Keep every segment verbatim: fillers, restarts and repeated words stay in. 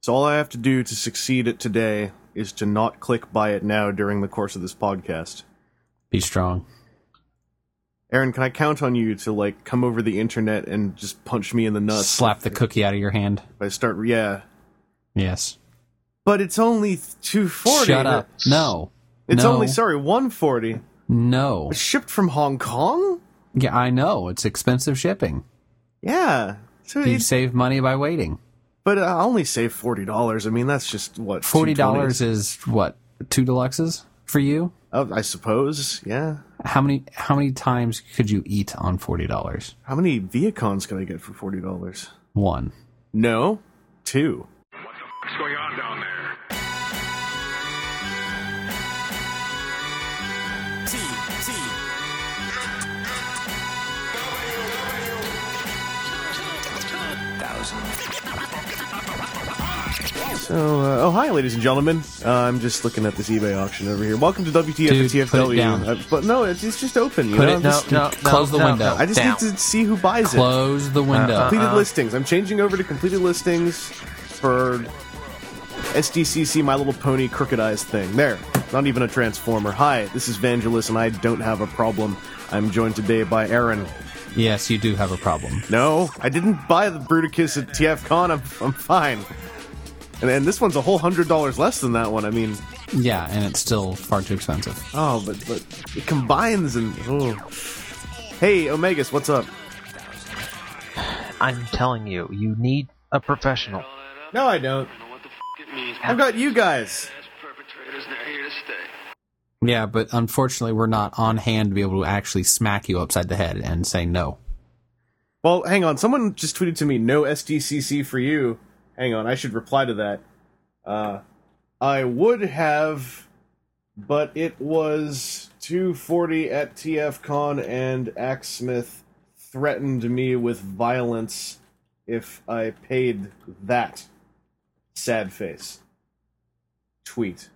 So all I have to do to succeed at today is to not click buy it now during the course of this podcast. Be strong. Aaron, can I count on you to, like, come over the internet and just punch me in the nuts? Slap the cookie out of your hand. If I start, yeah. Yes. But it's only two forty. Shut up. No. It's no. only, sorry, one forty. No. It's shipped from Hong Kong? Yeah, I know. It's expensive shipping. Yeah. So You it, save money by waiting. but I only save forty dollars. I mean, that's just, what, forty dollars two twenties? is, what, two deluxes for you? Oh, I suppose, yeah. How many How many times could you eat on forty dollars? How many Viacons can I get for forty dollars? One. No. Two. What the fuck's going on down there? T, T. So, uh, oh, hi, ladies and gentlemen. Uh, I'm just looking at this eBay auction over here. Welcome to W T F Dude, and T F W. put it down. Uh, but no, it's, it's just open. You Put know? it- I'm no, just- No, no, Close the no, window. no. I just Down. need to see who buys it. Close the window. Uh, uh, Completed Uh-uh. listings. I'm changing over to completed listings for S D C C My Little Pony Crooked Eyes thing. There. Not even a Transformer. Hi, this is Vangelis, and I don't have a problem. I'm joined today by Aaron. Yes, you do have a problem. No, I didn't buy the Bruticus at T F Con. I'm, I'm fine. And, and this one's a whole hundred dollars less than that one. I mean, Yeah, and it's still far too expensive. oh, but but it combines and oh. Hey, Omegas, what's up? I'm telling you, you need a professional. No, I don't. What the f- it means. I've got you guys. Perpetrators, they're here to stay. Yeah, but unfortunately, we're not on hand to be able to actually smack you upside the head and say no. Well, hang on. Someone just tweeted to me, no S D C C for you. Hang on, I should reply to that. Uh, I would have, but it was two forty at T F Con, and Axsmith threatened me with violence if I paid that. Sad face. Tweet.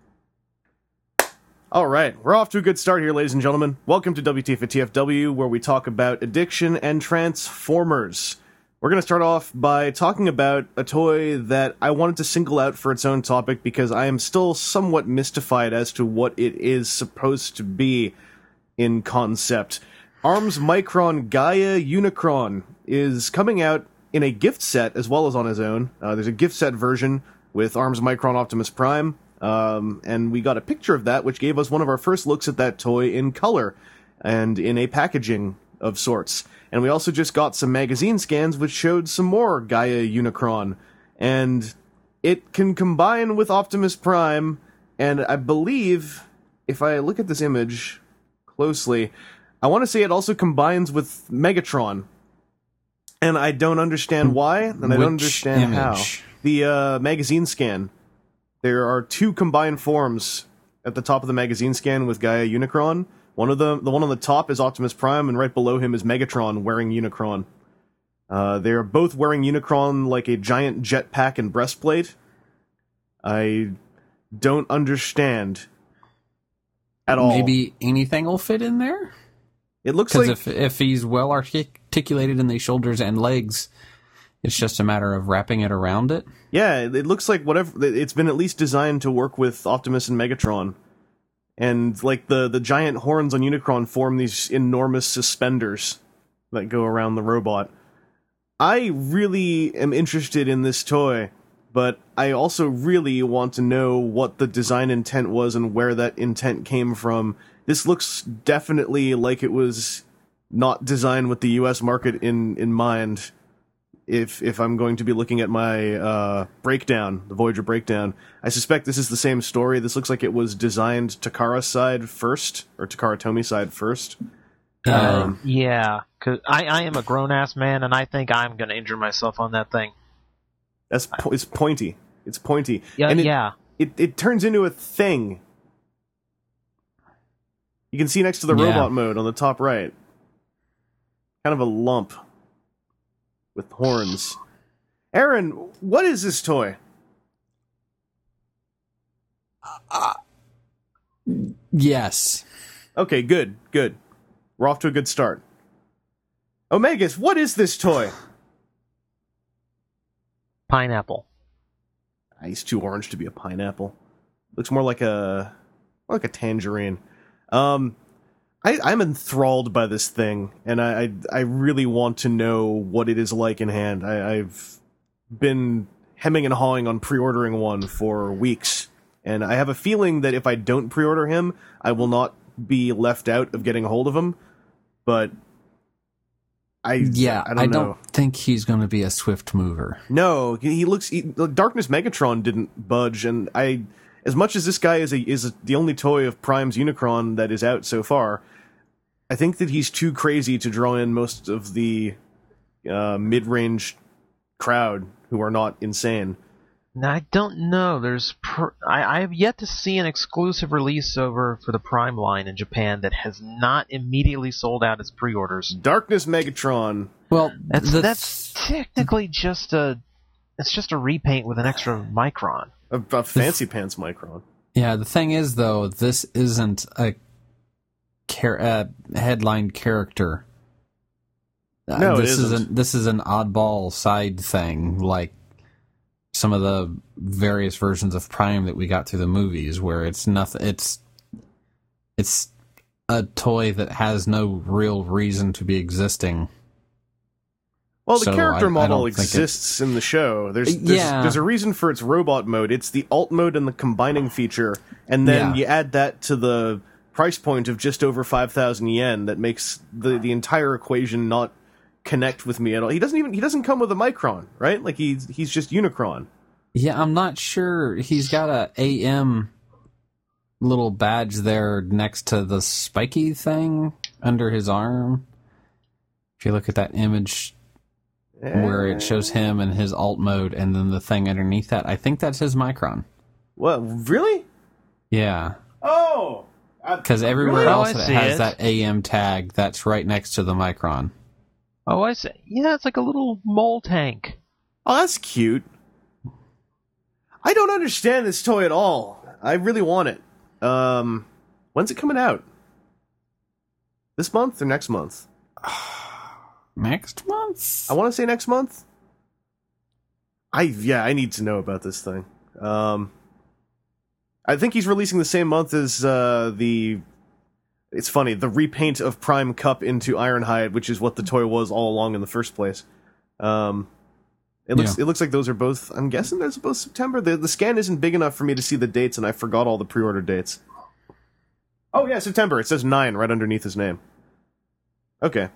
All right, we're off to a good start here, ladies and gentlemen. Welcome to W T F at T F W, where we talk about addiction and Transformers. We're going to start off by talking about a toy that I wanted to single out for its own topic because I am still somewhat mystified as to what it is supposed to be in concept. Arms Micron Gaia Unicron is coming out in a gift set as well as on his own. Uh, there's a gift set version with Arms Micron Optimus Prime, um, and we got a picture of that, which gave us one of our first looks at that toy in color and in a packaging of sorts. And we also just got some magazine scans which showed some more Gaia Unicron. And it can combine with Optimus Prime, and I believe, if I look at this image closely, I want to say it also combines with Megatron. And I don't understand why, and I Which don't understand image? how. The uh, magazine scan. There are two combined forms at the top of the magazine scan with Gaia Unicron. One of them, the one on the top is Optimus Prime, and right below him is Megatron wearing Unicron. Uh, they're both wearing Unicron like a giant jetpack and breastplate. I don't understand at all. Maybe anything will fit in there? It looks Because like if, if he's well articulated in the shoulders and legs, it's just a matter of wrapping it around it. yeah, it looks like whatever. It's been at least designed to work with Optimus and Megatron. And, like, the, the giant horns on Unicron form these enormous suspenders that go around the robot. I really am interested in this toy, but I also really want to know what the design intent was and where that intent came from. This looks definitely like it was not designed with the U S market in, in mind. If if I'm going to be looking at my uh, breakdown, the Voyager breakdown, I suspect this is the same story. This looks like it was designed Takara's side first, or Takara Tomy side first. Um, Yeah, cause I, I am a grown ass man, and I think I'm gonna injure myself on that thing. that's po- it's pointy. It's pointy. Yeah, and it, yeah. It it turns into a thing. You can see next to the Yeah. robot mode on the top right, kind of a lump with horns. Aaron, what is this toy? Yes. Okay, good, good. We're off to a good start. Omegas, what is this toy? Pineapple. I, he's too orange to be a pineapple. Looks more like a more like a tangerine. Um, I, I'm enthralled by this thing, and I, I I really want to know what it is like in hand. I, I've been hemming and hawing on pre-ordering one for weeks, and I have a feeling that if I don't pre-order him, I will not be left out of getting a hold of him. But I Yeah, I don't I know. don't think he's going to be a swift mover. No, he looks. He, Darkness Megatron didn't budge, and I, as much as this guy is a, is the only toy of Prime's Unicron that is out so far, I think that he's too crazy to draw in most of the uh, mid-range crowd who are not insane. Now, I don't know. There's pr- I, I have yet to see an exclusive release over for the Prime line in Japan that has not immediately sold out as pre-orders. Darkness Megatron. Well, That's the that's technically just a it's just a repaint with an extra micron. A, a fancy pants Micron. Yeah, the thing is, though, this isn't a char- uh, headline character. Uh, No, it this isn't. Is an, this is an oddball side thing, like some of the various versions of Prime that we got through the movies, where it's nothing. It's it's a toy that has no real reason to be existing. Well, the So character I- I model don't think exists in the show. There's there's, Yeah. there's a reason for its robot mode. It's the alt mode and the combining feature, and then Yeah. you add that to the price point of just over five thousand yen. That makes the the entire equation not connect with me at all. He doesn't even he doesn't come with a Micron, right? Like he's he's just Unicron. Yeah, I'm not sure. He's got a A M little badge there next to the spiky thing under his arm. If you look at that image where it shows him and his alt mode and then the thing underneath that, I think that's his Micron. What, really? Yeah, Oh, because everywhere Really? Oh, else I that see has it. that A M tag, that's right next to the Micron. Oh, I see. Yeah, it's like a little mole tank. Oh, that's cute. I don't understand this toy at all. I really want it. Um, when's it coming out? This month or next month? Next month? I want to say next month. I yeah, I need to know about this thing. Um, I think he's releasing the same month as uh, the. It's funny, the repaint of Prime Cup into Ironhide, which is what the toy was all along in the first place. Um, it looks Yeah. it looks like those are both. I'm guessing they're both September. The the scan isn't big enough for me to see the dates, and I forgot all the pre-order dates. Oh yeah, September. It says nine right underneath his name. Okay.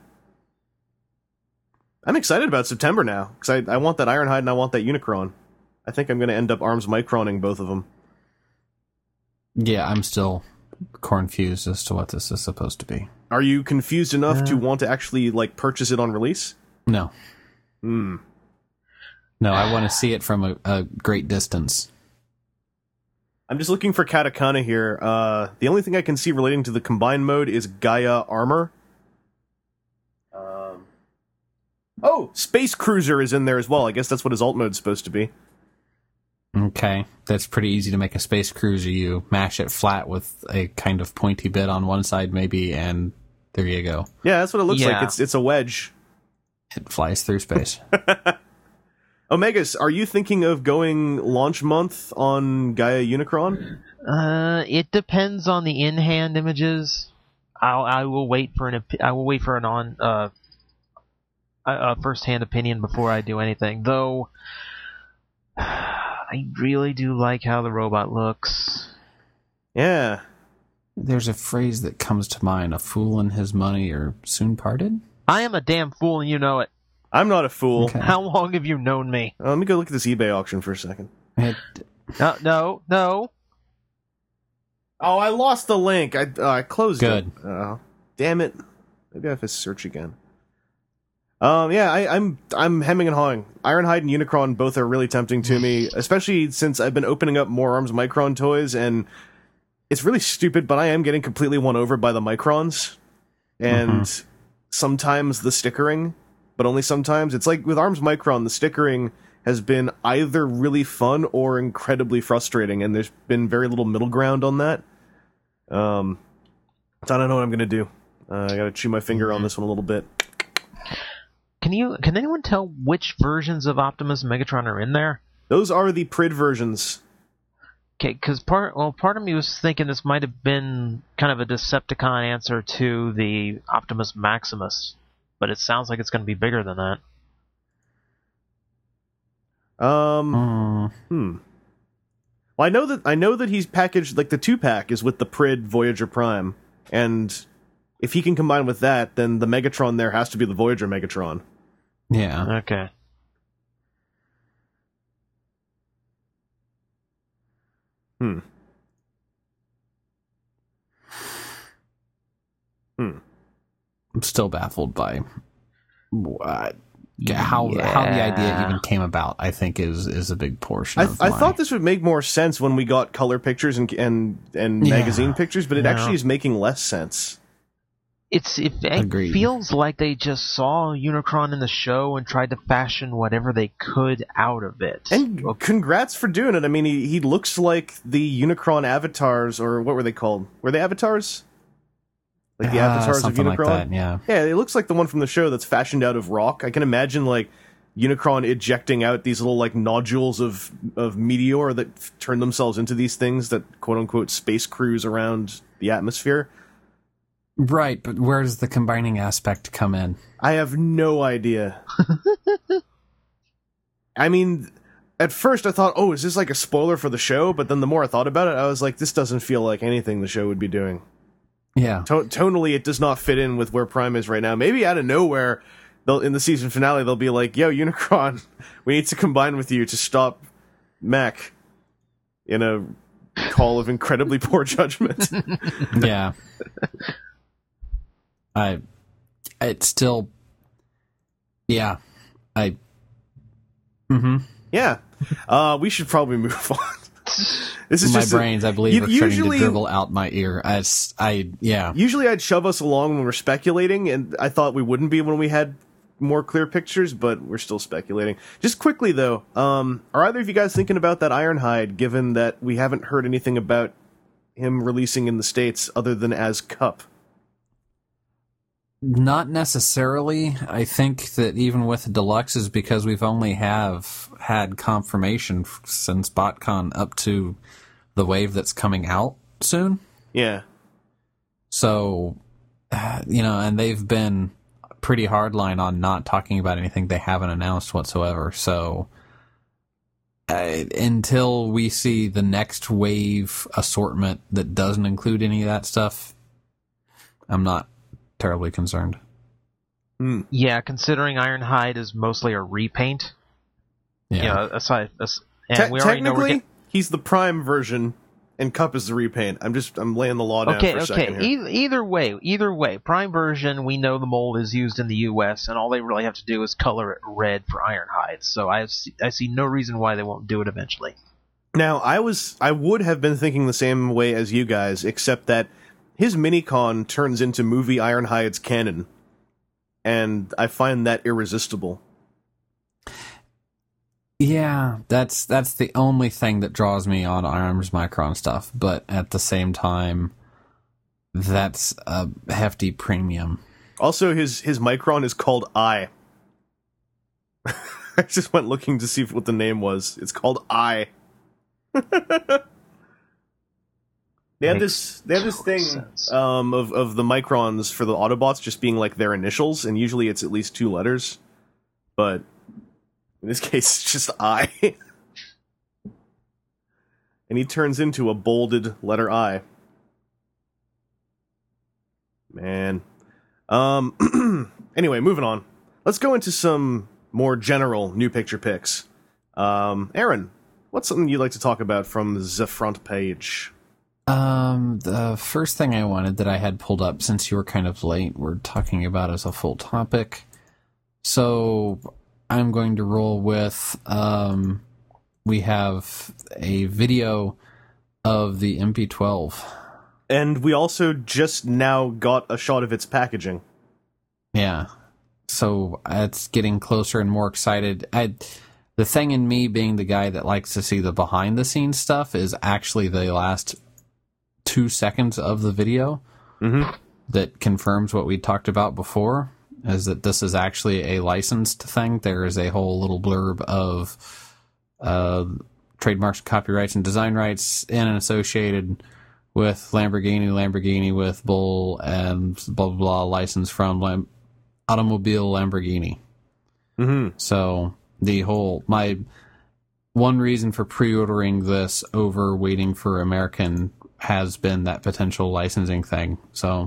I'm excited about September now, because I, I want that Ironhide and I want that Unicron. I think I'm going to end up arms microning both of them. Yeah, I'm still confused as to what this is supposed to be. Are you confused enough Uh. to want to actually like purchase it on release? No. Hmm. No, I want to see it from a, a great distance. I'm just looking for Katakana here. Uh, the only thing I can see relating to the combined mode is Gaia Armor. Um. Oh, Space Cruiser is in there as well. I guess that's what his alt mode's supposed to be. Okay, that's pretty easy to make a space cruiser. You mash it flat with a kind of pointy bit on one side, maybe, and there you go. Yeah, that's what it looks Yeah. like. It's it's a wedge. It flies through space. Omegas, are you thinking of going launch month on Gaia Unicron? Uh, it depends on the in-hand images. I'll I will wait for an opi- I will wait for an on uh a, a first-hand opinion before I do anything. Though I really do like how the robot looks. Yeah. There's a phrase that comes to mind: "A fool and his money are soon parted." I am a damn fool, and you know it. I'm not a fool. Okay. How long have you known me? Uh, let me go look at this eBay auction for a second. It, No, no, no. Oh, I lost the link. I uh, I closed Good. it. Oh, damn it. Maybe I have to search again. Um, yeah, I, I'm I'm hemming and hawing. Ironhide and Unicron both are really tempting to me, especially since I've been opening up more Arms Micron toys, and it's really stupid, but I am getting completely won over by the Microns, and sometimes the stickering, but only sometimes. It's like with Arms Micron, the stickering has been either really fun or incredibly frustrating, and there's been very little middle ground on that. Um, so I don't know what I'm gonna do. Uh, I gotta chew my finger on this one a little bit. Can you? Can anyone tell which versions of Optimus and Megatron are in there? Those are the P R I D versions. Okay, because part well, part of me was thinking this might have been kind of a Decepticon answer to the Optimus Maximus, but it sounds like it's going to be bigger than that. Um, Mm. hmm. Well, I know that I know that he's packaged, like the two pack is with the P R I D Voyager Prime, and if he can combine with that, then the Megatron there has to be the Voyager Megatron. Yeah. Okay. Hmm. Hmm. I'm still baffled by what, how how the idea Yeah. even came about. I think is is a big portion. I, of I my- thought this would make more sense when we got color pictures and and, and Yeah. magazine pictures, but it Yeah. actually is making less sense. It's it, it Agreed. feels like they just saw Unicron in the show and tried to fashion whatever they could out of it. And congrats for doing it. I mean, he, he looks like the Unicron avatars, or what were they called? Were they avatars? Like the Uh, avatars of something Unicron? like that. Yeah. Yeah, it looks like the one from the show that's fashioned out of rock. I can imagine, like, Unicron ejecting out these little, like, nodules of, of meteor that f- turn themselves into these things that, quote-unquote, space cruise around the atmosphere. Right, but where does the combining aspect come in? I have no idea. I mean, at first I thought, oh, is this like a spoiler for the show? But then the more I thought about it, I was like, this doesn't feel like anything the show would be doing. Yeah. To- tonally, it does not fit in with where Prime is right now. Maybe out of nowhere, they'll in the season finale, they'll be like, yo, Unicron, we need to combine with you to stop Mac in a call of incredibly poor judgment. Yeah. I, it's still, yeah, I, mm-hmm. Yeah. Uh, we should probably move on. This is My just a- brains, I believe, u- are starting usually- to dribble out my ear. I, s- I- yeah. Usually I'd shove us along when we're speculating, and I thought we wouldn't be when we had more clear pictures, but we're still speculating. Just quickly, though, um, are either of you guys thinking about that Ironhide, given that we haven't heard anything about him releasing in the States other than as Cup? Not necessarily. I think that even with deluxes, because we've only have had confirmation f- since BotCon up to the wave that's coming out soon. Yeah. So, uh, you know, and they've been pretty hardline on not talking about anything they haven't announced whatsoever. So, uh, until we see the next wave assortment that doesn't include any of that stuff, I'm not terribly concerned. Mm. Yeah, considering Ironhide is mostly a repaint. Yeah. You know, aside, as, and Te- we already know we're technically, getting. he's the Prime version, and Cup is the repaint. I'm just I'm laying the law down Okay, for a okay. second here. Either, either way, either way, Prime version, we know the mold is used in the U S, and all they really have to do is color it red for Ironhide. So I see, I see no reason why they won't do it eventually. Now, I was I would have been thinking the same way as you guys, except that his minicon turns into movie Ironhide's canon, and I find that irresistible. Yeah, that's that's the only thing that draws me on Arms Micron stuff, but at the same time, that's a hefty premium. Also, his his Micron is called I. I just went looking to see what the name was. It's called I. They have this. They have this total thing sense. um, of of the microns for the Autobots just being like their initials, and usually it's at least two letters. But in this case, it's just I. And he turns into a bolded letter I. Man. Um. Anyway, moving on. Let's go into some more general new picture picks. Um, Aaron, what's something you'd like to talk about from the front page? Um, the first thing I wanted that I had pulled up, since you were kind of late, we're talking about as a full topic. So I'm going to roll with, um, we have a video of the M P twelve. And we also just now got a shot of its packaging. Yeah. So it's getting closer and more excited. I, the thing in me being the guy that likes to see the behind the scenes stuff is actually the last two seconds of the video Mm-hmm. that confirms what we talked about before, is that this is actually a licensed thing. There is a whole little blurb of uh, trademarks, copyrights, and design rights in and associated with Lamborghini, Lamborghini with Bull, and blah, blah, blah, license from Lam- Automobile Lamborghini. Mm-hmm. So the whole, my one reason for pre-ordering this over waiting for American has been that potential licensing thing. So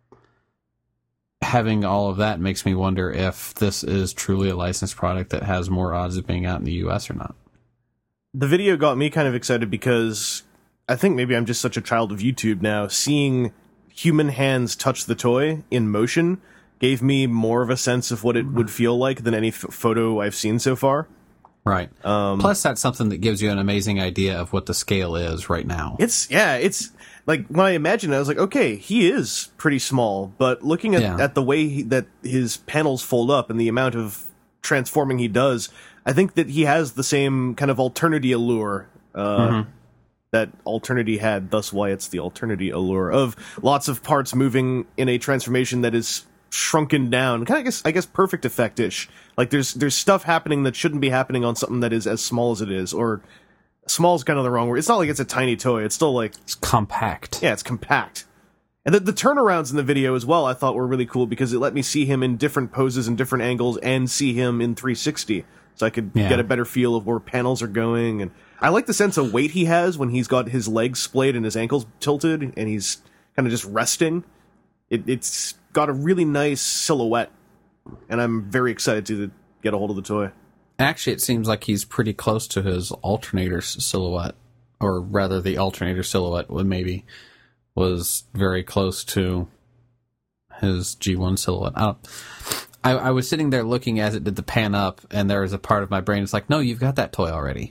having all of that makes me wonder if this is truly a licensed product that has more odds of being out in the U S or not. The video got me kind of excited because I think maybe I'm just such a child of YouTube now. Seeing human hands touch the toy in motion gave me more of a sense of what it would feel like than any f- photo I've seen so far. Right. Um, Plus, that's something that gives you an amazing idea of what the scale is right now. It's, yeah, it's, like, when I imagined it, I was like, okay, he is pretty small, but looking at, Yeah. at the way he, that his panels fold up and the amount of transforming he does, I think that he has the same kind of alternity allure, uh, Mm-hmm. that Alternity had, thus why it's the Alternity allure of lots of parts moving in a transformation that is shrunken down, kind of, I guess, I guess perfect effect-ish. Like there's there's stuff happening that shouldn't be happening on something that is as small as it is, or small is kind of the wrong word. It's not like it's a tiny toy. It's still like, It's compact. yeah, it's compact. And the, the turnarounds in the video as well, I thought were really cool because it let me see him in different poses and different angles and see him in three sixty. So I could Yeah. get a better feel of where panels are going. And I like the sense of weight he has when he's got his legs splayed and his ankles tilted and he's kind of just resting. It, it's got a really nice silhouette. And I'm very excited to get a hold of the toy. Actually, it seems like he's pretty close to his alternator s- silhouette, or rather, the alternator silhouette would maybe was very close to his G one silhouette. I, don't, I, I was sitting there looking as it did the pan up, and there was a part of my brain that's like, "No, you've got that toy already."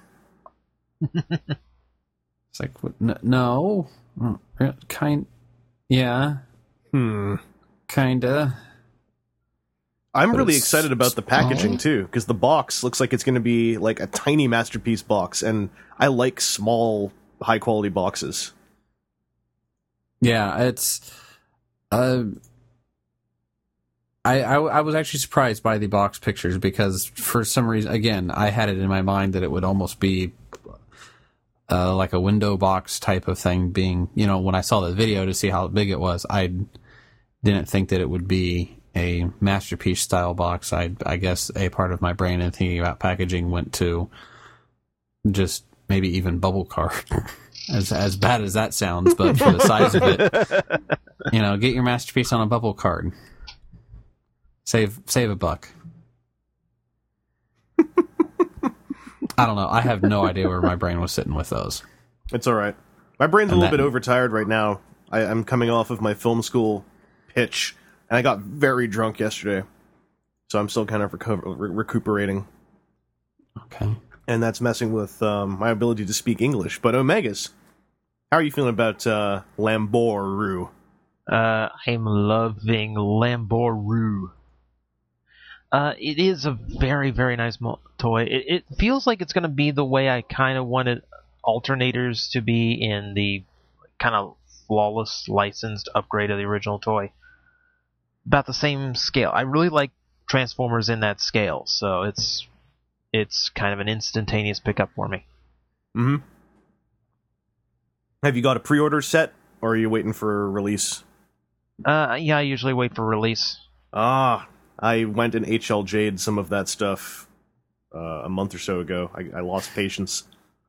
It's like, what, n- no, Mm, re- kind, yeah, Hmm. kinda. I'm But really it's excited about the packaging small. too, because the box looks like it's going to be like a tiny masterpiece box, and I like small, high quality boxes. Yeah, it's. Uh, I, I I was actually surprised by the box pictures because for some reason, again, I had it in my mind that it would almost be uh, like a window box type of thing. Being, you know, when I saw the video to see how big it was, I didn't think that it would be a masterpiece style box. I I guess a part of my brain in thinking about packaging went to just maybe even bubble card. As as bad as that sounds, but for the size of it, you know, get your masterpiece on a bubble card. Save save a buck. I don't know. I have no idea where my brain was sitting with those. It's all right. My brain's And a little that- bit overtired right now. I, I'm coming off of my film school pitch, and I got very drunk yesterday, so I'm still kind of reco- re- recuperating, Okay. and that's messing with um, my ability to speak English. But Omegas, how are you feeling about uh, Lamborghini? Uh, I'm loving Lamborghini. Uh, it is a very, very nice mo- toy. It, it feels like it's going to be the way I kind of wanted alternators to be in the kind of flawless licensed upgrade of the original toy. About the same scale. I really like Transformers in that scale, so it's it's kind of an instantaneous pickup for me. Mm-hmm. Have you got a pre-order set, or are you waiting for release? Uh, yeah, I usually wait for release. Ah, I went and H L J'd some of that stuff uh, a month or so ago. I, I lost patience.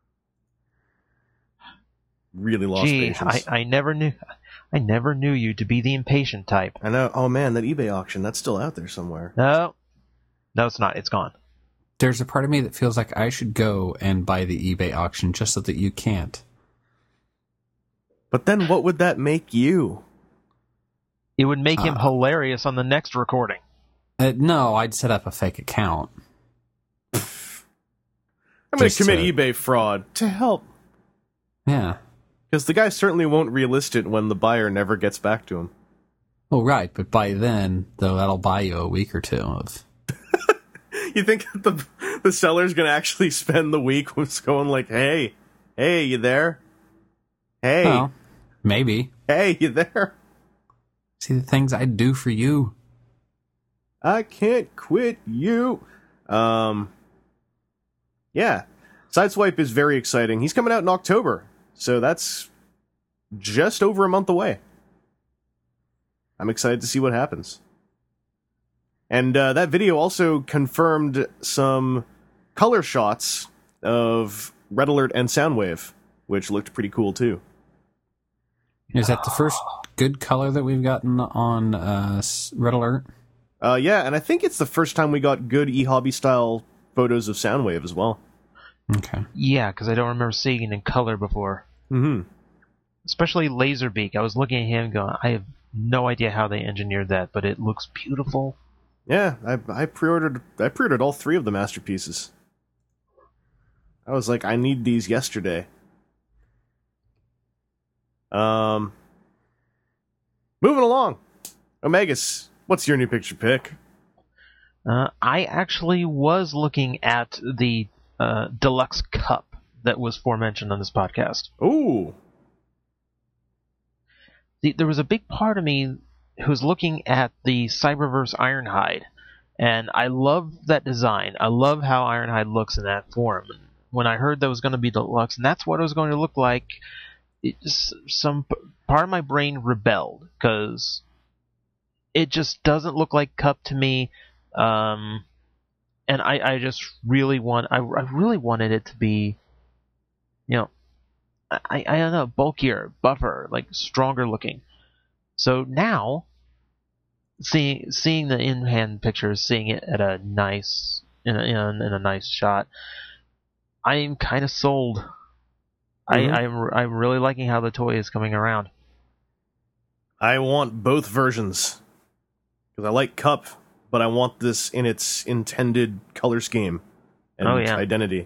Really lost Gee, patience. I, I never knew, I never knew you to be the impatient type. I know. Oh man, that eBay auction, that's still out there somewhere. No, no, it's not. It's gone. There's a part of me that feels like I should go and buy the eBay auction just so that you can't. But then what would that make you? It would make him Uh. hilarious on the next recording. Uh, no, I'd set up a fake account. I'm going Just to commit to- eBay fraud to help. Yeah. Because the guy certainly won't relist it when the buyer never gets back to him. Oh, right, but by then, though, that'll buy you a week or two of... You think that the, the seller's going to actually spend the week with going like, hey, hey, you there? Hey, Well, maybe. hey, you there? See the things I'd do for you. I can't quit you. Um, Yeah. Sideswipe is very exciting. He's coming out in October, so that's just over a month away. I'm excited to see what happens. And uh, that video also confirmed some color shots of Red Alert and Soundwave, which looked pretty cool too. Is that the first good color that we've gotten on uh, Red Alert? Uh, yeah, and I think it's the first time we got good eHobby style photos of Soundwave as well. Okay. Yeah, because I don't remember seeing it in color before. Mm-hmm. Especially Laserbeak. I was looking at him going, I have no idea how they engineered that, but it looks beautiful. Yeah, I, I pre-ordered I pre-ordered all three of the masterpieces. I was like, I need these yesterday. Um, moving along. Omegas, what's your new picture pick? Uh, I actually was looking at the uh, deluxe cup that was forementioned on this podcast. Ooh. The, there was a big part of me who was looking at the Cyberverse Ironhide, and I love that design. I love how Ironhide looks in that form. When I heard that was going to be deluxe, and that's what it was going to look like, it just, some part of my brain rebelled, because it just doesn't look like Cup to me. Um, and I, I just really want, I, I really wanted it to be, you know, I, I don't know, bulkier, buffer, like stronger looking. So now, seeing seeing the in-hand pictures, seeing it at a nice, in a, in a, in a nice shot, I'm kind of sold. Mm-hmm. I, I'm I'm really liking how the toy is coming around. I want both versions because I like Cup, but I want this in its intended color scheme and oh, yeah. identity.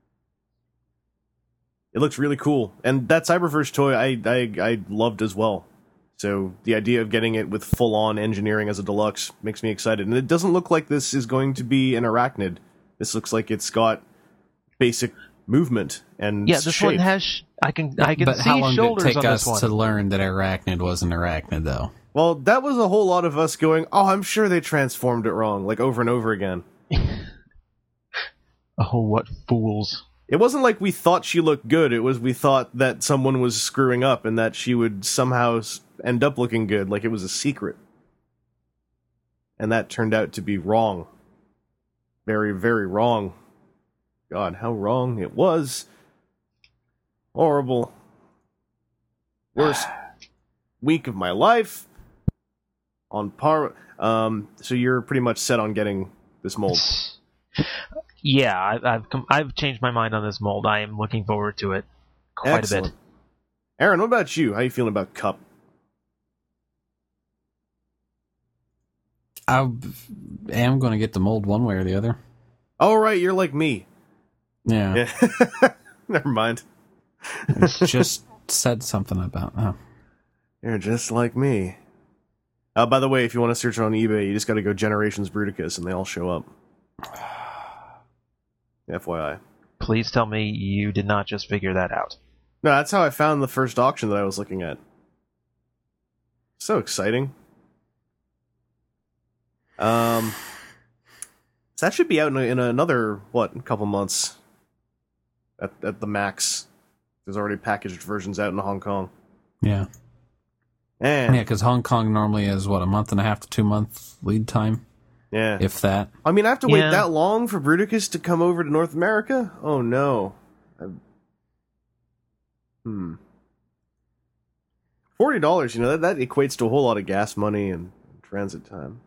It looks really cool, and that Cyberverse toy I, I I loved as well. So the idea of getting it with full-on engineering as a deluxe makes me excited. And it doesn't look like this is going to be an arachnid. This looks like it's got basic movement and yeah. This shape. one has sh- I can I can but see how long shoulders did it take on us this one. to learn that arachnid was an arachnid, though? Well, that was a whole lot of us going, "Oh, I'm sure they transformed it wrong," like over and over again. Oh, what fools! It wasn't like we thought she looked good. It was we thought that someone was screwing up and that she would somehow end up looking good, like it was a secret. And that turned out to be wrong. Very, very wrong. God, how wrong it was. Horrible. Worst week of my life. On par. Um, so you're pretty much set on getting this mold. Yeah, I've I've, com- I've changed my mind on this mold. I am looking forward to it quite Excellent. a bit. Aaron, what about you? How you feeling about Cup? I am going to get the mold one way or the other. Oh, right, you're like me. Yeah. Yeah. Never mind. It's just said something about oh. You're just like me. Uh, by the way, if you want to search it on eBay, you just got to go Generations Bruticus, and they all show up. F Y I. Please tell me you did not just figure that out. No, that's how I found the first auction that I was looking at. So exciting. Um, so that should be out in, a, in another, what, a couple months. At, at the max. There's already packaged versions out in Hong Kong. Yeah. And, Yeah, because Hong Kong normally is, what, a month and a half to two month lead time? yeah. If that. I mean, I have to wait Yeah. that long for Bruticus to come over to North America? Oh, no. I... Hmm. forty dollars, you know, that, that equates to a whole lot of gas money and transit time.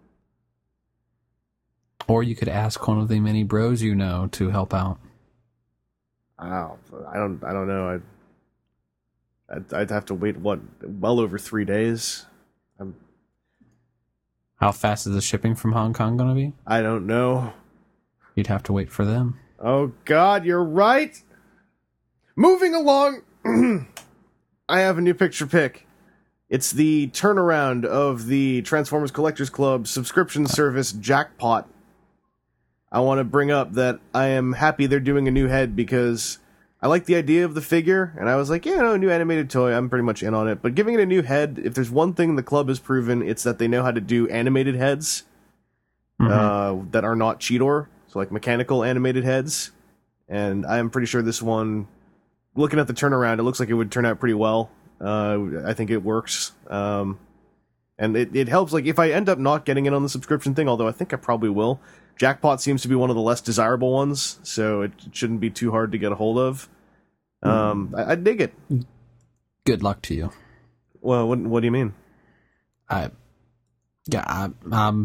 Or you could ask one of the many bros you know to help out. Wow. I don't, I don't know. I'd, I'd, I'd have to wait, what, well over three days? I'm, How fast is the shipping from Hong Kong going to be? I don't know. You'd have to wait for them. Oh, God, you're right. Moving along, I have a new picture pick. It's the turnaround of the Transformers Collectors Club subscription service Jackpot. I want to bring up that I am happy they're doing a new head because I like the idea of the figure, and I was like, yeah, no, a new animated toy, I'm pretty much in on it. But giving it a new head, if there's one thing the club has proven, it's that they know how to do animated heads Mm-hmm. uh, that are not Cheetor, so like mechanical animated heads. and I am pretty sure this one, looking at the turnaround, it looks like it would turn out pretty well. Uh, I think it works. Um, and it, it helps, like, if I end up not getting it on the subscription thing, although I think I probably will, Jackpot seems to be one of the less desirable ones, so it shouldn't be too hard to get a hold of. Um, mm. I, I dig it. Good luck to you. Well, what, what do you mean? I, yeah, I, um,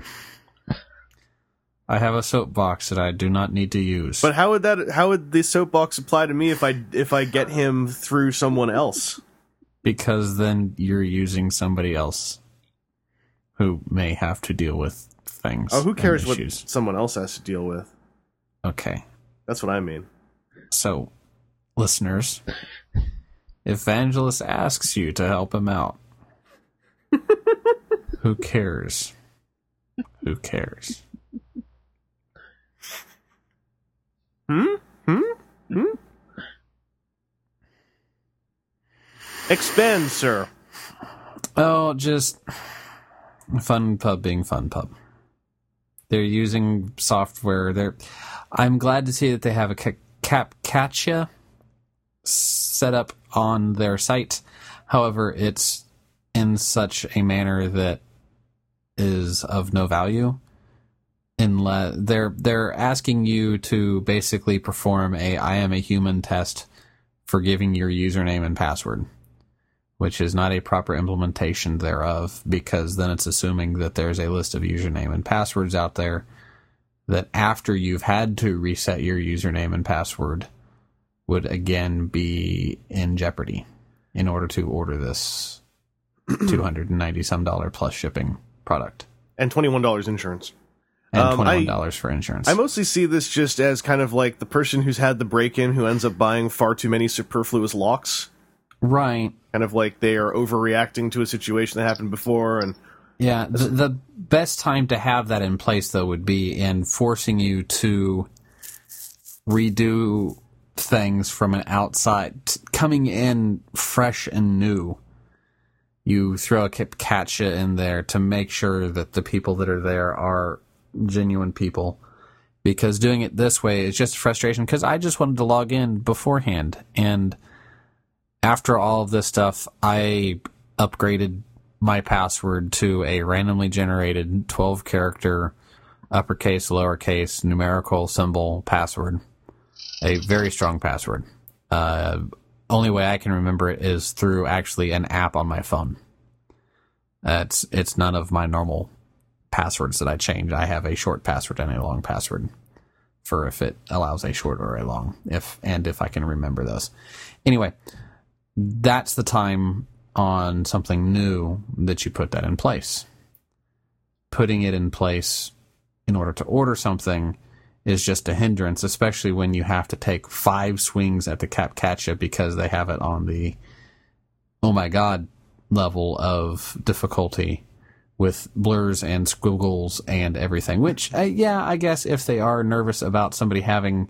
I have a soapbox that I do not need to use. But how would that? How would the soapbox apply to me if I if I get him through someone else? Because then you're using somebody else who may have to deal with things. Oh, who cares what someone else has to deal with? Okay. That's what I mean. So, listeners, if Vangelis asks you to help him out, who cares? Who cares? Hmm? Hmm? Hmm? Expand, sir. Oh, just Fun Pub being Fun Pub. They're using software. They're. I'm glad to see that they have a CAPTCHA set up on their site. However, it's in such a manner that is of no value. Unless they're they're asking you to basically perform a I am a human test for giving your username and password, which is not a proper implementation thereof, because then it's assuming that there's a list of username and passwords out there that after you've had to reset your username and password would again be in jeopardy in order to order this two hundred ninety some dollar plus shipping product. And twenty-one dollars insurance. And twenty-one dollars um, for insurance. I mostly see this just as kind of like the person who's had the break-in who ends up buying far too many superfluous locks. Right. Kind of like they are overreacting to a situation that happened before. And yeah, the, the best time to have that in place, though, would be in forcing you to redo things from an outside, coming in fresh and new. You throw a CAPTCHA in there to make sure that the people that are there are genuine people, because doing it this way is just frustration, because I just wanted to log in beforehand, and after all of this stuff I upgraded my password to a randomly generated twelve character uppercase, lowercase, numerical symbol password, a very strong password. Uh, only way I can remember it is through actually an app on my phone. Uh, it's it's none of my normal passwords that I change. I have a short password and a long password for if it allows a short or a long, if and if I can remember those. Anyway, that's the time on something new that you put that in place. Putting it in place in order to order something is just a hindrance, especially when you have to take five swings at the CAPTCHA because they have it on the oh my god level of difficulty, with blurs and squiggles and everything, which, uh, yeah, I guess if they are nervous about somebody having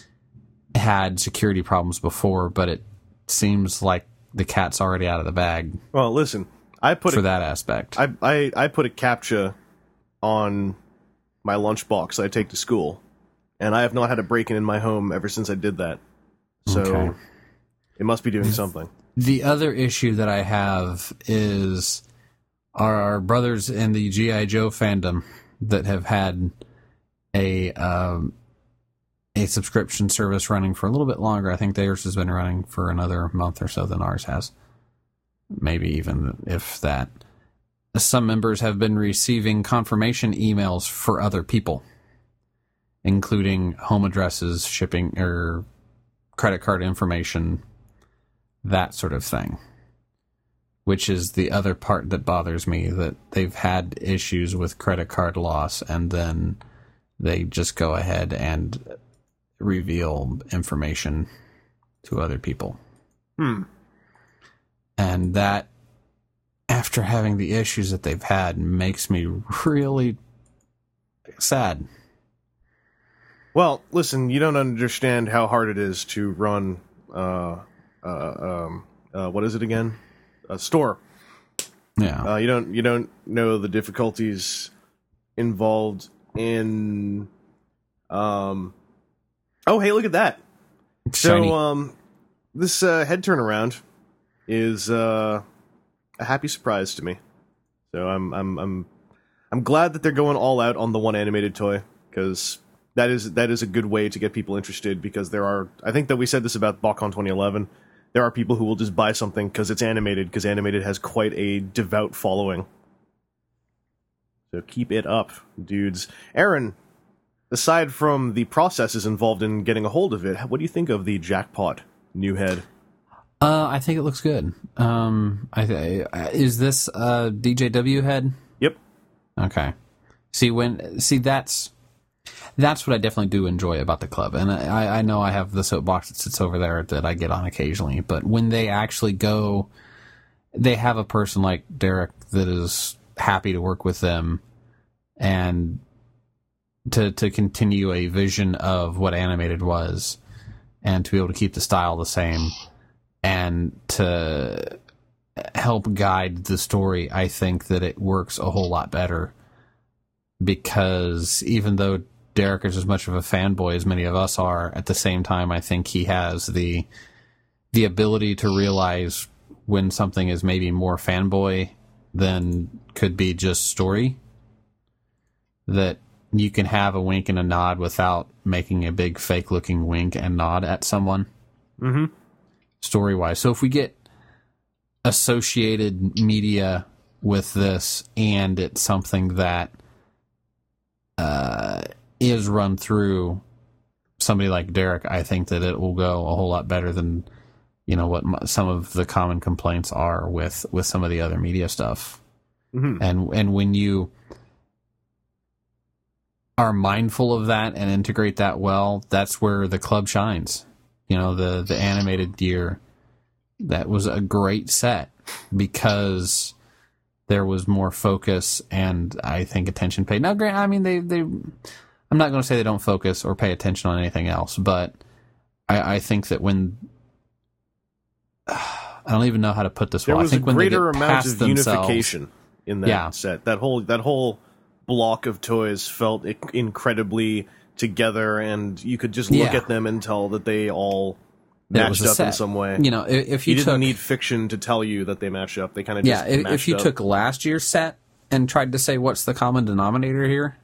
had security problems before, but it seems like the cat's already out of the bag. Well, listen, I put for a, that aspect. I, I, I put a CAPTCHA on my lunchbox that I take to school, and I have not had a break-in in my home ever since I did that. So okay. It must be doing something. The other issue that I have is our brothers in the G I. Joe fandom that have had a um, a subscription service running for a little bit longer. I think theirs has been running for another month or so than ours has. Maybe even if that. Some members have been receiving confirmation emails for other people, including home addresses, shipping, or credit card information, that sort of thing. Which is the other part that bothers me, that they've had issues with credit card loss, and then they just go ahead and reveal information to other people. Hmm. And that, after having the issues that they've had, makes me really sad. Well, listen, you don't understand how hard it is to run, uh, uh, um, uh, what is it again? A store. Yeah. Uh, you don't you don't know the difficulties involved in um Oh, hey, look at that. Shiny. So, um, this uh, head turnaround is uh, a happy surprise to me. So I'm I'm I'm I'm glad that they're going all out on the one animated toy, because that is that is a good way to get people interested. Because there are, I think that we said this about BotCon twenty eleven. There are people who will just buy something because it's animated, because animated has quite a devout following. So keep it up, dudes. Aaron, aside from the processes involved in getting a hold of it, what do you think of the Jackpot new head? Uh, I think it looks good. Um, I, I is this a D J W head? Yep. Okay. See when see that's that's what I definitely do enjoy about the club, and I, I know I have the soapbox that sits over there that I get on occasionally. But when they actually go, they have a person like Derek that is happy to work with them and to to continue a vision of what animated was, and to be able to keep the style the same, and to help guide the story. I think that it works a whole lot better, because even though Derek is as much of a fanboy as many of us are, at the same time, I think he has the the ability to realize when something is maybe more fanboy than could be just story. That you can have a wink and a nod without making a big fake-looking wink and nod at someone. Mm-hmm. Story-wise. So if we get associated media with this, and it's something that uh, is run through somebody like Derek, I think that it will go a whole lot better than, you know, what m- some of the common complaints are with, with some of the other media stuff. Mm-hmm. And and when you are mindful of that and integrate that well, that's where the club shines. You know, the, the animated year, that was a great set because there was more focus and I think attention paid. Now, Grant, I mean, they, they, I'm not going to say they don't focus or pay attention on anything else, but I, I think that when, I don't even know how to put this There well. was I think a when greater they get amount past of themselves, unification in that Yeah. set. That whole that whole block of toys felt i- incredibly together, and you could just look Yeah. at them and tell that they all It was matched a up set. in some way. You know, if, if you, You didn't took, need fiction to tell you that they matched up. They kind of yeah, just if, matched if you up. took last year's set and tried to say what's the common denominator here,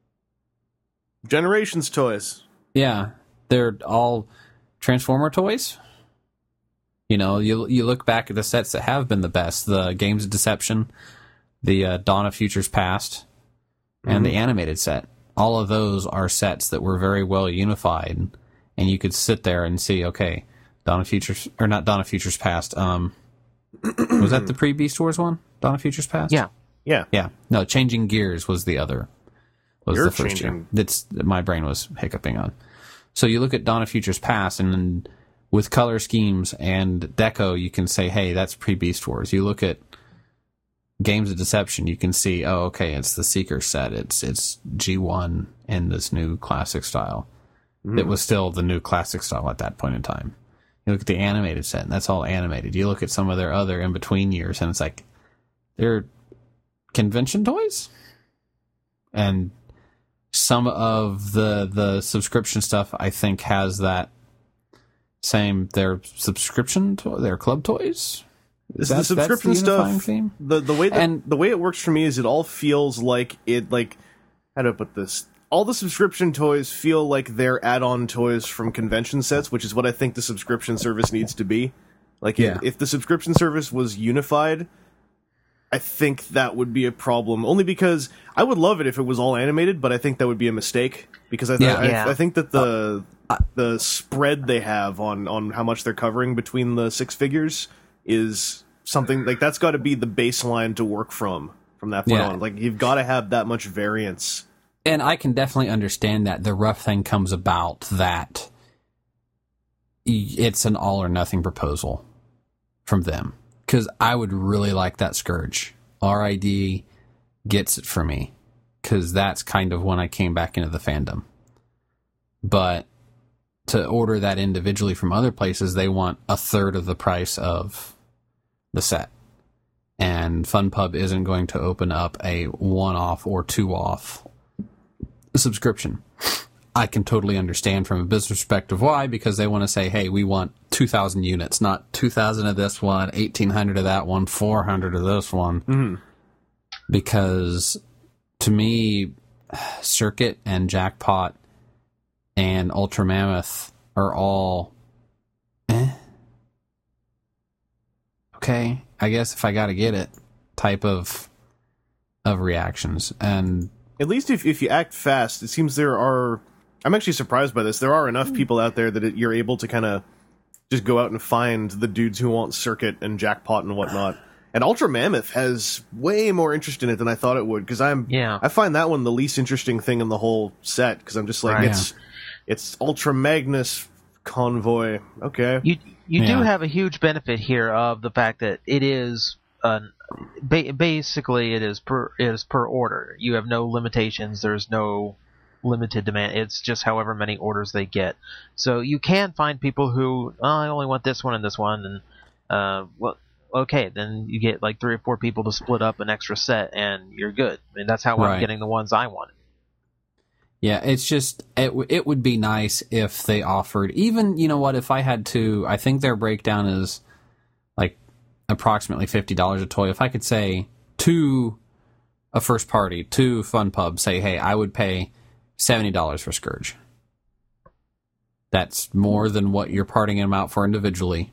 Generations toys. yeah, they're all Transformer toys. You know, you you look back at the sets that have been the best: the Games of Deception, the uh, Dawn of Futures Past, and the animated set. All of those are sets that were very well unified, and you could sit there and see, okay, Dawn of Futures, or not Dawn of Futures Past. Um, was that the pre-Beast Wars one? Dawn of Futures Past? Yeah. Yeah. Yeah. No, Changing Gears was the other. Was You're the first changing. year. That's that my brain was hiccuping on. So you look at Dawn of Futures Past, and then with color schemes and deco, you can say, hey, that's pre-Beast Wars. You look at Games of Deception, you can see, oh, okay, it's the Seeker set. It's it's G one in this new classic style. It was still the new classic style at that point in time. You look at the animated set, and that's all animated. You look at some of their other in-between years, and it's like, they're convention toys? And some of the the subscription stuff, I think, has that same, their subscription, to, their club toys? This, That- the subscription that's the unifying stuff. theme? The the way that And- the way it works for me is it all feels like it like how do I put this? All the subscription toys feel like they're add-on toys from convention sets, which is what I think the subscription service needs to be. Like, Yeah. if, if the subscription service was unified, I think that would be a problem. Only because I would love it if it was all animated, but I think that would be a mistake because I th- Yeah. I, Yeah. I think that the the spread they have on on how much they're covering between the six figures is something like that's got to be the baseline to work from from that point Yeah. on. Like, you've got to have that much variance. And I can definitely understand that. The rough thing comes about that it's an all or nothing proposal from them. Because I would really like that Scourge. R I D gets it for me. Because that's kind of when I came back into the fandom. But to order that individually from other places, they want a third of the price of the set. And FunPub isn't going to open up a one-off or two-off subscription. I can totally understand from a business perspective why, because they want to say, hey, we want two thousand units, not two thousand of this one, eighteen hundred of that one, four hundred of this one. Mm-hmm. Because to me, Circuit and Jackpot and Ultra Mammoth are all eh. Okay, I guess if I gotta get it type of of reactions. And at least if, if you act fast, it seems there are... I'm actually surprised by this. There are enough people out there that it, you're able to kind of just go out and find the dudes who want Circuit and Jackpot and whatnot. And Ultra Mammoth has way more interest in it than I thought it would, because I'm Yeah. I find that one the least interesting thing in the whole set, because I'm just like, Right. it's it's Ultra Magnus Convoy. Okay. You you Yeah. do have a huge benefit here of the fact that it is an ba- basically it is per it is per order. You have no limitations. There's no limited demand. It's just however many orders they get. So you can find people who oh, I only want this one and this one, and uh, well, okay, then you get like three or four people to split up an extra set, and you're good. I mean, that's how Right. I'm getting the ones I wanted. yeah, it's just, it, w- it would be nice if they offered, even, you know what, if I had to, I think their breakdown is like approximately fifty dollars a toy. If I could say to a first party, to Fun Pub, say, hey, I would pay seventy dollars for Scourge. That's more than what you're parting them out for individually.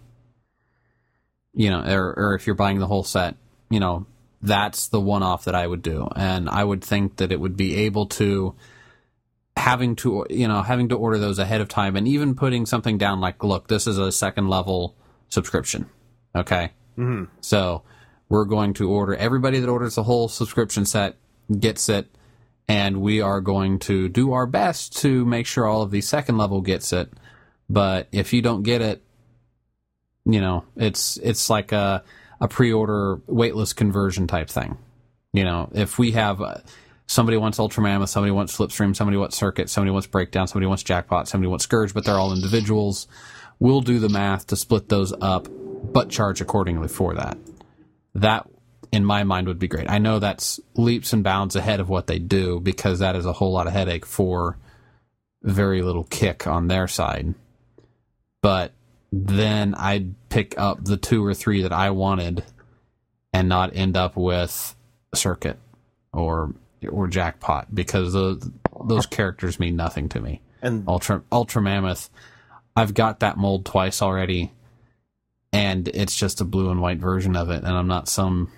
You know, or, or if you're buying the whole set, you know, that's the one-off that I would do. And I would think that it would be able to, having to, you know, having to order those ahead of time, and even putting something down like, look, this is a second level subscription. Okay? Mm-hmm. So we're going to order, everybody that orders the whole subscription set gets it, and we are going to do our best to make sure all of the second level gets it. But if you don't get it, you know, it's it's like a, a pre-order waitlist conversion type thing. You know, if we have uh, somebody wants Ultra Mammoth, somebody wants Slipstream, somebody wants Circuit, somebody wants Breakdown, somebody wants Jackpot, somebody wants Scourge, but they're all individuals, we'll do the math to split those up, but charge accordingly for that. That, in my mind, would be great. I know that's leaps and bounds ahead of what they do, because that is a whole lot of headache for very little kick on their side. But then I'd pick up the two or three that I wanted and not end up with Circuit or or Jackpot, because those, those characters mean nothing to me. And Ultra Ultra Mammoth, I've got that mold twice already, and it's just a blue and white version of it, and I'm not some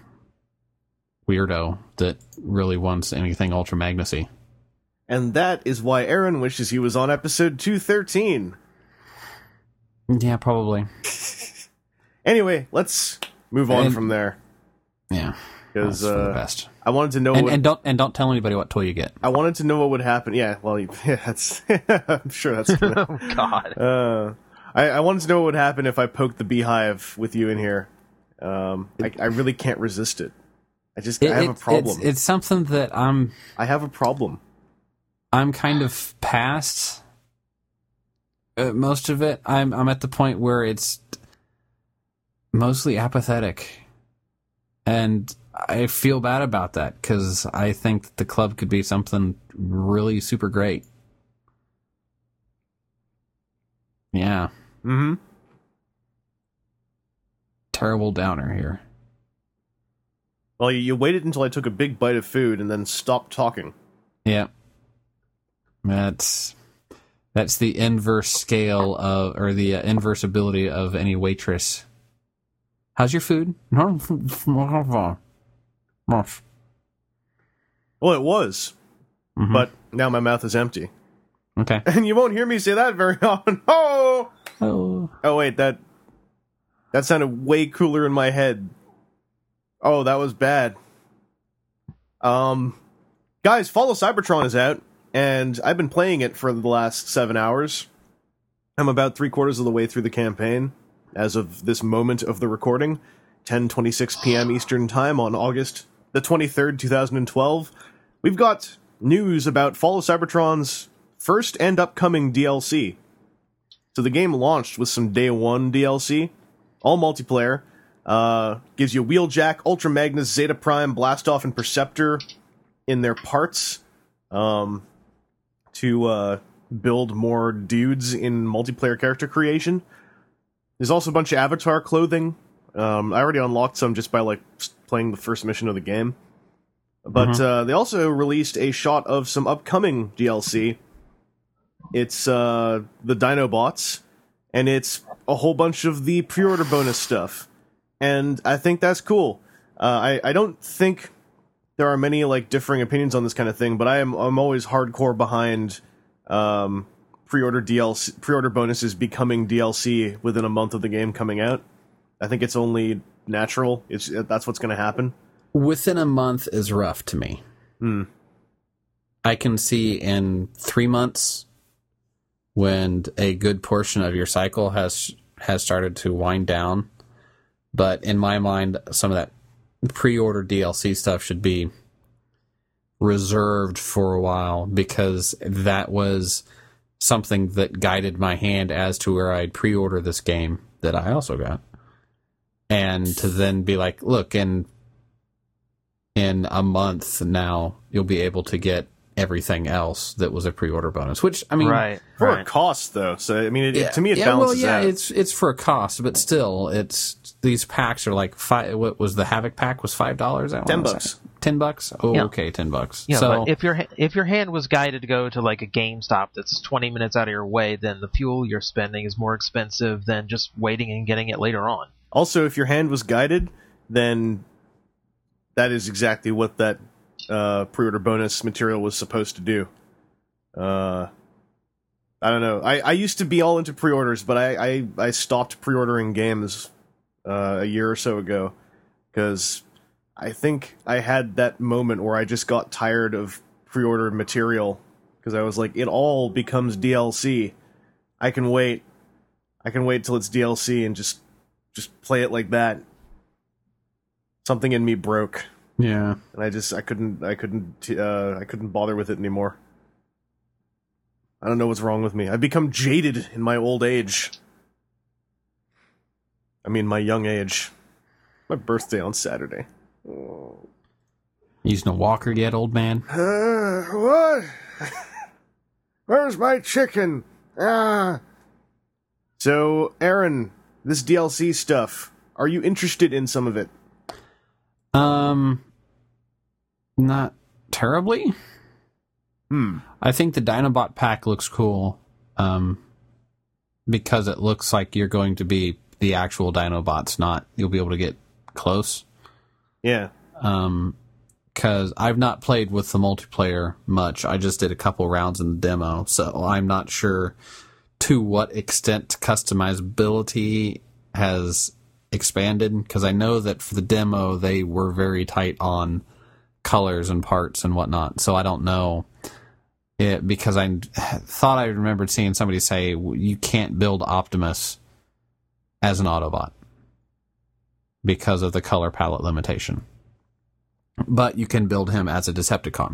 weirdo that really wants anything Ultra Magnusy. and that is why Aaron wishes he was on episode two thirteen. Yeah, probably. Anyway, let's move on And- from there, Yeah, because that's for the uh, best. I wanted to know And, what, and don't and don't tell anybody what toy you get. I wanted to know what would happen. Yeah, well, you- yeah, that's I'm sure that's gonna, Oh God. uh, I, I wanted to know what would happen if I poked the beehive with you in here. Um, I, I really can't resist it. I just It- I have it- a problem. It's, it's something that I'm I have a problem. I'm kind of past uh, most of it. I'm I'm at the point where it's mostly apathetic, and I feel bad about that, because I think that the club could be something really super great. Yeah, Mm-hmm. terrible downer here. Well, you, you waited until I took a big bite of food and then stopped talking. Yeah, that's that's the inverse scale of, or the uh, inverse ability of any waitress. How's your food? Well, it was, Mhm. but now my mouth is empty. Okay. And you won't hear me say that very often. Oh! Oh. Oh, wait, that that sounded way cooler in my head. Oh, that was bad. Um, guys, Fall of Cybertron is out, and I've been playing it for the last seven hours. I'm about three quarters of the way through the campaign, as of this moment of the recording, ten twenty-six p.m. Eastern Time on August the twenty-third, twenty twelve. We've got news about Fall of Cybertron's first and upcoming D L C. So the game launched with some Day one D L C, all multiplayer. Uh, gives you Wheeljack, Ultra Magnus, Zeta Prime, Blastoff, and Perceptor in their parts um, to uh, build more dudes in multiplayer character creation. There's also a bunch of avatar clothing. Um, I already unlocked some just by like playing the first mission of the game. But mm-hmm. uh, they also released a shot of some upcoming D L C. It's uh, the Dinobots, and it's a whole bunch of the pre-order bonus stuff. And I think that's cool. Uh, I, I don't think there are many like differing opinions on this kind of thing, but I am I'm always hardcore behind um, pre-order D L C, pre-order bonuses becoming D L C within a month of the game coming out. I think it's only natural. It's that's what's going to happen. Within a month is rough to me. Hmm. I can see in three months when a good portion of your cycle has has started to wind down. But in my mind, some of that pre-order D L C stuff should be reserved for a while, because that was something that guided my hand as to where I'd pre-order this game that I also got. And to then be like, look, in in a month now, you'll be able to get everything else that was a pre-order bonus. Which, I mean... Right, for right. a cost, though. So, I mean, it, yeah, it, to me, it yeah, balances well, yeah, out. it's it's for a cost, but still, it's these packs are like five. What was the Havoc pack? Was five dollars? Ten bucks. Ten bucks. Oh, yeah. okay, ten bucks. Yeah, so but if your if your hand was guided to go to like a GameStop that's twenty minutes out of your way, then the fuel you're spending is more expensive than just waiting and getting it later on. Also, if your hand was guided, then that is exactly what that uh, pre-order bonus material was supposed to do. Uh, I don't know. I, I used to be all into pre-orders, but I, I, I stopped pre-ordering games uh, a year or so ago, because I think I had that moment where I just got tired of pre-order material, because I was like, it all becomes D L C. I can wait. I can wait till it's D L C and just just play it like that. Something in me broke. Yeah. And I just I couldn't I couldn't uh, I couldn't bother with it anymore. I don't know what's wrong with me. I've become jaded in my old age. I mean, my young age. My birthday on Saturday. Oh. Using a walker yet, old man? Uh, what? Where's my chicken? Ah. So, Aaron, this D L C stuff, are you interested in some of it? Um, not terribly. Hmm. I think the Dinobot pack looks cool, um, because it looks like you're going to be the actual Dinobots, not you'll be able to get close. Yeah. Um, because I've not played with the multiplayer much. I just did a couple rounds in the demo, so I'm not sure to what extent customizability has expanded, because I know that for the demo they were very tight on colors and parts and whatnot, so I don't know it, because I thought I remembered seeing somebody say you can't build Optimus as an Autobot because of the color palette limitation, but you can build him as a Decepticon.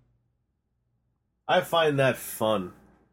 I find that fun.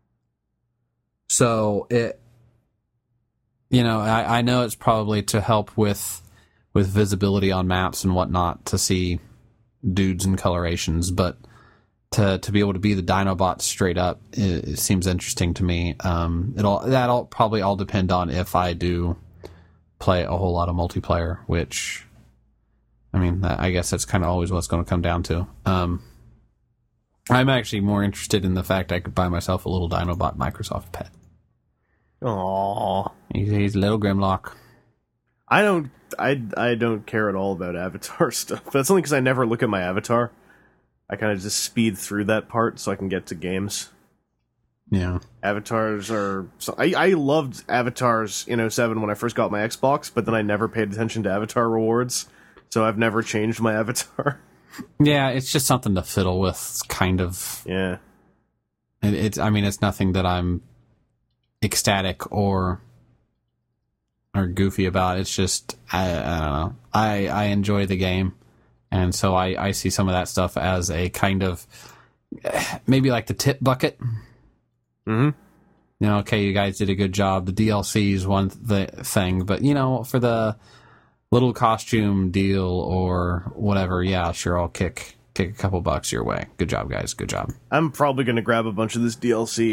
So it, you know, I, I know it's probably to help with with visibility on maps and whatnot to see dudes and colorations, but to to be able to be the Dinobot straight up, it, it seems interesting to me. Um, it'll that'll probably all depend on if I do play a whole lot of multiplayer, which, I mean, I guess that's kind of always what it's going to come down to. Um, I'm actually more interested in the fact I could buy myself a little Dinobot Microsoft pet. Aww. He's, he's a little Grimlock. I don't, I, I don't care at all about Avatar stuff. That's only because I never look at my Avatar. I kind of just speed through that part so I can get to games. Yeah. Avatars are... So I, I loved Avatars in oh seven when I first got my Xbox, but then I never paid attention to Avatar rewards, so I've never changed my Avatar. Yeah, it's just something to fiddle with, kind of. Yeah. It, it's, I mean, it's nothing that I'm ecstatic or or goofy about. It's just, I, I don't know. I, I enjoy the game, and so I, I see some of that stuff as a kind of, maybe like the tip bucket. Mm-hmm. You know, okay, you guys did a good job. The D L C is one th- thing, but, you know, for the little costume deal or whatever, yeah, sure, I'll kick kick a couple bucks your way. Good job, guys. Good job. I'm probably going to grab a bunch of this D L C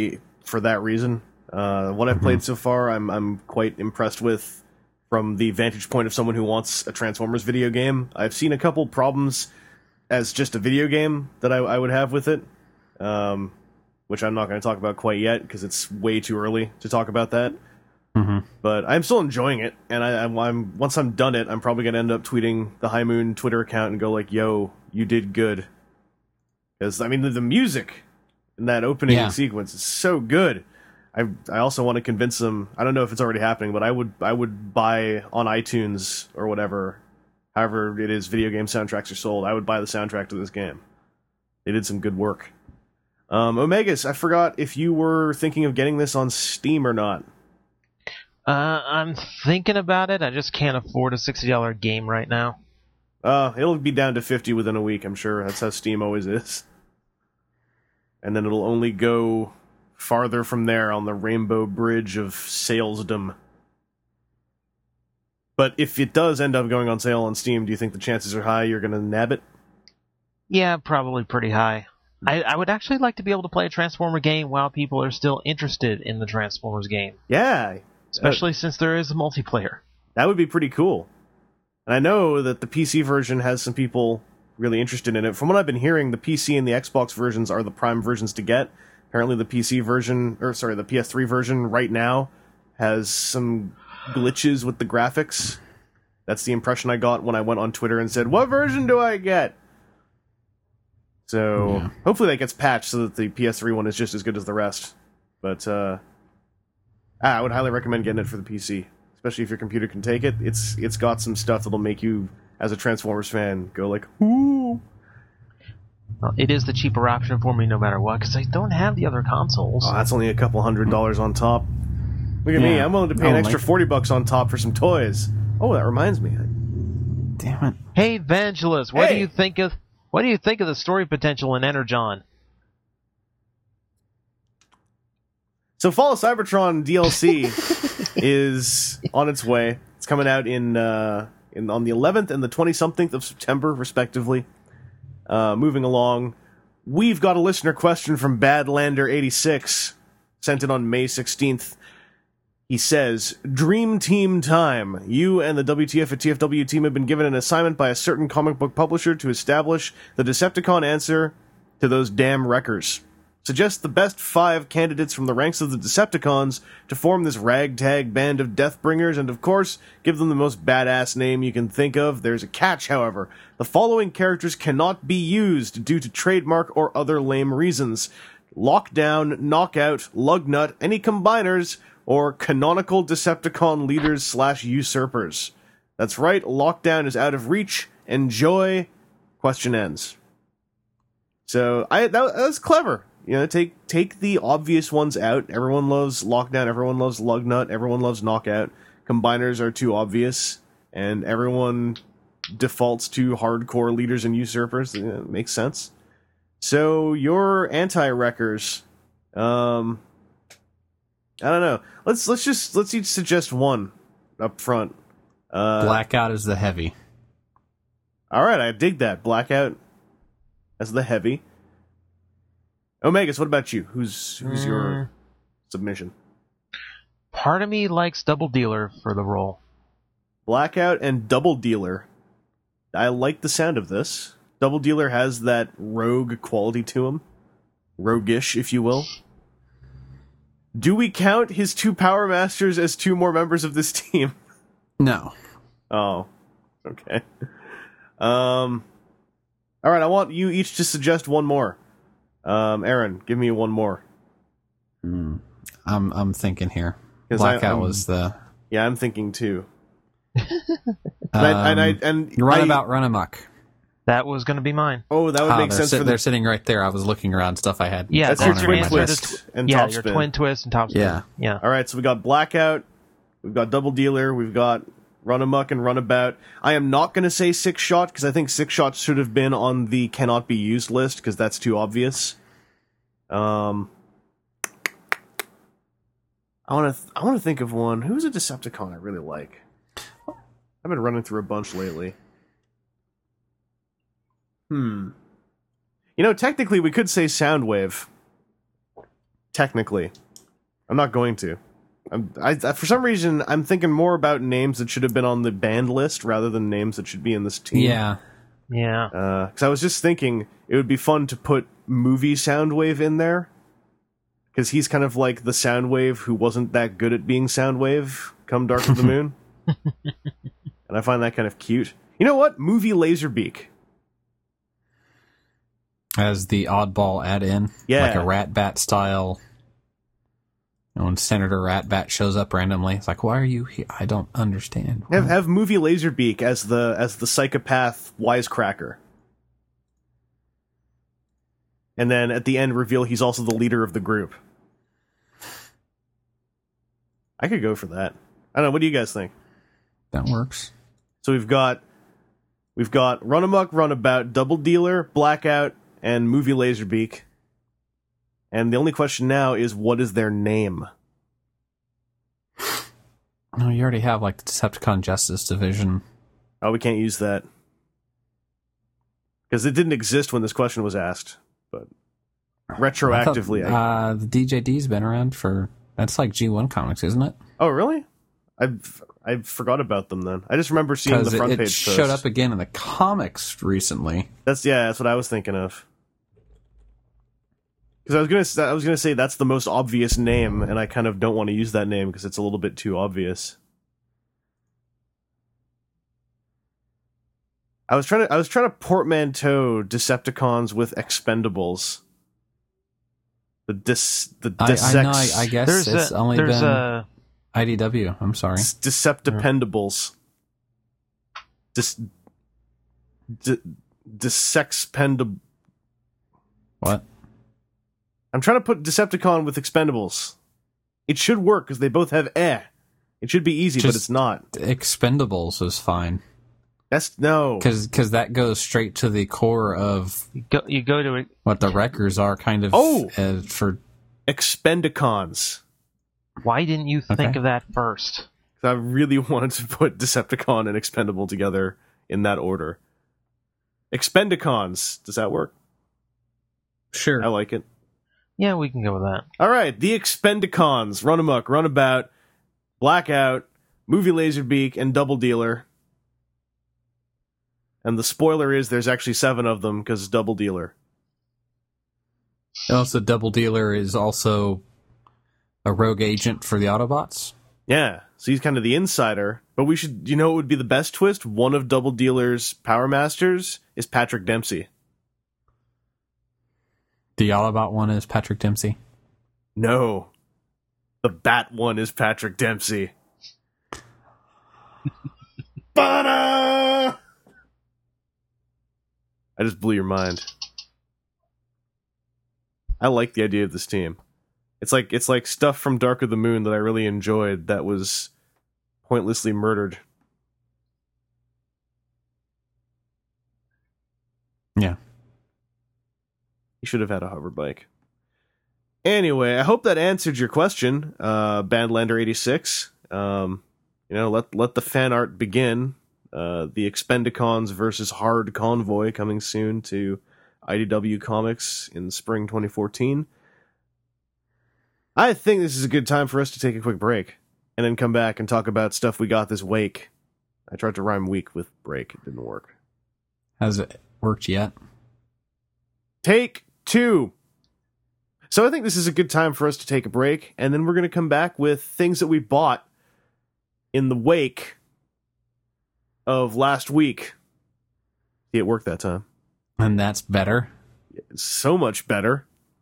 for that reason. Uh, what I've played so far, I'm I'm quite impressed with from the vantage point of someone who wants a Transformers video game. I've seen a couple problems as just a video game that I, I would have with it, um, which I'm not going to talk about quite yet because it's way too early to talk about that. Mm-hmm. But I'm still enjoying it, and I, I'm, I'm once I'm done it, I'm probably going to end up tweeting the High Moon Twitter account and go like, "Yo, you did good." Because I mean, the, the music in that opening Yeah. sequence is so good. I I also want to convince them. I don't know if it's already happening, but I would I would buy on iTunes or whatever, however it is video game soundtracks are sold. I would buy the soundtrack to this game. They did some good work. Um, Omegas, I forgot if you were thinking of getting this on Steam or not. Uh, I'm thinking about it. I just can't afford a sixty dollars game right now. Uh, it'll be down to fifty within a week, I'm sure. That's how Steam always is. And then it'll only go farther from there on the rainbow bridge of salesdom. But if it does end up going on sale on Steam, do you think the chances are high you're going to nab it? Yeah, probably pretty high. I, I would actually like to be able to play a Transformer game while people are still interested in the Transformers game. Yeah. Especially since there is a multiplayer. That would be pretty cool. And I know that the P C version has some people really interested in it. From what I've been hearing, the P C and the Xbox versions are the prime versions to get. Apparently the P C version, or sorry, the P S three version right now has some glitches with the graphics. That's the impression I got when I went on Twitter and said, "What version do I get?" So Yeah. hopefully that gets patched so that the P S three one is just as good as the rest. But uh, I would highly recommend getting it for the P C, especially if your computer can take it. It's it's got some stuff that'll make you, as a Transformers fan, go like, "Ooh." Well, it is the cheaper option for me no matter what, because I don't have the other consoles. Oh, that's only a couple hundred dollars on top. Look at me, Yeah. I'm willing to pay an Oh, extra like- forty bucks on top for some toys. Oh, that reminds me. Damn it. Hey, Vangelis, what Hey. do you think of what do you think of the story potential in Energon? So Fall of Cybertron D L C is on its way. It's coming out in uh, in on the eleventh and the twenty-something of September, respectively. Uh, moving along, we've got a listener question from Badlander eighty-six, sent in on May sixteenth. He says, "Dream Team time. You and the W T F at T F W team have been given an assignment by a certain comic book publisher to establish the Decepticon answer to those damn wreckers. Suggest the best five candidates from the ranks of the Decepticons to form this ragtag band of Deathbringers, and of course, give them the most badass name you can think of. There's a catch, however. The following characters cannot be used due to trademark or other lame reasons. Lockdown, Knockout, Lugnut, any combiners, or canonical Decepticon leaders slash usurpers. That's right, Lockdown is out of reach. Enjoy. Question ends." So, I that, that was clever. You know, take take the obvious ones out. Everyone loves Lockdown, everyone loves Lugnut, everyone loves Knockout. Combiners are too obvious, and everyone defaults to hardcore leaders and usurpers. Yeah, it makes sense. So, your anti-wreckers, um, I don't know. Let's let's just let's each suggest one up front. Uh, Blackout is the heavy. All right, I dig that. Blackout as the heavy. Omegas, what about you? Who's who's Mm. your submission? Part of me likes Double Dealer for the role. Blackout and Double Dealer. I like the sound of this. Double Dealer has that rogue quality to him. Roguish, if you will. Do we count his two Power Masters as two more members of this team? No. Oh, okay. Um, all right, I want you each to suggest one more. Um, Aaron, give me one more. Mm. I'm I'm thinking here. 'Cause I- Blackout I'm- was the Yeah, I'm thinking too. And I, and I um, and runabout I, run amok. That was going to be mine. Oh, that would Ah, make they're, sense sit- for they're the. sitting right there. I was looking around stuff I had. Yeah, That's on your that's there twin in my transferred list. twist to- and yeah, top your spin. twin twist and top spin. Yeah. Yeah. All right, so we got Blackout, we've got Double Dealer, we've got Run Amok and Runabout. I am not going to say Six Shot because I think Six Shot should have been on the cannot be used list because that's too obvious. Um, I want to. Th- I want to think of one. Who's a Decepticon I really like? I've been running through a bunch lately. Hmm. You know, technically, we could say Soundwave. Technically, I'm not going to. I'm, I, I, for some reason, I'm thinking more about names that should have been on the banned list rather than names that should be in this team. Yeah. Yeah. Because I was just thinking it would be fun to put movie Soundwave in there. Because he's kind of like the Soundwave who wasn't that good at being Soundwave come Dark of the Moon. And I find that kind of cute. You know what? Movie Laserbeak. As the oddball add-in. Yeah. Like a Rat-Bat style. And when Senator Rat-Bat shows up randomly, it's like, why are you here? I don't understand. Have have movie Laserbeak as the as the psychopath wisecracker. And then at the end reveal he's also the leader of the group. I could go for that. I don't know, what do you guys think? That works. So we've got we've got Runamuck, Runabout, Double Dealer, Blackout, and Movie Laserbeak. And the only question now is, what is their name? No, you already have, like, the Decepticon Justice Division. Oh, we can't use that. Because it didn't exist when this question was asked. But retroactively... I thought, uh, the D J D's been around for... That's like G one Comics, isn't it? Oh, really? I I forgot about them then. I just remember seeing the front it, it page showed post. up again in the comics recently. That's yeah, that's what I was thinking of. Because I was gonna I was gonna say that's the most obvious name, and I kind of don't want to use that name because it's a little bit too obvious. I was trying to I was trying to portmanteau Decepticons with Expendables. The dis the I, dis I know. I, I guess There's it's a, only there's been a I D W. I'm sorry. Deceptipendables. Dis d Disexpendable. What? I'm trying to put Decepticon with Expendables. It should work because they both have eh. It should be easy, Just but it's not. Expendables is fine. That's no. Because that goes straight to the core of you go you go to it. what the Wreckers are, kind of. Oh! uh, for Expendicons. Why didn't you think Okay. of that first? I really wanted to put Decepticon and Expendable together in that order. Expendicons. Does that work? sure. I like it. Yeah, we can go with that. All right, the Expendicons. Runamuck, Runabout, Blackout, Movie Laserbeak, and Double Dealer. And the spoiler is there's actually seven of them because it's Double Dealer. Also, Double Dealer is also a rogue agent for the Autobots. Yeah, so he's kind of the insider. But we should, you know what would be the best twist? One of Double Dealer's Power Masters is Patrick Dempsey. The Autobot one is Patrick Dempsey. No. The Bat one is Patrick Dempsey. Ba-da! I just blew your mind. I like the idea of this team. It's like it's like stuff from Dark of the Moon that I really enjoyed that was pointlessly murdered. Yeah. You should have had a hover bike. Anyway, I hope that answered your question, uh, Bandlander eighty-six. Um, you know, let let the fan art begin. Uh, the Expendicons versus Hard Convoy coming soon to I D W Comics in spring twenty fourteen. I think this is a good time for us to take a quick break and then come back and talk about stuff we got this week. I tried to rhyme week with break. It didn't work. Has it worked yet? Take two. So I think this is a good time for us to take a break, and then we're going to come back with things that we bought in the wake of last week. See, it worked that time. And that's better. It's so much better.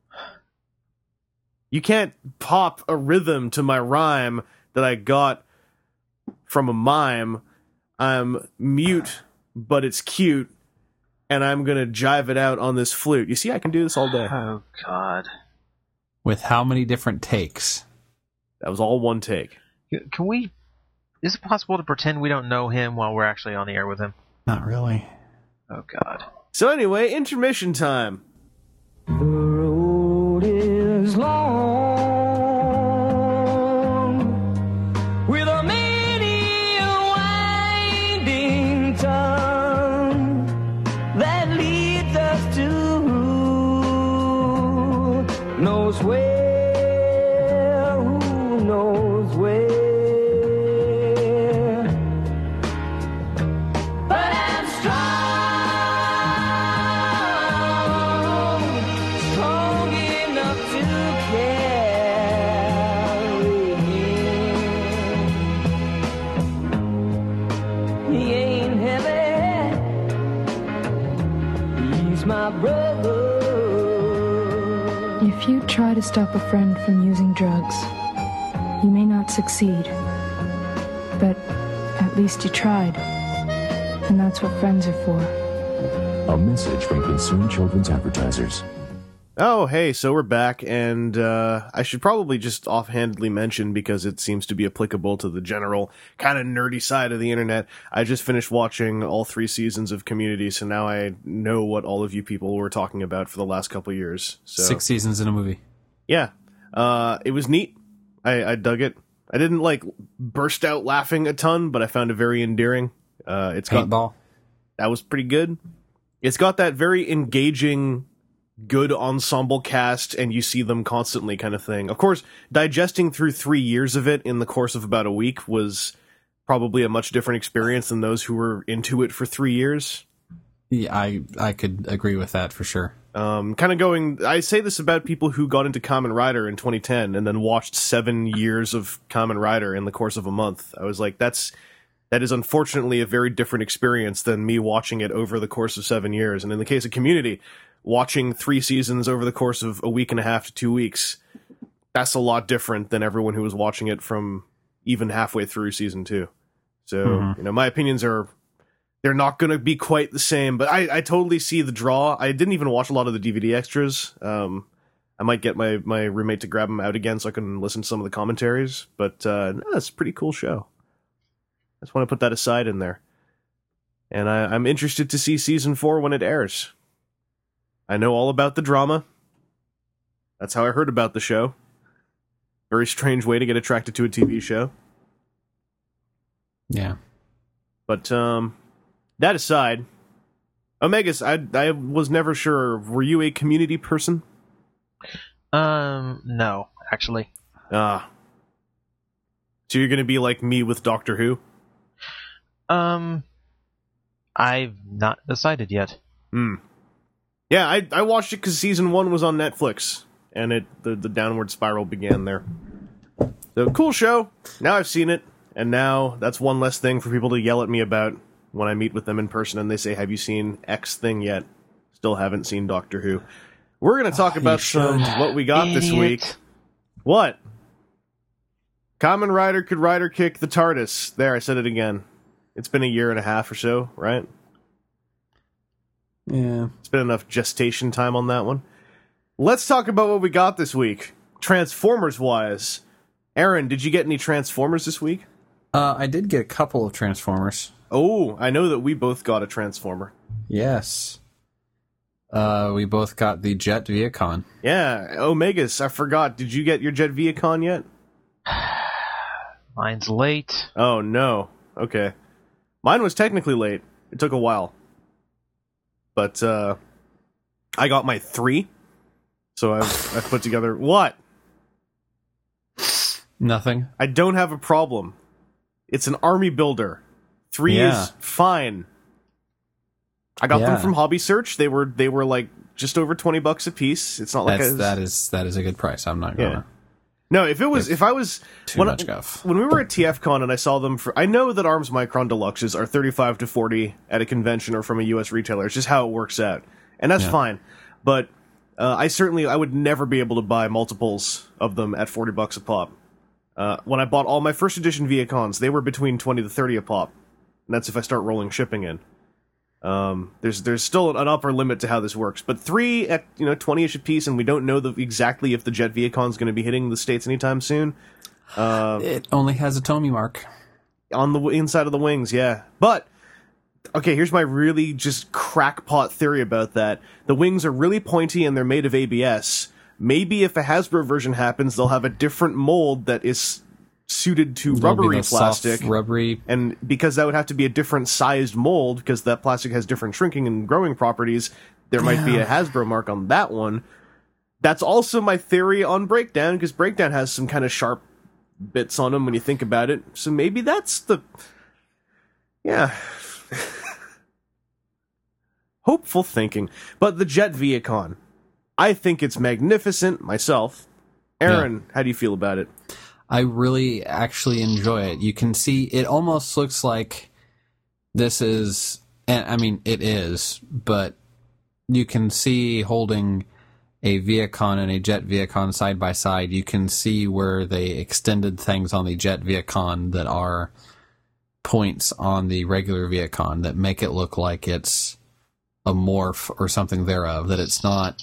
You can't pop a rhythm to my rhyme that I got from a mime. I'm mute, but it's cute, and I'm going to jive it out on this flute. You see, I can do this all day. Oh, God. With how many different takes? That was all one take. Can we... Is it possible to pretend we don't know him while we're actually on the air with him? Not really. Oh, God. So anyway, intermission time. The road is long with a many winding tongue that leads us to knows where. my brother. If you try to stop a friend from using drugs, you may not succeed. But at least you tried. And that's what friends are for. A message from Concerned Children's Advertisers. Oh, hey, so we're back, and uh, I should probably just offhandedly mention, because it seems to be applicable to the general kind of nerdy side of the internet, I just finished watching all three seasons of Community, so now I know what all of you people were talking about for the last couple of years. So, Six seasons in a movie. yeah, uh, it was neat. I, I dug it. I didn't, like, burst out laughing a ton, but I found it very endearing. Uh, it's got, Paintball. that was pretty good. It's got that very engaging, good ensemble cast, and you see them constantly kind of thing. Of course, digesting through three years of it in the course of about a week was probably a much different experience than those who were into it for three years. Yeah, I I could agree with that for sure. Um, kind of going, I say this about people who got into Kamen Rider in twenty ten and then watched seven years of Kamen Rider in the course of a month. I was like, that's, that is unfortunately a very different experience than me watching it over the course of seven years. And in the case of Community, watching three seasons over the course of a week and a half to two weeks, that's a lot different than everyone who was watching it from even halfway through season two. So, Mhm. you know, my opinions are, they're not going to be quite the same, but I, I totally see the draw. I didn't even watch a lot of the D V D extras. Um, I might get my, my roommate to grab them out again so I can listen to some of the commentaries, but uh, no, it's a pretty cool show. I just want to put that aside in there. And I, I'm interested to see season four when it airs. I know all about the drama. That's how I heard about the show. Very strange way to get attracted to a T V show. Yeah. But, um, that aside, Omegas, I, I was never sure, were you a Community person? Um, no, actually. Ah. So you're gonna be like me with Doctor Who? Um, I've not decided yet. Hmm. Yeah, I I watched it because season one was on Netflix, and it the, the downward spiral began there. So, cool show. Now I've seen it, and now that's one less thing for people to yell at me about when I meet with them in person and they say, have you seen X thing yet? Still haven't seen Doctor Who. We're going to talk Oh, about you some should. what we got this Idiot. week. What? Kamen Rider could rider kick the TARDIS. There, I said it again. It's been a year and a half or so, right? Yeah. It's been enough gestation time on that one. Let's talk about what we got this week. Transformers-wise. Aaron, did you get any Transformers this week? Uh, I did get a couple of Transformers. Oh, I know that we both got a Transformer. Yes. Uh, we both got the Jet Viacon. Yeah, Omegas, I forgot. Did you get your Jet Viacon yet? Mine's late. Oh, no. Okay. Mine was technically late. It took a while. But, uh, I got my three. So I've, I've put together... What? Nothing. I don't have a problem. It's an army builder. Three Yeah. is fine. I got Yeah. them from Hobby Search. They were they were like just over twenty bucks a piece. It's not like That's, a, that is that is a good price. I'm not Yeah. gonna no. If it was if I was too when much I, guff. when we were at T F Con and I saw them for, I know that Arms Micron Deluxes are thirty-five to forty at a convention or from a U S retailer. It's just how it works out, and that's Yeah. fine. But uh, I certainly I would never be able to buy multiples of them at forty bucks a pop. Uh, when I bought all my first edition Viacons, they were between twenty to thirty a pop, and that's if I start rolling shipping in. Um, there's there's still an upper limit to how this works, but three at you know twenty-ish a piece, and we don't know the, exactly if the Jet Viacon's going to be hitting the States anytime soon. Uh, It only has a Tomy mark. on the w- inside of the wings, yeah. But okay, here's my really just crackpot theory about that. The wings are really pointy and they're made of A B S. Maybe if a Hasbro version happens, they'll have a different mold that is suited to It'll be rubbery the soft, plastic. rubbery. And because that would have to be a different sized mold, because that plastic has different shrinking and growing properties, there might be a Hasbro mark on that one. That's also my theory on Breakdown, because Breakdown has some kind of sharp bits on them when you think about it. So maybe that's the... Yeah. Hopeful thinking. But the Jet Viacon. I think it's magnificent myself. Aaron, how do you feel about it? I really actually enjoy it. You can see it almost looks like this is, and I mean it is, but you can see holding a Viacon and a Jet Viacon side by side, you can see where they extended things on the Jet Viacon that are points on the regular Viacon that make it look like it's a morph or something thereof, that it's not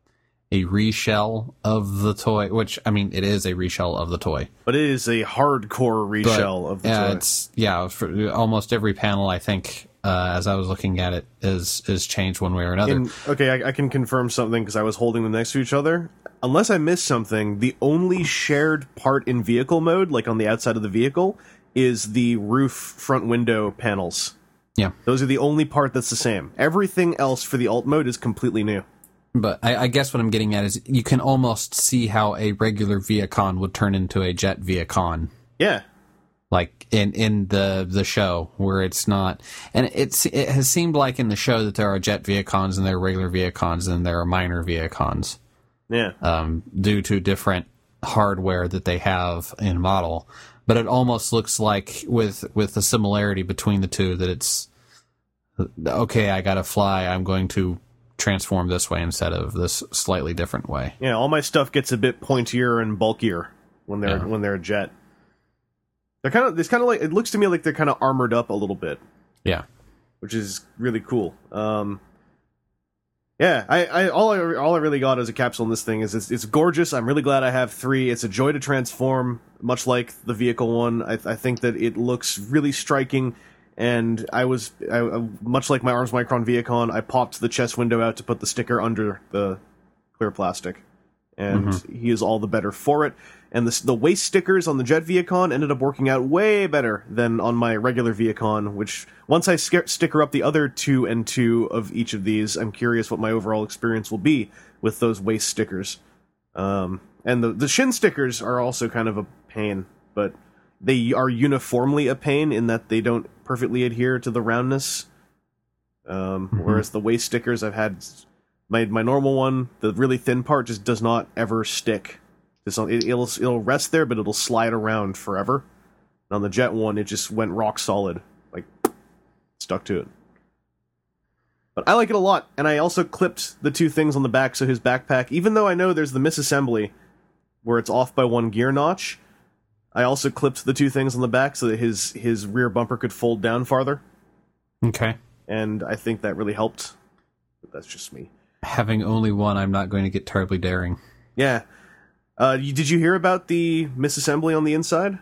a reshell of the toy, which, I mean, it is a reshell of the toy. But it is a hardcore reshell But, of the yeah, toy. It's, yeah, for almost every panel, I think, uh, as I was looking at it, is is changed one way or another. In, okay, I, I can confirm something because I was holding them next to each other. Unless I missed something, the only shared part in vehicle mode, like on the outside of the vehicle, is the roof front window panels. Yeah. Those are the only part that's the same. Everything else for the alt mode is completely new. But I, I guess what I'm getting at is you can almost see how a regular Viacon would turn into a Jet Viacon. Yeah. Like in, in the the show, where it's not, and it's it has seemed like in the show that there are Jet Viacons and there are regular Viacons and there are minor Viacons, Yeah. um, due to different hardware that they have in model. But it almost looks like with with the similarity between the two that it's okay. I gotta fly. I'm going to transform this way instead of this slightly different way. Yeah, all my stuff gets a bit pointier and bulkier when they're Yeah. when they're a jet. They're kind of it's kind of like it looks to me like they're kind of armored up a little bit, Yeah. which is really cool. Um, yeah, I, I all I all I really got as a capsule in this thing is it's, it's gorgeous. I'm really glad I have three. It's a joy to transform, much like the vehicle one. I, I think that it looks really striking. And I was, I, I- much like my Arms Micron Viacon, I popped the chest window out to put the sticker under the clear plastic. And he is all the better for it. And the, the waist stickers on the Jet Viacon ended up working out way better than on my regular Viacon, which, once I sca- sticker up the other two and two of each of these, I'm curious what my overall experience will be with those waist stickers. Um, and the, the shin stickers are also kind of a pain, but they are uniformly a pain in that they don't perfectly adhere to the roundness. Um, Mhm. Whereas the waist stickers I've had, my my normal one, the really thin part just does not ever stick. It's on, it, it'll it'll rest there, but it'll slide around forever. And on the Jet one, it just went rock solid, like stuck to it. But I like it a lot, and I also clipped the two things on the back, so his backpack, even though I know there's the misassembly where it's off by one gear notch, I also clipped the two things on the back so that his his rear bumper could fold down farther, Okay. and I think that really helped. But that's just me. Having only one, I'm not going to get terribly daring. Yeah. Uh, you, did you hear about the misassembly on the inside?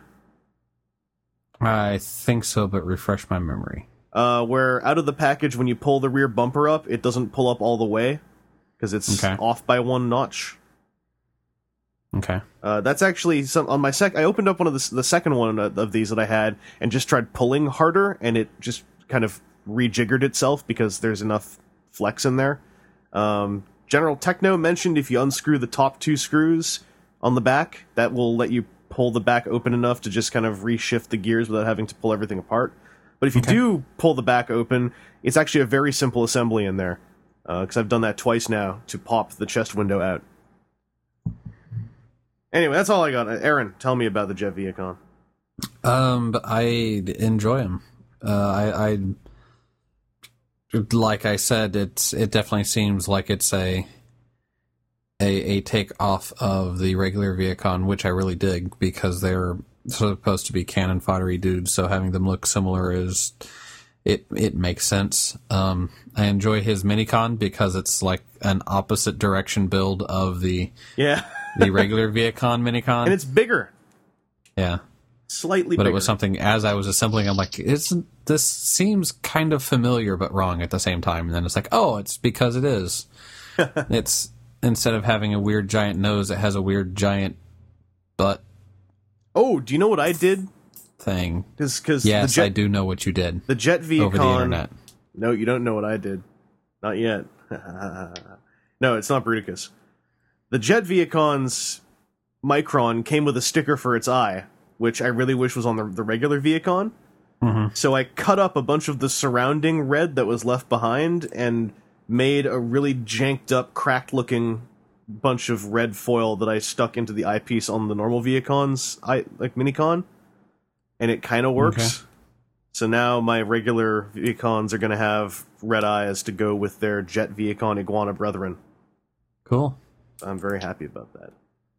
I think so, but refresh my memory. Uh, where out of the package, when you pull the rear bumper up, it doesn't pull up all the way because it's Okay. off by one notch. Okay. Uh, that's actually some on my sec. I opened up one of the the second one of of these that I had and just tried pulling harder, and it just kind of rejiggered itself because there's enough flex in there. Um, General Techno mentioned if you unscrew the top two screws on the back, that will let you pull the back open enough to just kind of reshift the gears without having to pull everything apart. But if you Okay. do pull the back open, it's actually a very simple assembly in there. Because I've done that twice now to pop the chest window out. Anyway, that's all I got. Aaron, tell me about the Jet Viacon. Um, but I enjoy them. Uh, I, I, like I said, it's it definitely seems like it's a a a take off of the regular Viacon, which I really dig because they're supposed to be cannon foddery dudes. So having them look similar is it it makes sense. Um, I enjoy his Minicon because it's like an opposite direction build of the Yeah. the regular Viacon Minicon. And it's bigger. yeah. Slightly But bigger. it was something, as I was assembling, I'm like, isn't this seems kind of familiar but wrong at the same time? And then it's like, oh, it's because it is. It's, instead of having a weird giant nose, it has a weird giant butt Oh, do you know what I did? thing. Cause, cause Yes, the Jet, I do know what you did The Jet Viacon. over the internet. No, you don't know what I did. Not yet. No, it's not Bruticus. The Jet Viacon's Micron came with a sticker for its eye, which I really wish was on the, the regular Viacon. Mhm. So I cut up a bunch of the surrounding red that was left behind and made a really janked up, cracked looking bunch of red foil that I stuck into the eyepiece on the normal Viacon's eye, like Minicon. And it kind of works. So now my regular Viacons are going to have red eyes to go with their Jet Viacon Iguana brethren. Cool. I'm very happy about that.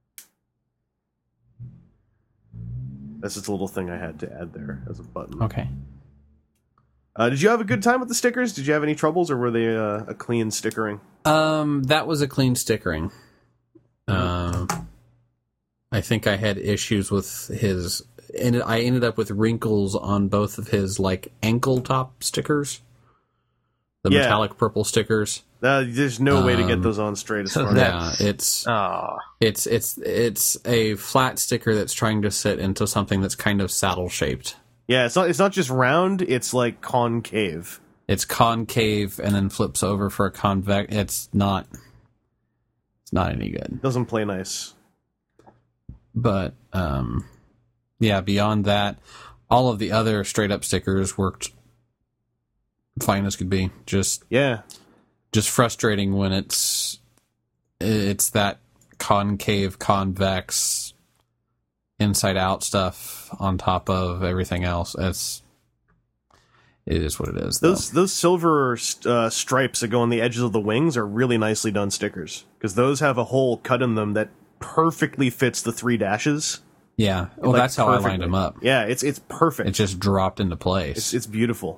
That's just a little thing I had to add there as a button. Okay. Uh, did you have a good time with the stickers? Did you have any troubles, or were they uh, a clean stickering? Um, that was a clean stickering. Um, I think I had issues with his, and I ended up with wrinkles on both of his like ankle top stickers, the Yeah. metallic purple stickers. Uh, there's no way to get Um, those on straight as so far as that- Yeah, it's Oh, it's it's it's a flat sticker that's trying to sit into something that's kind of saddle shaped. Yeah, it's not it's not just round, it's like concave. It's concave and then flips over for a convex. It's not. It's not any good. Doesn't play nice. But um, yeah. Beyond that, all of the other straight up stickers worked fine as could be. Just Yeah. just frustrating when it's it's that concave, convex, inside out stuff on top of everything else. It's it is what it is. Though. Those those silver uh, stripes that go on the edges of the wings are really nicely done stickers, because those have a hole cut in them that perfectly fits the three dashes. Yeah. Well, Like, that's how I lined perfectly. them up. Yeah, it's it's perfect. It just dropped into place. it's it's beautiful.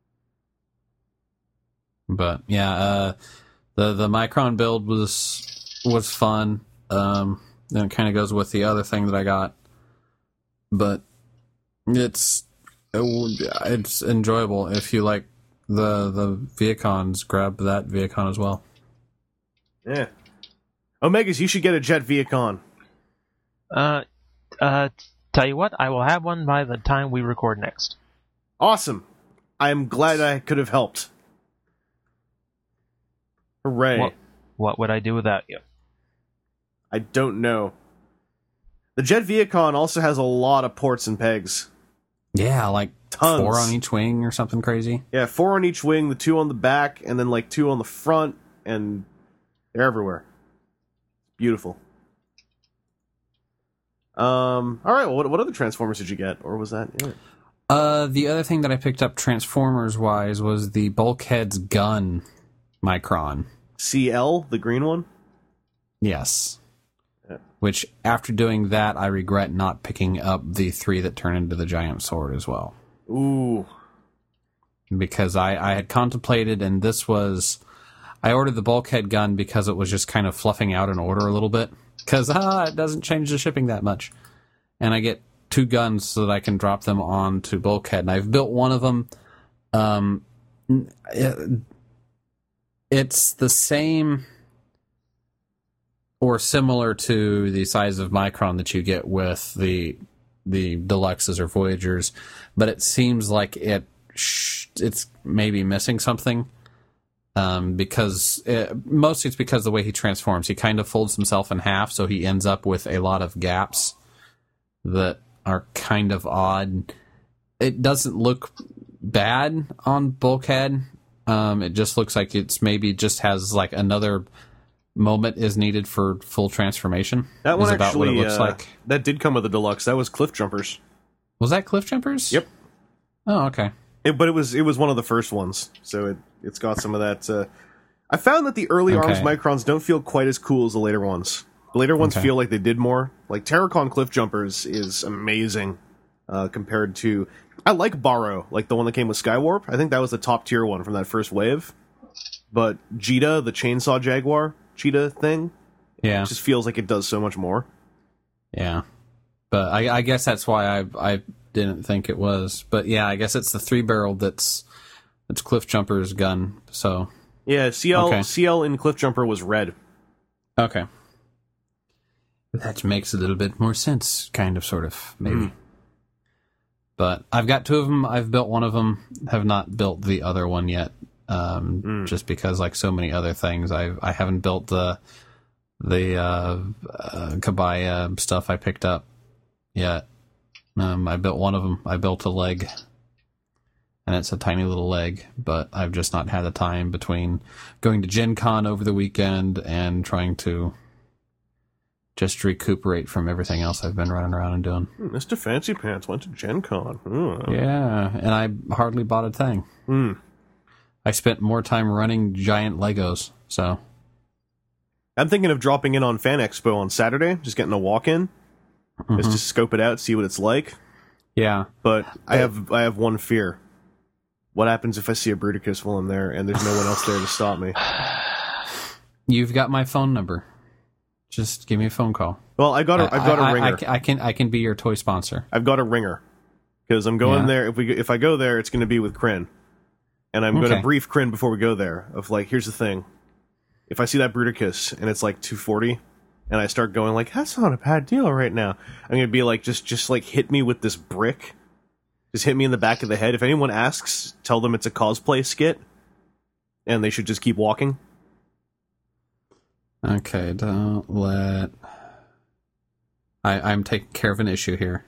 But yeah, uh, the the Micron build was was fun. Um, and it kind of goes with the other thing that I got, but it's it's enjoyable. If you like the the Viacons, grab that Viacon as well. Yeah. Omegas, you should get a Jet Viacon. uh, uh, tell you what, I will have one by the time we record next. Awesome. I'm glad I could have helped. Hooray. What, what would I do without you? I don't know. The Jet Viacon also has a lot of ports and pegs. Yeah, like Tons. four on each wing or something crazy. Yeah, four on each wing, the two on the back, and then like two on the front, and they're everywhere. Beautiful. Um. All right. Well, what what other Transformers did you get, or was that it? Uh, the other thing that I picked up Transformers wise was the Bulkhead's gun Micron. C L, the green one. Yes. Yeah. Which, after doing that, I regret not picking up the three that turn into the giant sword as well. Ooh. Because I, I had contemplated, and this was... I ordered the bulkhead gun because it was just kind of fluffing out an order a little bit. Because, ah, it doesn't change the shipping that much. And I get two guns so that I can drop them onto bulkhead. And I've built one of them. Um, it, it's the same... or similar to the size of Micron that you get with the the Deluxes or Voyagers, but it seems like it sh- it's maybe missing something. Um, because it, mostly it's because of the way he transforms. He kind of folds himself in half, so he ends up with a lot of gaps that are kind of odd. It doesn't look bad on Bulkhead. Um, it just looks like it's maybe just has like another moment is needed for full transformation. That one is about actually, what it looks uh, like. that did come with a deluxe. That was Cliff Jumpers. Was that Cliff Jumpers? Yep. Oh, okay. It, but it was it was one of the first ones, so it it's got some of that. Uh, I found that the early Okay. Arms Microns don't feel quite as cool as the later ones. The later ones Okay. feel like they did more. Like Terracon Cliff Jumpers is amazing uh, compared to. I like Borrow, like the one that came with Skywarp. I think that was the top tier one from that first wave. But Jita, the Chainsaw Jaguar Cheetah thing, Yeah. just feels like it does so much more. Yeah. But I, I guess that's why I I didn't think it was. But yeah, I guess it's the three barrel that's that's Cliff Jumper's gun. So Yeah, C L Okay. C L in Cliff Jumper was red. okay. That makes a little bit more sense, kind of, sort of, maybe. Mm. But I've got two of them. I've built one of them. Have not built the other one yet. Um, Mm. Just because, like so many other things, I I haven't built the the uh, uh, Kabaya stuff I picked up yet. Um, I built one of them. I built a leg, and it's a tiny little leg. But I've just not had the time between going to Gen Con over the weekend and trying to just recuperate from everything else I've been running around and doing. Hmm, Mister Fancy Pants went to Gen Con. Hmm. Yeah, and I hardly bought a thing. Hmm. I spent more time running giant Legos, so... I'm thinking of dropping in on Fan Expo on Saturday, just getting a walk-in, Mm-hmm. just to scope it out, see what it's like. Yeah. But I have I have one fear. What happens if I see a Bruticus while I'm there and there's no one else there to stop me? You've got my phone number. Just give me a phone call. Well, I got a, I've got a I, I- ringer. I can- I can I can be your toy sponsor. I've got a ringer because I'm going Yeah. there. If we if I go there, it's going to be with Kryn, and I'm going to Okay. brief Kryn before we go there. Of like, here's the thing: if I see that Bruticus and it's like two forty, and I start going like, that's not a bad deal right now, I'm going to be like, just just like hit me with this brick, just hit me in the back of the head. If anyone asks, tell them it's a cosplay skit, and they should just keep walking. Okay, don't let... I, I'm taking care of an issue here.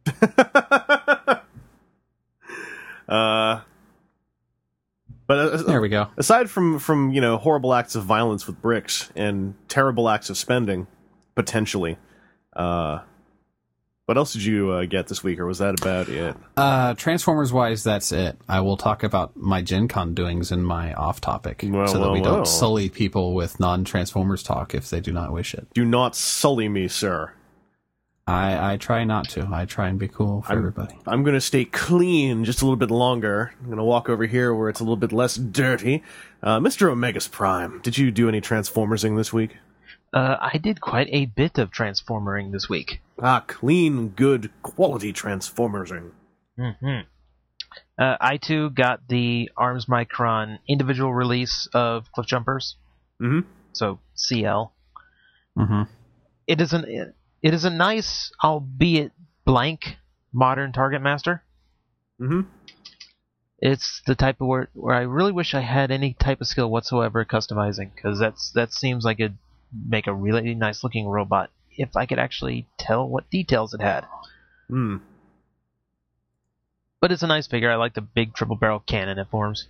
uh. But uh, There we go. aside from, from, you know, horrible acts of violence with bricks and terrible acts of spending, potentially, uh, what else did you uh, get this week, or was that about it? Uh, Transformers-wise, that's it. I will talk about my Gen Con doings in my off-topic, Well, so that well, we don't well. sully people with non-Transformers talk if they do not wish it. Do not sully me, sir. I, I try not to. I try and be cool for I'm- everybody. I'm going to stay clean just a little bit longer. I'm going to walk over here where it's a little bit less dirty. Uh, Mister Omegas Prime, did you do any Transformersing this week? Uh, I did quite a bit of Transformering this week. Ah, clean, good, quality Transformersing. hmm Uh, I too got the Arms Micron individual release of Cliff Jumpers, Mm-hmm. so C L. Mm-hmm. It is an it is a nice, albeit blank, modern Target Master. Mm-hmm. It's the type of where where I really wish I had any type of skill whatsoever at customizing, because that's that seems like it'd make a really nice looking robot if I could actually tell what details it had. Hmm. But it's a nice figure. I like the big triple barrel cannon it forms.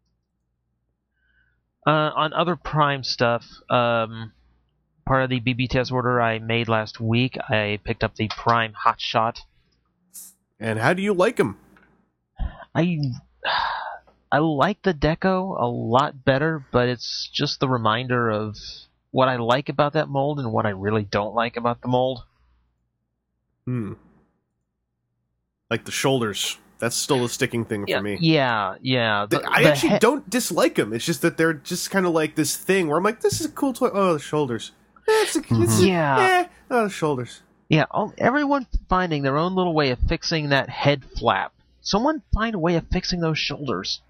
Uh, on other Prime stuff, um, part of the B B T S order I made last week, I picked up the Prime Hotshot. And how do you like him? I I like the deco a lot better, but it's just the reminder of what I like about that mold and what I really don't like about the mold. Hmm. Like the shoulders. That's still a sticking thing for Yeah, me. yeah, yeah. The- I the actually he- don't dislike them. It's just that they're just kind of like this thing where I'm like, this is a cool toy. Oh, the shoulders. Eh, it's a, it's a, Yeah. eh, oh, the shoulders. Yeah, all, everyone finding their own little way of fixing that head flap. Someone find a way of fixing those shoulders.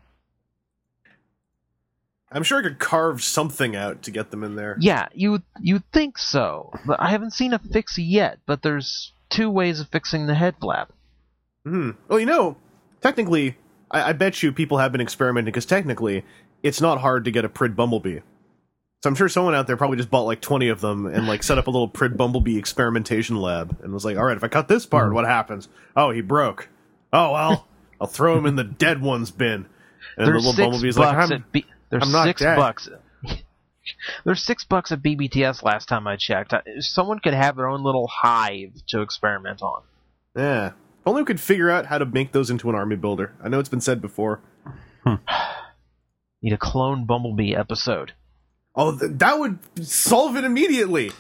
I'm sure I could carve something out to get them in there. Yeah, you you'd think so, but I haven't seen a fix yet. But there's two ways of fixing the head flap. Hmm. Well, you know, technically, I, I bet you people have been experimenting because technically, it's not hard to get a Prid Bumblebee. So I'm sure someone out there probably just bought like twenty of them and like set up a little Prid Bumblebee experimentation lab and was like, all right, if I cut this part, what happens? Oh, he broke. Oh, well, I'll throw him in the dead ones bin. And the There's little six Bumblebee's bucks like, I'm, at B- there's I'm not six dead. bucks. There's six bucks at B B T S last time I checked. I- Someone could have their own little hive to experiment on. yeah. If only we could figure out how to make those into an army builder. I know it's been said before. Need a clone Bumblebee episode. Oh, th- that would solve it immediately.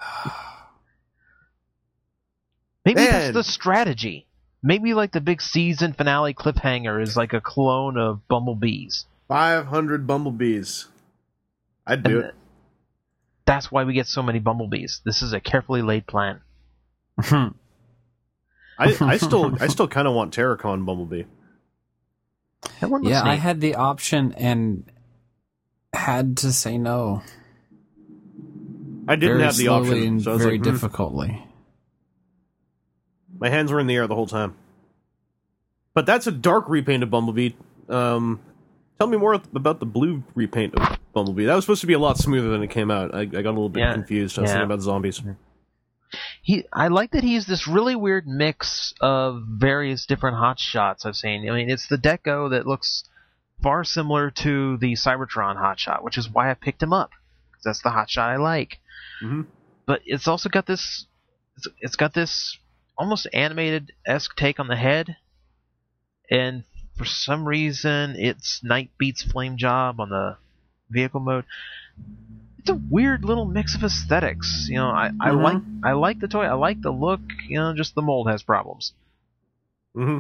Maybe Man. that's the strategy. Maybe like the big season finale cliffhanger is like a clone of Bumblebees. five hundred Bumblebees. I'd do And it. That's why we get so many Bumblebees. This is a carefully laid plan. I, I still I still kind of want Terracon Bumblebee. That one looks Yeah, I neat. had the option and had to say no. I didn't very have the slowly option, and so I was very like, hmm. difficultly. My hands were in the air the whole time. But that's a dark repaint of Bumblebee. Um, tell me more about the blue repaint of Bumblebee. That was supposed to be a lot smoother than it came out. I, I got a little bit Yeah, confused. I was yeah. thinking about zombies. He, I like that he's this really weird mix of various different hot shots I've seen. I mean, it's the deco that looks far similar to the Cybertron hotshot, which is why I picked him up. 'Cause that's the hotshot I like. Mhm. but it's also got this. It's, it's got this almost animated-esque take on the head, and for some reason, it's Night Beats Flame Job on the vehicle mode. It's a weird little mix of aesthetics. You know, I, I Mhm. like I like the toy. I like the look. You know, just the mold has problems. Mm-hmm.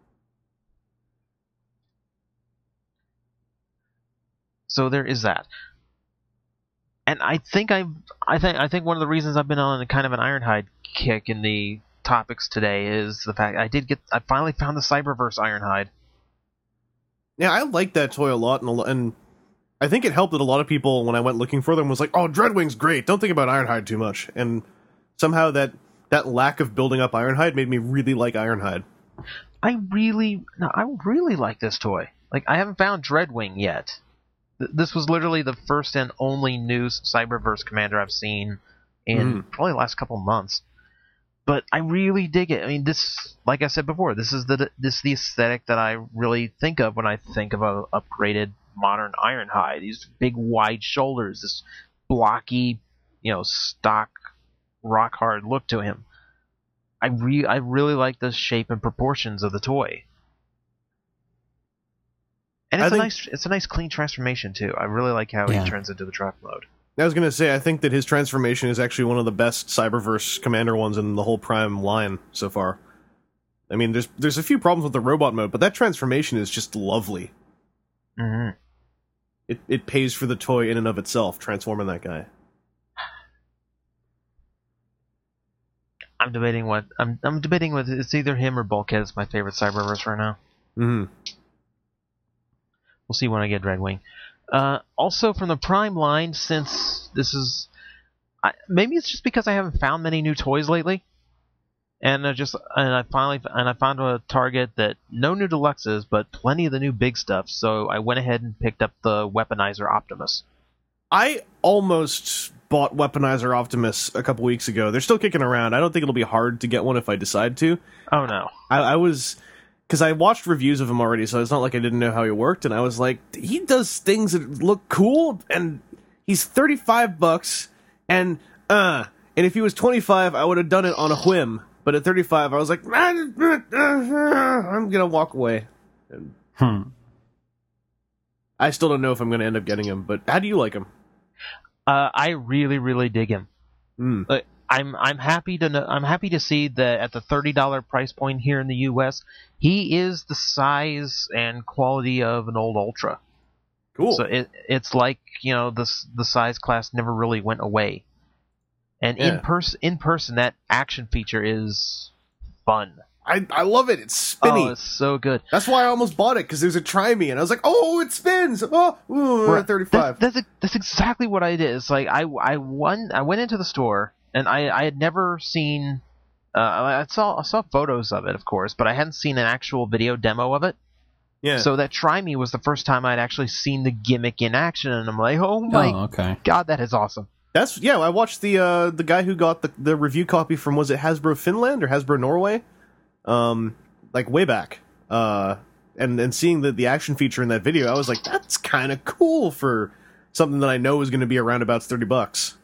So there is that. And I think I I think I think one of the reasons I've been on a kind of an Ironhide kick in the topics today is the fact I did get I finally found the Cyberverse Ironhide. Yeah, I like that toy a lot, and, a lo- and I think it helped that a lot of people, when I went looking for them, was like, oh, Dreadwing's great, don't think about Ironhide too much. And somehow that, that lack of building up Ironhide made me really like Ironhide. I really no, I really like this toy. Like, I haven't found Dreadwing yet. Th- This was literally the first and only new Cyberverse commander I've seen in Mm. probably the last couple months. But I really dig it. I mean, this, like I said before, this is the this is the aesthetic that I really think of when I think of a upgraded modern Ironhide. These big, wide shoulders, this blocky, you know, stock, rock hard look to him. I re I really like the shape and proportions of the toy. And I it's a think- nice, it's a nice clean transformation too. I really like how Yeah. he turns into the truck mode. I was going to say, I think that his transformation is actually one of the best Cyberverse commander ones in the whole Prime line so far. I mean, there's there's a few problems with the robot mode, but that transformation is just lovely. hmm It it pays for the toy in and of itself, transforming that guy. I'm debating what I'm. I'm debating with it's either him or Bulkhead is my favorite Cyberverse right now. Mm-hmm. We'll see when I get Dreadwing. Uh, also from the Prime line, since this is, I, maybe it's just because I haven't found many new toys lately, and I just and I finally and I found a Target that no new deluxes, but plenty of the new big stuff. So I went ahead and picked up the Weaponizer Optimus. I almost bought Weaponizer Optimus a couple weeks ago. They're still kicking around. I don't think it'll be hard to get one if I decide to. Oh no! I, I was... Because I watched reviews of him already, so it's not like I didn't know how he worked, and I was like, he does things that look cool, and he's thirty-five bucks, and, uh, and if he was twenty-five, I would have done it on a whim, but at thirty-five, I was like, I'm gonna walk away. And Hmm. I still don't know if I'm gonna end up getting him, but how do you like him? Uh, I really, really dig him. Hmm. Uh, I'm I'm happy to know, I'm happy to see that at the thirty dollars price point here in the U S, he is the size and quality of an old Ultra. Cool. So it it's like, you know, the the size class never really went away. And in Yeah. person in person that action feature is fun. I, I love it. It's spinny. Oh, it's so good. That's why I almost bought it, because there's a Try Me, and I was like, oh, it spins! Oh, ooh, we're at thirty-five. That, that's that's exactly what I did. It's like I I won I went into the store and I, I had never seen uh, I saw I saw photos of it, of course, but I hadn't seen an actual video demo of it. Yeah. So that Try Me was the first time I'd actually seen the gimmick in action, and I'm like, oh my Oh, okay. god, that is awesome. That's yeah. I watched the uh, the guy who got the the review copy from, was it Hasbro Finland or Hasbro Norway, um, like way back. Uh, and and seeing the the action feature in that video, I was like, that's kind of cool for something that I know is going to be around about thirty bucks.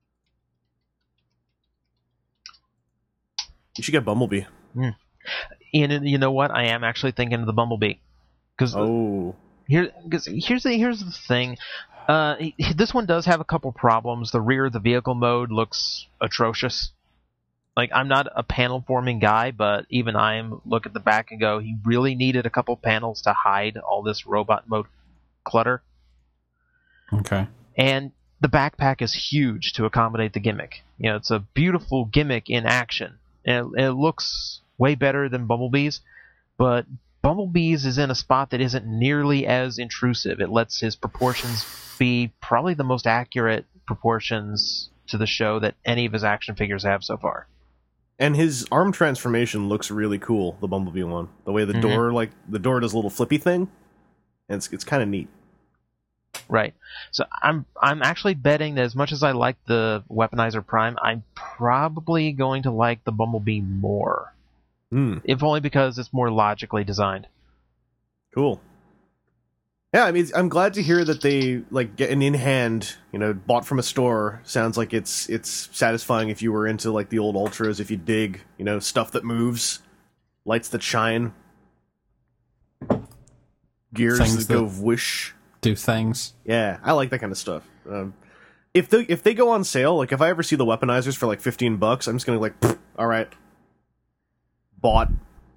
You should get Bumblebee. And you know what? I am actually thinking of the Bumblebee because Oh, here, cause here's the here's the thing. Uh, he- this one does have a couple problems. The rear of the vehicle mode looks atrocious. Like, I'm not a panel forming guy, but even I am look at the back and go, he really needed a couple panels to hide all this robot mode clutter. Okay. And the backpack is huge to accommodate the gimmick. You know, it's a beautiful gimmick in action. And it, it looks way better than Bumblebee's, but Bumblebee's is in a spot that isn't nearly as intrusive. It lets his proportions be probably the most accurate proportions to the show that any of his action figures have so far. and his arm transformation looks really cool. The Bumblebee one, the way the Mhm. door like the door does a little flippy thing, and it's it's kind of neat. Right. So I'm I'm actually betting that as much as I like the Weaponizer Prime, I'm probably going to like the Bumblebee more. Hmm. If only because it's more logically designed. Cool. Yeah, I mean, I'm glad to hear that they like get an in hand, you know, bought from a store. Sounds like it's it's satisfying if you were into like the old Ultras, if you dig, you know, stuff that moves, lights that shine, gears Things that go that- whoosh. Do things. Yeah, I like that kind of stuff. Um, if they if they go on sale, like if I ever see the weaponizers for like fifteen bucks, I'm just gonna like, all right, bought.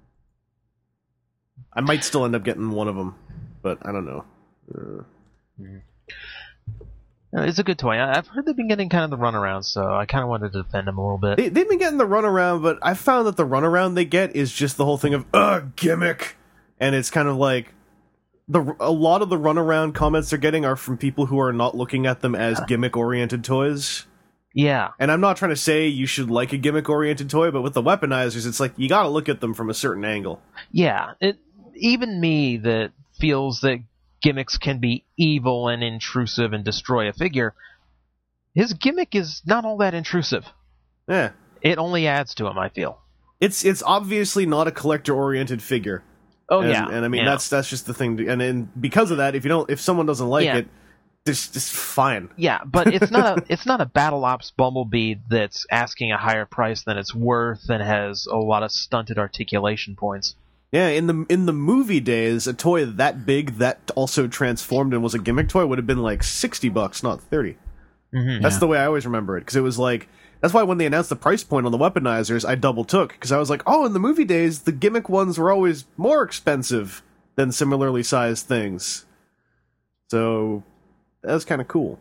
I might still end up getting one of them, but I don't know. Uh, Uh, It's a good toy. I- I've heard they've been getting kind of the runaround, so I kind of wanted to defend them a little bit. they they've been getting the runaround, but I found that the runaround they get is just the whole thing of ugh gimmick, and it's kind of like the a lot of the runaround comments they're getting are from people who are not looking at them as gimmick oriented toys. Yeah, And I'm not trying to say you should like a gimmick oriented toy, but with the weaponizers, it's like you got to look at them from a certain angle. yeah. It even me that feels that gimmicks can be evil and intrusive and destroy a figure. His gimmick is not all that intrusive. Yeah. It only adds to him, I feel. It's it's obviously not a collector oriented figure. Oh and, yeah, and I mean yeah. that's that's just the thing. To, and and because of that, if you don't, if someone doesn't like Yeah. it, just just fine. Yeah, but it's not a it's not a Battle Ops Bumblebee that's asking a higher price than it's worth and has a lot of stunted articulation points. Yeah, in the in the movie days, a toy that big that also transformed and was a gimmick toy would have been like sixty bucks, not thirty. Mm-hmm. That's Yeah. the way I always remember it, because it was like that's why when they announced the price point on the weaponizers, I double took, because I was like, oh, in the movie days, the gimmick ones were always more expensive than similarly sized things. So that was kind of cool.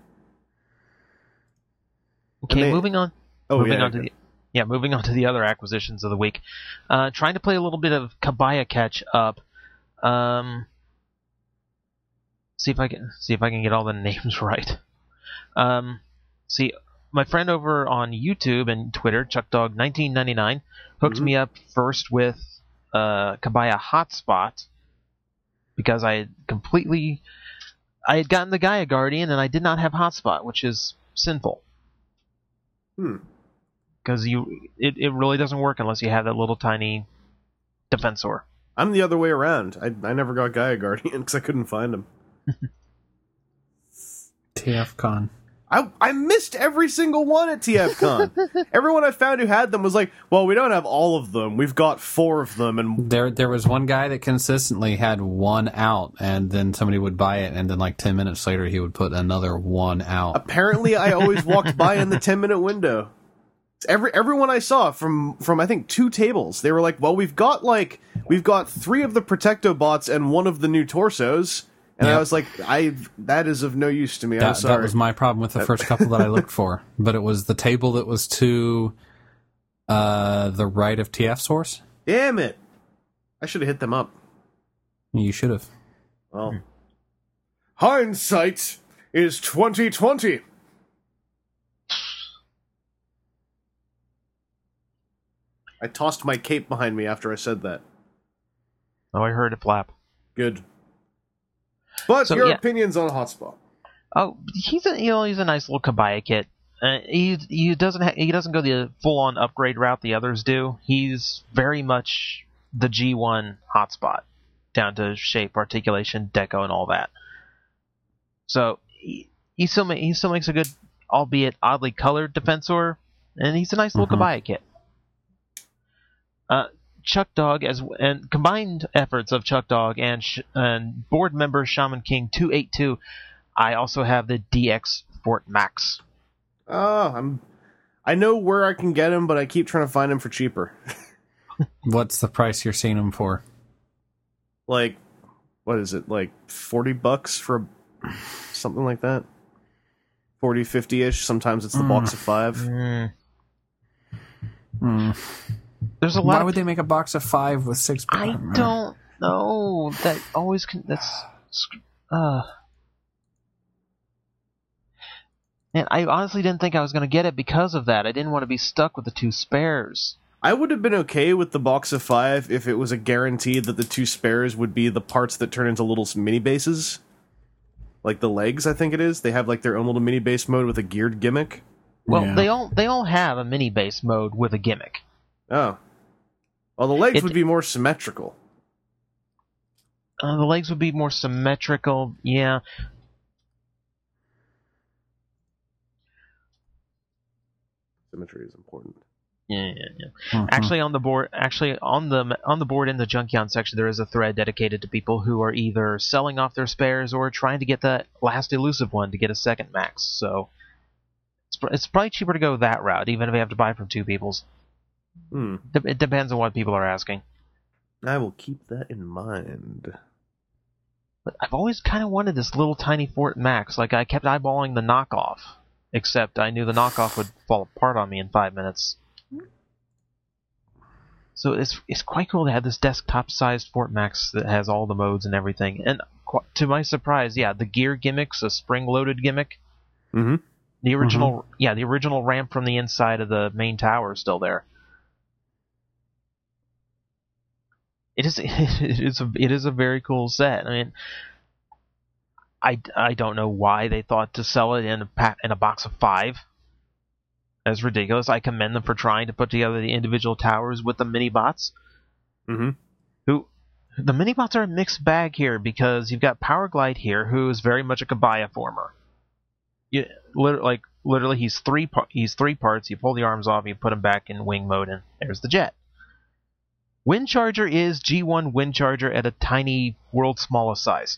Okay, they- moving on. Oh moving yeah, on to the yeah, moving on to the other acquisitions of the week. Uh, trying to play a little bit of Kabaya catch up. Um, see if I can see if I can get all the names right. Um, see, my friend over on YouTube and Twitter, ChuckDog nineteen ninety-nine, hooked Mhm. me up first with uh, Kabaya Hotspot because I had completely I had gotten the Gaia Guardian and I did not have Hotspot, which is sinful. Hmm. Because you, it, it really doesn't work unless you have that little tiny Defensor. I'm the other way around. I I never got Gaia Guardian because I couldn't find him. T F Con. I I missed every single one at T F Con. Everyone I found who had them was like, well, we don't have all of them. We've got four of them, and There, there was one guy that consistently had one out, and then somebody would buy it, and then like ten minutes later, he would put another one out. apparently I always walked by in the ten minute window. Every everyone I saw from from I think two tables, they were like, well, we've got like we've got three of the Protecto bots and one of the new torsos. And I Yeah. was like, I that is of no use to me. I'm That, sorry. that was my problem with the first couple that I looked for, but it was the table that was to uh, the right of T F Source. Damn it! I should have hit them up. You should have. Well, hindsight is twenty twenty. I tossed my cape behind me after I said that. Oh, I heard it flap. Good. But So, your yeah. opinions on Hotspot? Oh, he's a you know he's a nice little Kabaya kit. Uh, he he doesn't ha- he doesn't go the full on upgrade route the others do. He's very much the G one Hotspot, down to shape, articulation, deco, and all that. So he, he still ma- he still makes a good, albeit oddly colored Defensor, and he's a nice little Mhm. Kabaya kit. Uh, Chuck Dog as and combined efforts of Chuck Dog and sh- and board member Shaman King two eighty-two. I also have the D X Fort Max. Oh, I'm. I know where I can get him, but I keep trying to find him for cheaper. What's the price you're seeing them for? Like, what is it? Like forty bucks for something like that. Forty, fifty ish. Sometimes it's the Mm. box of five. Mm. Hmm. There's a lot. Why of would they make a box of five with six? I don't know. That always con- that's uh. And I honestly didn't think I was going to get it because of that. I didn't want to be stuck with the two spares. I would have been okay with the box of five if it was a guarantee that the two spares would be the parts that turn into little mini bases. Like the legs, I think it is. They have like their own little mini base mode with a geared gimmick. Well, Yeah. they all they all have a mini base mode with a gimmick. Oh. Well, the legs It- would be more symmetrical. Uh, the legs would be more symmetrical, yeah. Symmetry is important. Yeah, yeah, yeah. Mhm. Actually, on the board, actually on the on the board in the Junkion section, there is a thread dedicated to people who are either selling off their spares or trying to get that last elusive one to get a second max. So it's pr- it's probably cheaper to go that route, even if you have to buy from two people's. Hmm. De- it depends on what people are asking. I will keep that in mind. But I've always kind of wanted this little tiny Fort Max. Like, I kept eyeballing the knockoff, except I knew the knockoff would fall apart on me in five minutes. So it's it's quite cool to have this desktop-sized Fort Max that has all the modes and everything. And qu- to my surprise, yeah, the gear gimmick's a spring-loaded gimmick. Mm-hmm. The original, yeah, the original ramp from the inside of the main tower is still there. It is it is a it is a very cool set. I mean, I, I don't know why they thought to sell it in a pa- in a box of five. That's ridiculous. I commend them for trying to put together the individual towers with the mini bots. Mm-hmm. Who, the mini bots are a mixed bag here because you've got Powerglide here, who is very much a Kabaya former. You, lit- like literally, he's three par- he's three parts. You pull the arms off, you put him back in wing mode, and there's the jet. Windcharger is G one Windcharger at a tiny world's smallest size.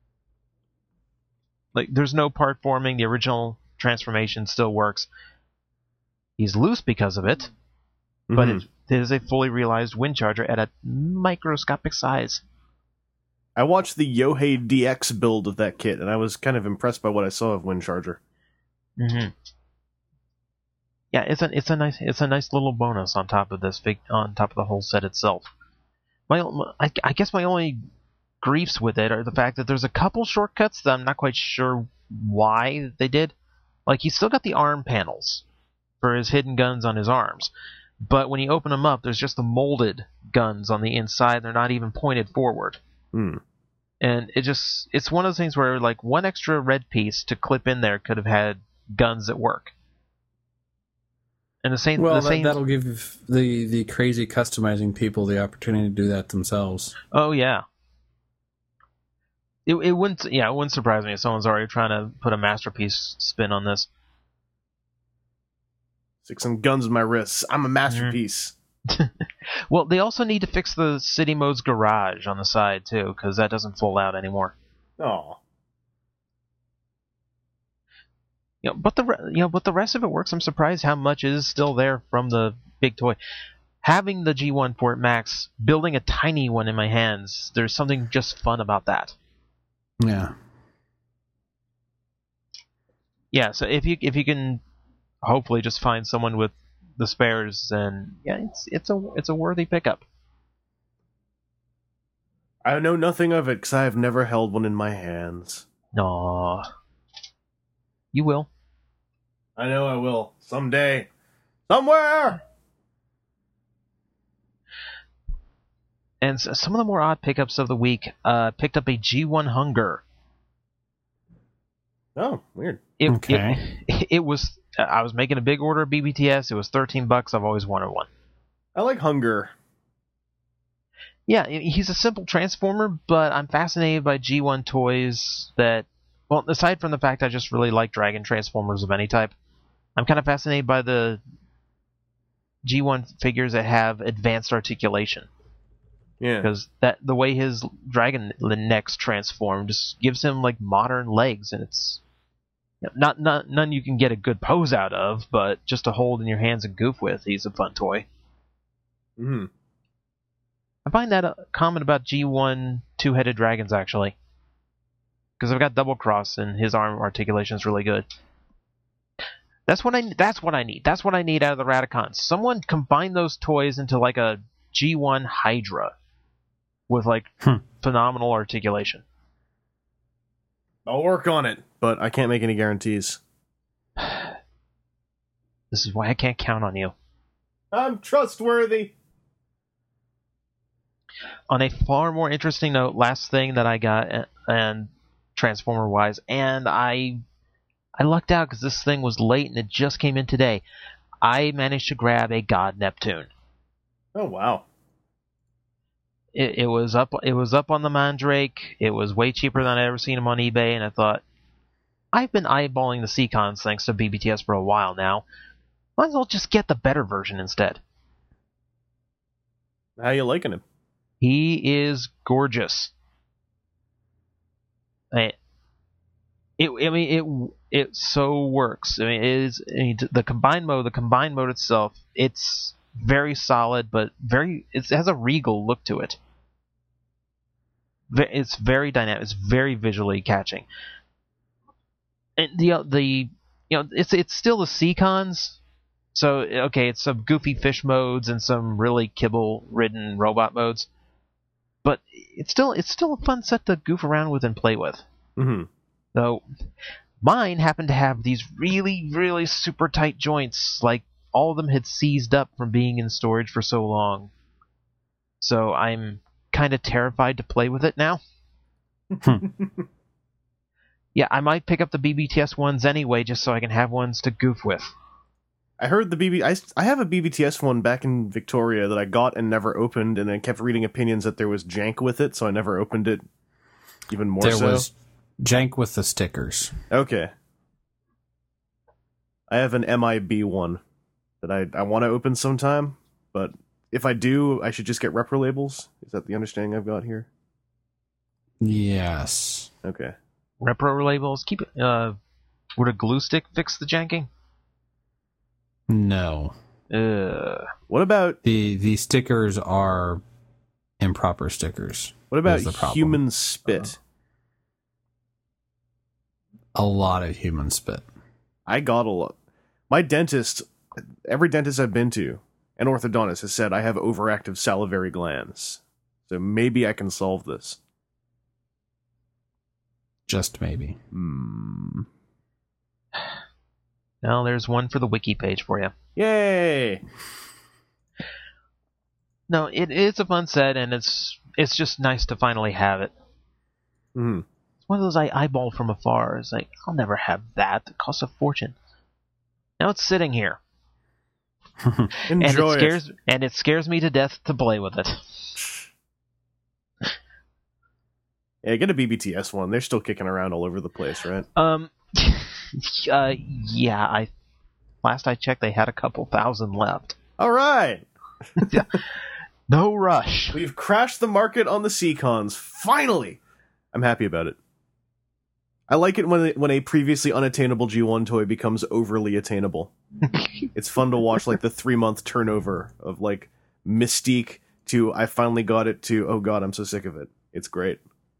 Like, there's no part forming. The original transformation still works. He's loose because of it, but Mhm. it, it is a fully realized Windcharger at a microscopic size. I watched the Yohei D X build of that kit, and I was kind of impressed by what I saw of Windcharger. Mm-hmm. Yeah, it's a it's a nice it's a nice little bonus on top of this big on top of the whole set itself. My I, I guess my only griefs with it are the fact that there's a couple shortcuts that I'm not quite sure why they did. Like, he's still got the arm panels for his hidden guns on his arms, but when you open them up, there's just the molded guns on the inside. They're not even pointed forward. Hmm. And it just it's one of those things where, like, one extra red piece to clip in there could have had guns that work. And the same Well, the that, same that'll give the, the crazy customizing people the opportunity to do that themselves. Oh yeah. It it wouldn't yeah, it wouldn't surprise me if someone's already trying to put a masterpiece spin on this. Stick some guns in my wrists. I'm a masterpiece. Well, they also need to fix the city mode's garage on the side too, because that doesn't fold out anymore. Oh. You know, but the re- you know, but the rest of it works. I'm surprised how much is still there from the big toy. Having the G one Fort Max, building a tiny one in my hands, there's something just fun about that. Yeah. Yeah, so if you if you can hopefully just find someone with the spares, then yeah, it's it's a it's a worthy pickup. I know nothing of it because I have never held one in my hands. Aww. You will. I know I will. Someday. Somewhere! And s- some of the more odd pickups of the week, uh, picked up a G one Hunger. Oh, weird. It, Okay. It, it was. I was making a big order of B B T S. It was thirteen bucks. I've always wanted one. I like Hunger. Yeah, he's a simple transformer, but I'm fascinated by G one toys that, well, aside from the fact I just really like Dragon Transformers of any type, I'm kind of fascinated by the G one figures that have advanced articulation. Yeah. Because that the way his dragon necks transform just gives him like modern legs, and it's you know, not not none you can get a good pose out of, but just to hold in your hands and goof with. He's a fun toy. Mm-hmm. I find that a common about G one two-headed dragons actually, because I've got Double Cross and his arm articulation is really good. That's what I that's what I need. That's what I need out of the Radicons. Someone combine those toys into like a G one Hydra with like Hmm. phenomenal articulation. I'll work on it, but I can't make any guarantees. This is why I can't count on you. I'm trustworthy. On a far more interesting note, last thing that I got, uh, and Transformer wise, and I I lucked out because this thing was late and it just came in today. I managed to grab a God Neptune. Oh, wow. it, it was up. It was up on the Mandrake. It was way cheaper than I'd ever seen them on eBay, and I thought, I've been eyeballing the Seacons thanks to B B T S for a while now. Might as well just get the better version instead. How you liking him? He is gorgeous. I, it, I mean, it it so works. I mean, it is I mean, the combined mode. The combined mode itself, it's very solid, but very it has a regal look to it. It's very dynamic. It's very visually catching. And the the you know it's it's still the Seacons. So okay, it's some goofy fish modes and some really kibble-ridden robot modes, but it's still it's still a fun set to goof around with and play with. Mm-hmm. So mine happened to have these really really super tight joints, like all of them had seized up from being in storage for so long. So I'm kind of terrified to play with it now. Yeah, I might pick up the B B T S ones anyway, just so I can have ones to goof with. I heard the B B... I, I have a B B T S one back in Victoria that I got and never opened, and I kept reading opinions that there was jank with it, so I never opened it even more there so. There was jank with the stickers. Okay. I have an M I B one that I, I want to open sometime, but if I do, I should just get repro labels? Is that the understanding I've got here? Yes. Okay. Repro labels? Keep it... Uh, would a glue stick fix the janking? No. Uh, what about the the stickers are improper stickers? What about the human spit? A lot of human spit. I got a lot. My dentist, every dentist I've been to, an orthodontist, has said I have overactive salivary glands. So maybe I can solve this. Just maybe. Hmm. Well, there's one for the wiki page for you. Yay! No, it is a fun set, and it's it's just nice to finally have it. Mm-hmm. It's one of those I eyeball from afar. It's like, I'll never have that. It costs a fortune. Now it's sitting here. Enjoy and it scares it. and it scares me to death to play with it. Yeah, get a B B T S one. They're still kicking around all over the place, right? Um, uh, yeah. I last I checked, they had a couple thousand left. All right. No rush. We've crashed the market on the Seacons. Finally, I'm happy about it. I like it when when a previously unattainable G one toy becomes overly attainable. It's fun to watch, like the three month turnover of like Mystique to I finally got it to oh god, I'm so sick of it. It's great.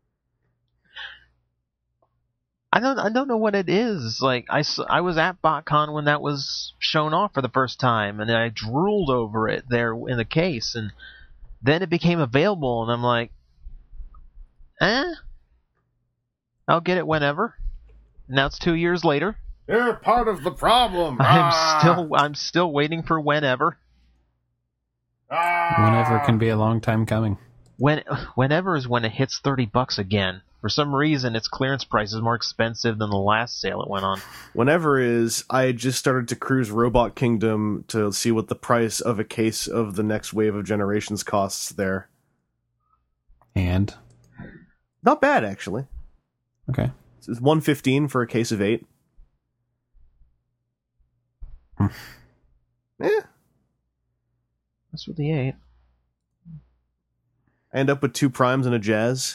I don't I don't know what it is. Like I, I was at BotCon when that was shown off for the first time, and I drooled over it there in the case, and then it became available, and I'm like, eh, I'll get it whenever. Now it's two years later. You're part of the problem. I'm ah! still I'm still waiting for whenever. Ah! Whenever can be a long time coming. When whenever is when it hits thirty bucks again. For some reason, its clearance price is more expensive than the last sale it went on. Whenever is, I just started to cruise Robot Kingdom to see what the price of a case of the next wave of Generations costs there. And? Not bad, actually. Okay. It's one fifteen for a case of eight. Hmm. Eh. That's what the eight. I end up with two primes and a jazz.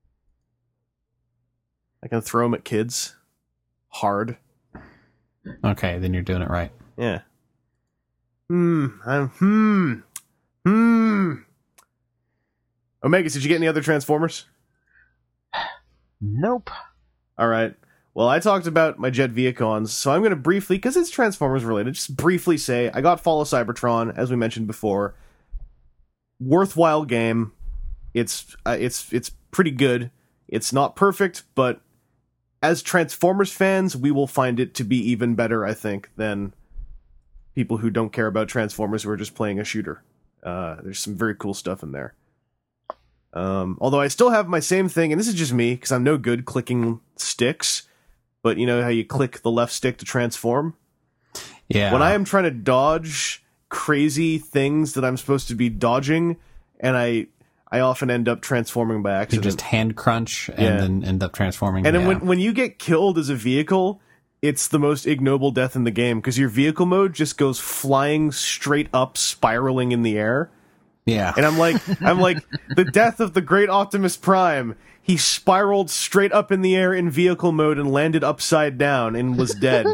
I can throw them at kids. Hard. Okay, then you're doing it right. Yeah. Hmm. I'm, hmm. Hmm. Omegas, did you get any other Transformers? Nope. All right. Well, I talked about my Jet Viacons, so I'm going to briefly, because it's Transformers related, just briefly say I got Fall of Cybertron, as we mentioned before. Worthwhile game. It's uh, it's it's pretty good. It's not perfect, but as Transformers fans, we will find it to be even better, I think, than people who don't care about Transformers who are just playing a shooter. Uh, there's some very cool stuff in there. Um, although I still have my same thing, and this is just me, because I'm no good clicking sticks, but you know how you click the left stick to transform? Yeah. When I am trying to dodge crazy things that I'm supposed to be dodging, and I I often end up transforming by You accident. just hand crunch and Yeah. then end up transforming. And then yeah. when, when you get killed as a vehicle, it's the most ignoble death in the game, because your vehicle mode just goes flying straight up, spiraling in the air. yeah. And I'm like, I'm like, the death of the great Optimus Prime. He spiraled straight up in the air in vehicle mode and landed upside down and was dead.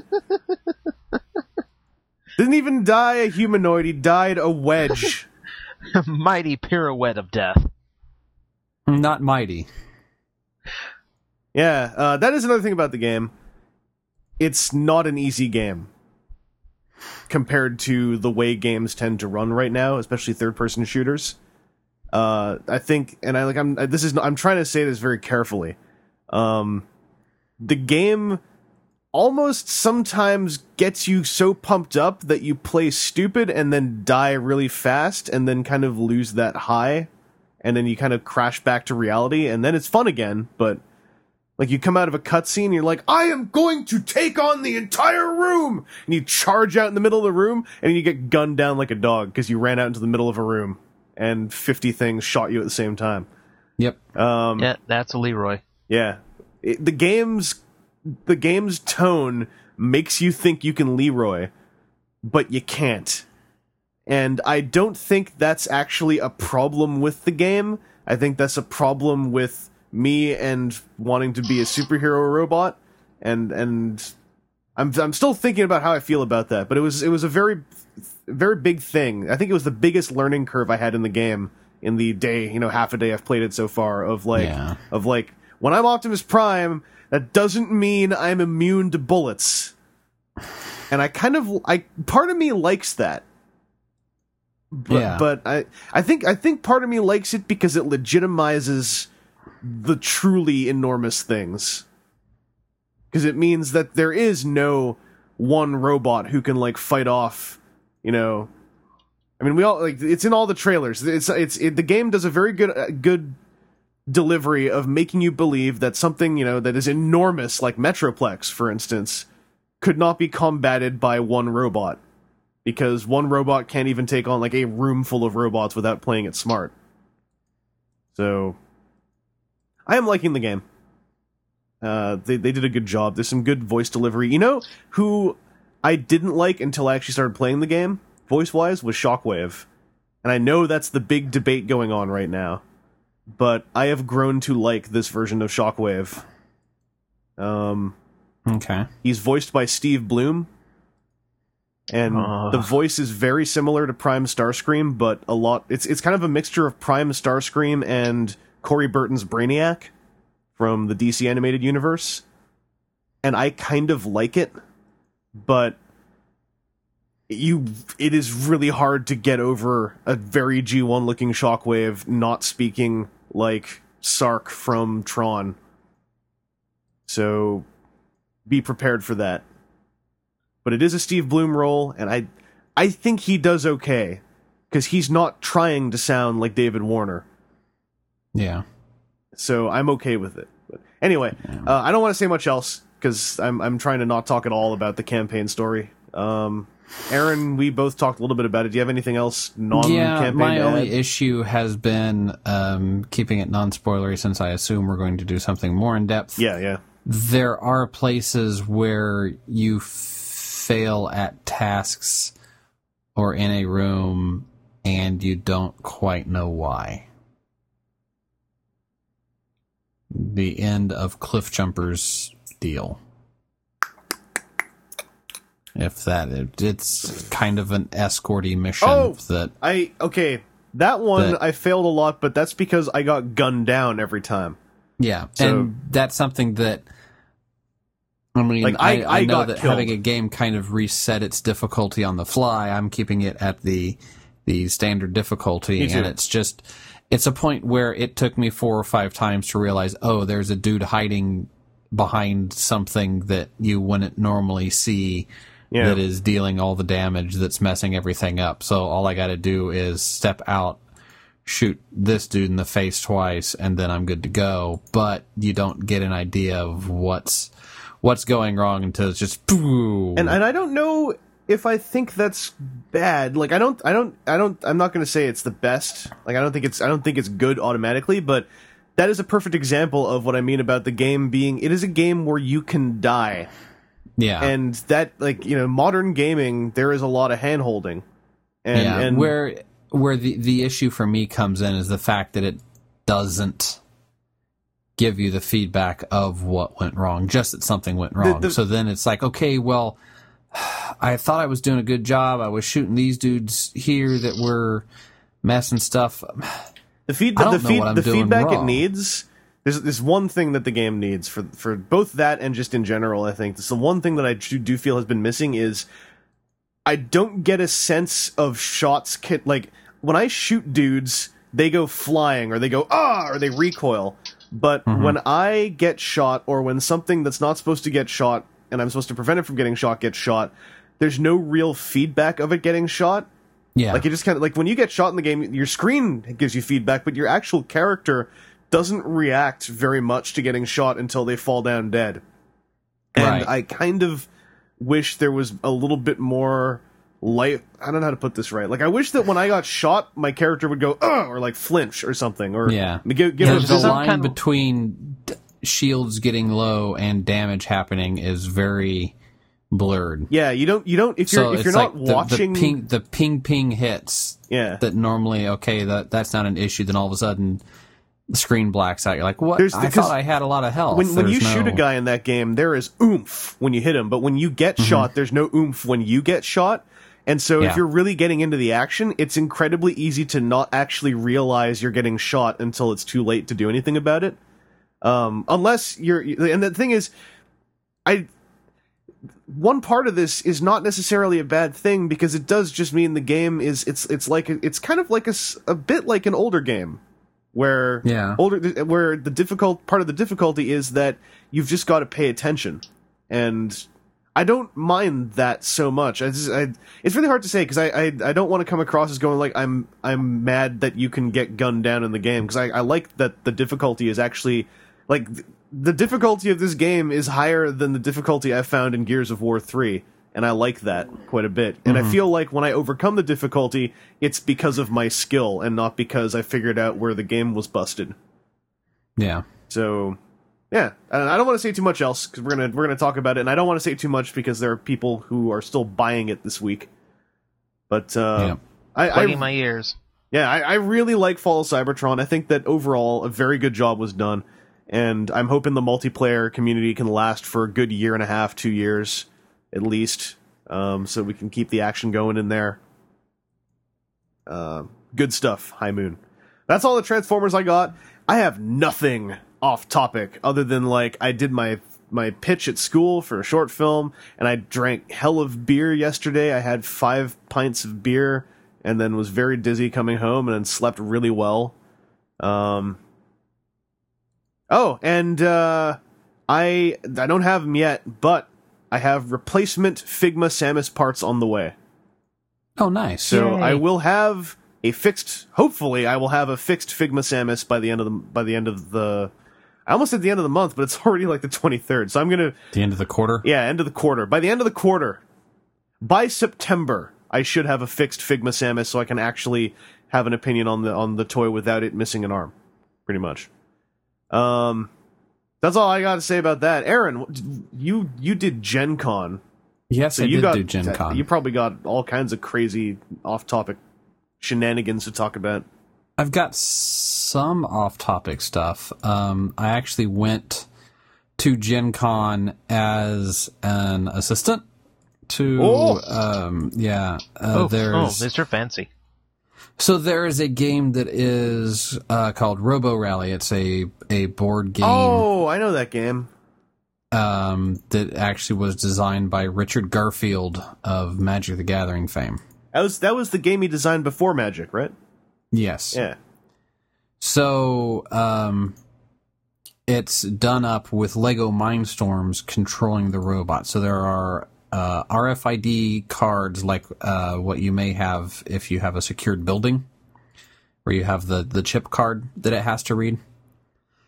Didn't even die a humanoid, he died a wedge. Mighty pirouette of death. Not mighty. Yeah, uh, that is another thing about the game. It's not an easy game compared to the way games tend to run right now, especially third-person shooters. Uh, I think, and I like, I'm. This is. I'm trying to say this very carefully. Um, the game almost sometimes gets you so pumped up that you play stupid and then die really fast, and then kind of lose that high, and then you kind of crash back to reality, and then it's fun again. But like, you come out of a cutscene, you're like, I am going to take on the entire room, and you charge out in the middle of the room, and you get gunned down like a dog because you ran out into the middle of a room. And fifty things shot you at the same time. Yep. Um, Yeah, that's a Leroy. yeah. It, the game's the game's tone makes you think you can Leroy, but you can't. And I don't think that's actually a problem with the game. I think that's a problem with me and wanting to be a superhero robot. And and I'm I'm still thinking about how I feel about that. But it was it was a very very big thing. I think it was the biggest learning curve I had in the game in the day, you know, half a day I've played it so far, of like, Yeah. of like, when I'm Optimus Prime, that doesn't mean I'm immune to bullets. And I kind of, I, part of me likes that. But, Yeah. but I, I think, I think part of me likes it because it legitimizes the truly enormous things. Because it means that there is no one robot who can, like, fight off, you know, I mean, we all, like, it's in all the trailers. It's it's it, the game does a very good uh, good delivery of making you believe that something, you know, that is enormous, like Metroplex, for instance, could not be combated by one robot, because one robot can't even take on like a room full of robots without playing it smart. So, I am liking the game. Uh, they they did a good job. There's some good voice delivery. You know who I didn't like until I actually started playing the game, voice-wise, was Shockwave. And I know that's the big debate going on right now, but I have grown to like this version of Shockwave. Um, Okay. he's voiced by Steve Bloom, and Ugh. the voice is very similar to Prime Starscream, but a lot. It's it's kind of a mixture of Prime Starscream and Corey Burton's Brainiac from the D C animated universe, and I kind of like it. But you, it is really hard to get over a very G one looking Shockwave not speaking like Sark from Tron. So be prepared for that. But it is a Steve Bloom role, and I, I think he does okay, because he's not trying to sound like David Warner. Yeah. So I'm okay with it. But anyway, uh, I don't want to say much else, because I'm I'm trying to not talk at all about the campaign story. Um, Aaron, we both talked a little bit about it. Do you have anything else non-campaign Yeah, my to only add? issue has been um, keeping it non-spoilery, since I assume we're going to do something more in depth. Yeah, yeah. There are places where you f- fail at tasks or in a room and you don't quite know why. The end of Cliff Jumper's deal. If that, it, it's kind of an escorty mission Oh! that I okay. That one That- I failed a lot, but that's because I got gunned down every time. Yeah, So- and that's something that I mean, Like, I, I- I, I know got that killed. having a game kind of reset its difficulty on the fly. I'm keeping it at the the standard difficulty, Me too. and it's just it's a point where it took me four or five times to realize, oh, there's a dude hiding behind something that you wouldn't normally see. Yeah. That is dealing all the damage that's messing everything up. So all I got to do is step out, shoot this dude in the face twice, and then I'm good to go. But you don't get an idea of what's what's going wrong until it's just boom. And and I don't know if I think that's bad. Like I don't I don't I don't I'm not going to say it's the best. Like I don't think it's I don't think it's good automatically, but that is a perfect example of what I mean about the game being it is a game where you can die. Yeah. And that like, you know, modern gaming there is a lot of hand-holding. And, yeah, and where where the the issue for me comes in is the fact that it doesn't give you the feedback of what went wrong, just that something went wrong. The, the, so then it's like, okay, well, I thought I was doing a good job. I was shooting these dudes here that were messing stuff. The, feed, I don't the, know feed, what I'm the doing feedback wrong. it needs, there's, there's one thing that the game needs for for both that and just in general, I think. It's the one thing that I do, do feel has been missing is I don't get a sense of shots. Kit, like, when I shoot dudes, they go flying or they go, ah, or they recoil. But Mm-hmm. when I get shot, or when something that's not supposed to get shot, and I'm supposed to prevent it from getting shot, gets shot, there's no real feedback of it getting shot. Yeah. Like, you just kind of, like, when you get shot in the game, your screen gives you feedback, but your actual character doesn't react very much to getting shot until they fall down dead. And Right. I kind of wish there was a little bit more light. I don't know how to put this right. Like, I wish that when I got shot, my character would go, ugh, or like flinch or something, or Yeah. give, give the, it the some line kind of- between d- shields getting low and damage happening is very blurred. yeah. You don't, you don't. If you're So if it's you're like not the, watching, the ping, the ping ping hits yeah, that normally, okay, that that's not an issue. Then all of a sudden, the screen blacks out. You're like, what? There's- I because thought I had a lot of health. when when you There's shoot a no- guy in that game, there is oomph when you hit him, but when you get shot, there's no oomph when you get shot. And so Yeah. if you're really getting into the action, it's incredibly easy to not actually realize you're getting shot until it's too late to do anything about it. Um, unless you're, and the thing is, I, one part of this is not necessarily a bad thing because it does just mean the game is, it's, it's like, it's kind of like a, s- a bit like an older game. Where Yeah. older, where the difficult part of the difficulty is that you've just got to pay attention, and I don't mind that so much. I just, I, it's really hard to say because I, I, I don't want to come across as going like I'm, I'm mad that you can get gunned down in the game because I, I like that the difficulty is actually like th- the difficulty of this game is higher than the difficulty I found in Gears of War three. And I like that quite a bit. And I feel like when I overcome the difficulty, it's because of my skill and not because I figured out where the game was busted. Yeah. So, yeah. And I don't want to say too much else because we're gonna we're gonna talk about it. And I don't want to say too much because there are people who are still buying it this week. But uh, Yeah. I, I Plugging my ears. yeah, I, I really like Fall of Cybertron. I think that overall a very good job was done, and I'm hoping the multiplayer community can last for a good year and a half, two years. At least, um, so we can keep the action going in there. Uh, good stuff, High Moon. That's all the Transformers I got. I have nothing off topic other than like I did my my pitch at school for a short film, and I drank hell of beer yesterday. I had five pints of beer, and then was very dizzy coming home, and then slept really well. Um. Oh, and uh, I I don't have them yet, but I have replacement Figma Samus parts on the way. Oh, nice. So Yay. I will have a fixed. Hopefully, I will have a fixed Figma Samus by the end of the by the end of the. I almost said the end of the month, but it's already like the twenty-third. So I'm gonna the end of the quarter. yeah, end of the quarter. By the end of the quarter, by September, I should have a fixed Figma Samus, so I can actually have an opinion on the on the toy without it missing an arm, pretty much. Um. That's all I got to say about that. Aaron, you you did Gen Con. Yes, So I you did got do Gen Con. You probably got all kinds of crazy off-topic shenanigans to talk about. I've got some off-topic stuff. Um, I actually went to Gen Con as an assistant to, Oh! um, yeah, uh, Oh, oh, there's, Mister Fancy. so there is a game that is, uh, called Robo Rally. It's a, a board game, Oh, I know that game. um, that actually was designed by Richard Garfield of Magic the Gathering fame. That was that was the game he designed before Magic, right? Yes. Yeah. So, um, it's done up with Lego Mindstorms controlling the robot. So there are uh, R F I D cards like uh, what you may have if you have a secured building, where you have the, the chip card that it has to read.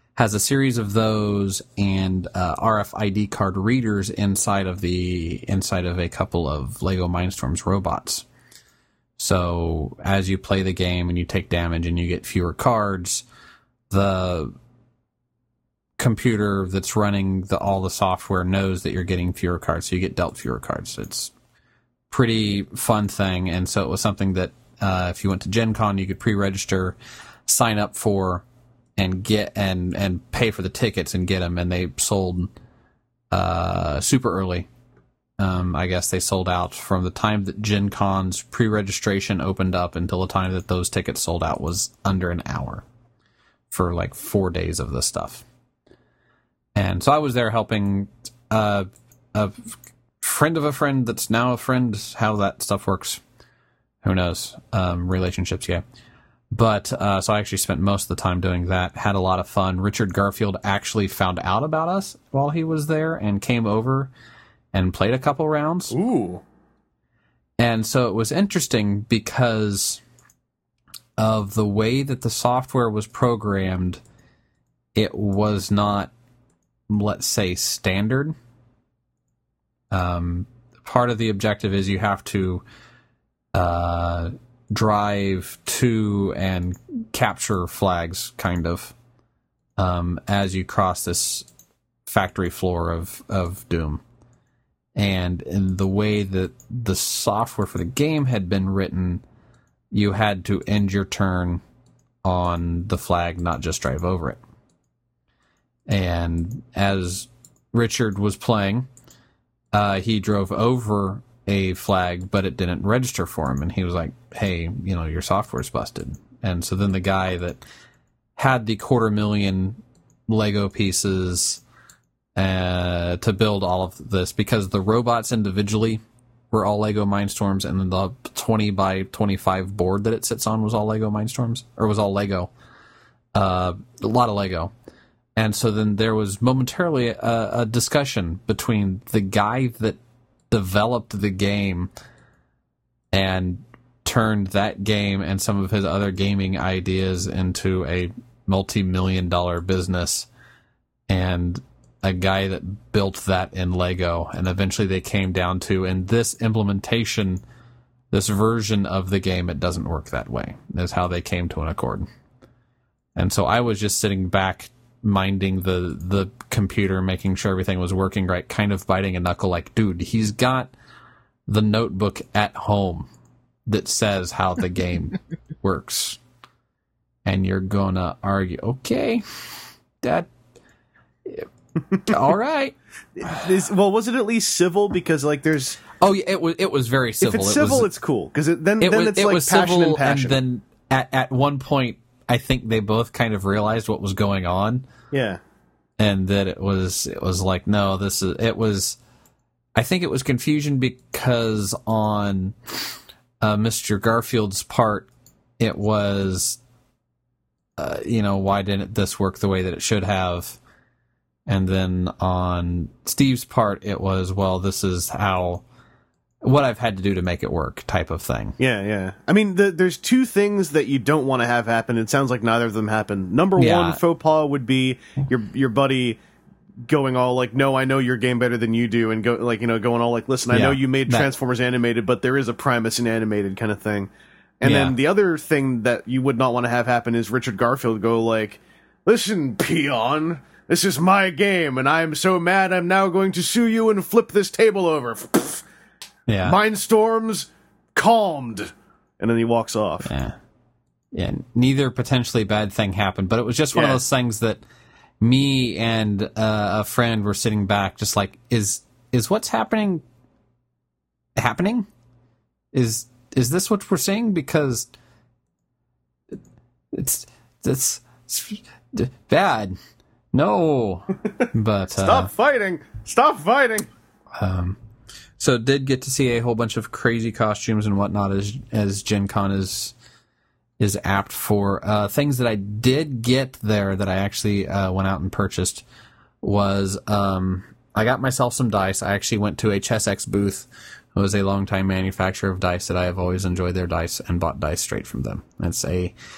has a series of those and uh, R F I D card readers inside of the inside of a couple of Lego Mindstorms robots. So as you play the game and you take damage and you get fewer cards, the computer that's running the, all the software knows that you're getting fewer cards, so you get dealt fewer cards. It's pretty fun thing, and so it was something that uh, if you went to Gen Con, you could pre-register, sign up for, and get and and pay for the tickets and get them, and they sold uh, super early. Um, I guess they sold out from the time that Gen Con's pre-registration opened up until the time that those tickets sold out was under an hour for like four days of this stuff. And so I was there helping uh, a friend of a friend that's now a friend. How that stuff works, who knows? Um, relationships, yeah. But uh, so I actually spent most of the time doing that. Had a lot of fun. Richard Garfield actually found out about us while he was there and came over and played a couple rounds. Ooh. And so it was interesting because of the way that the software was programmed. It was not, let's say, standard. Um, part of the objective is you have to uh, drive to and capture flags, kind of, um, as you cross this factory floor of, of Doom. And in the way that the software for the game had been written, you had to end your turn on the flag, not just drive over it. And as Richard was playing, uh, he drove over a flag, but it didn't register for him. And he was like, hey, you know, your software's busted. And so then the guy that had the quarter million Lego pieces uh, to build all of this, because the robots individually were all Lego Mindstorms, and then the twenty by twenty-five board that it sits on was all Lego Mindstorms, or was all Lego. Uh, a lot of Lego. And so then there was momentarily a, a discussion between the guy that developed the game and turned that game and some of his other gaming ideas into a multi-million dollar business, and a guy that built that in Lego. And eventually they came down to, in this implementation, this version of the game, it doesn't work that way. That's how they came to an accord. And so I was just sitting back minding the the computer, making sure everything was working right, kind of biting a knuckle like, dude, he's got the notebook at home that says how the game works. And you're gonna argue, okay, that, all right. Is, well, was it at least civil? Because, like, there's... Oh, yeah, it was, it was very civil. If it's it civil, was, it's cool. Because it, then, it then was, it's it like was passion civil, and passion. And then at, at one point, I think they both kind of realized what was going on. Yeah. And that it was, it was like, no, this is, it was, I think it was confusion because on uh, Mister Garfield's part, it was, uh, you know, why didn't this work the way that it should have? And then on Steve's part, it was, well, this is how, what I've had to do to make it work type of thing. Yeah, yeah. I mean, the, there's two things that you don't want to have happen. It sounds like neither of them happen. Number Yeah. one, faux pas would be your your buddy going all like, no, I know your game better than you do, and go like, you know, going all like, listen, I Yeah, know you made that- Transformers animated, but there is a Primus in animated kind of thing. And Yeah. then the other thing that you would not want to have happen is Richard Garfield go like, listen, peon, this is my game, and I'm so mad I'm now going to sue you and flip this table over. Yeah. Mindstorms calmed, and then he walks off. Yeah. Yeah. Neither potentially bad thing happened, but it was just one Yeah. of those things that me and uh, a friend were sitting back just like, is is what's happening happening? Is is this what we're seeing? Because it's it's, it's bad. No. But uh, Stop fighting! Stop fighting! Um, so did get to see a whole bunch of crazy costumes and whatnot as as Gen Con is is apt for. Uh, things that I did get there that I actually uh, went out and purchased was um, I got myself some dice. I actually went to a ChessX booth. It was a longtime manufacturer of dice that I have always enjoyed their dice and bought dice straight from them. It's a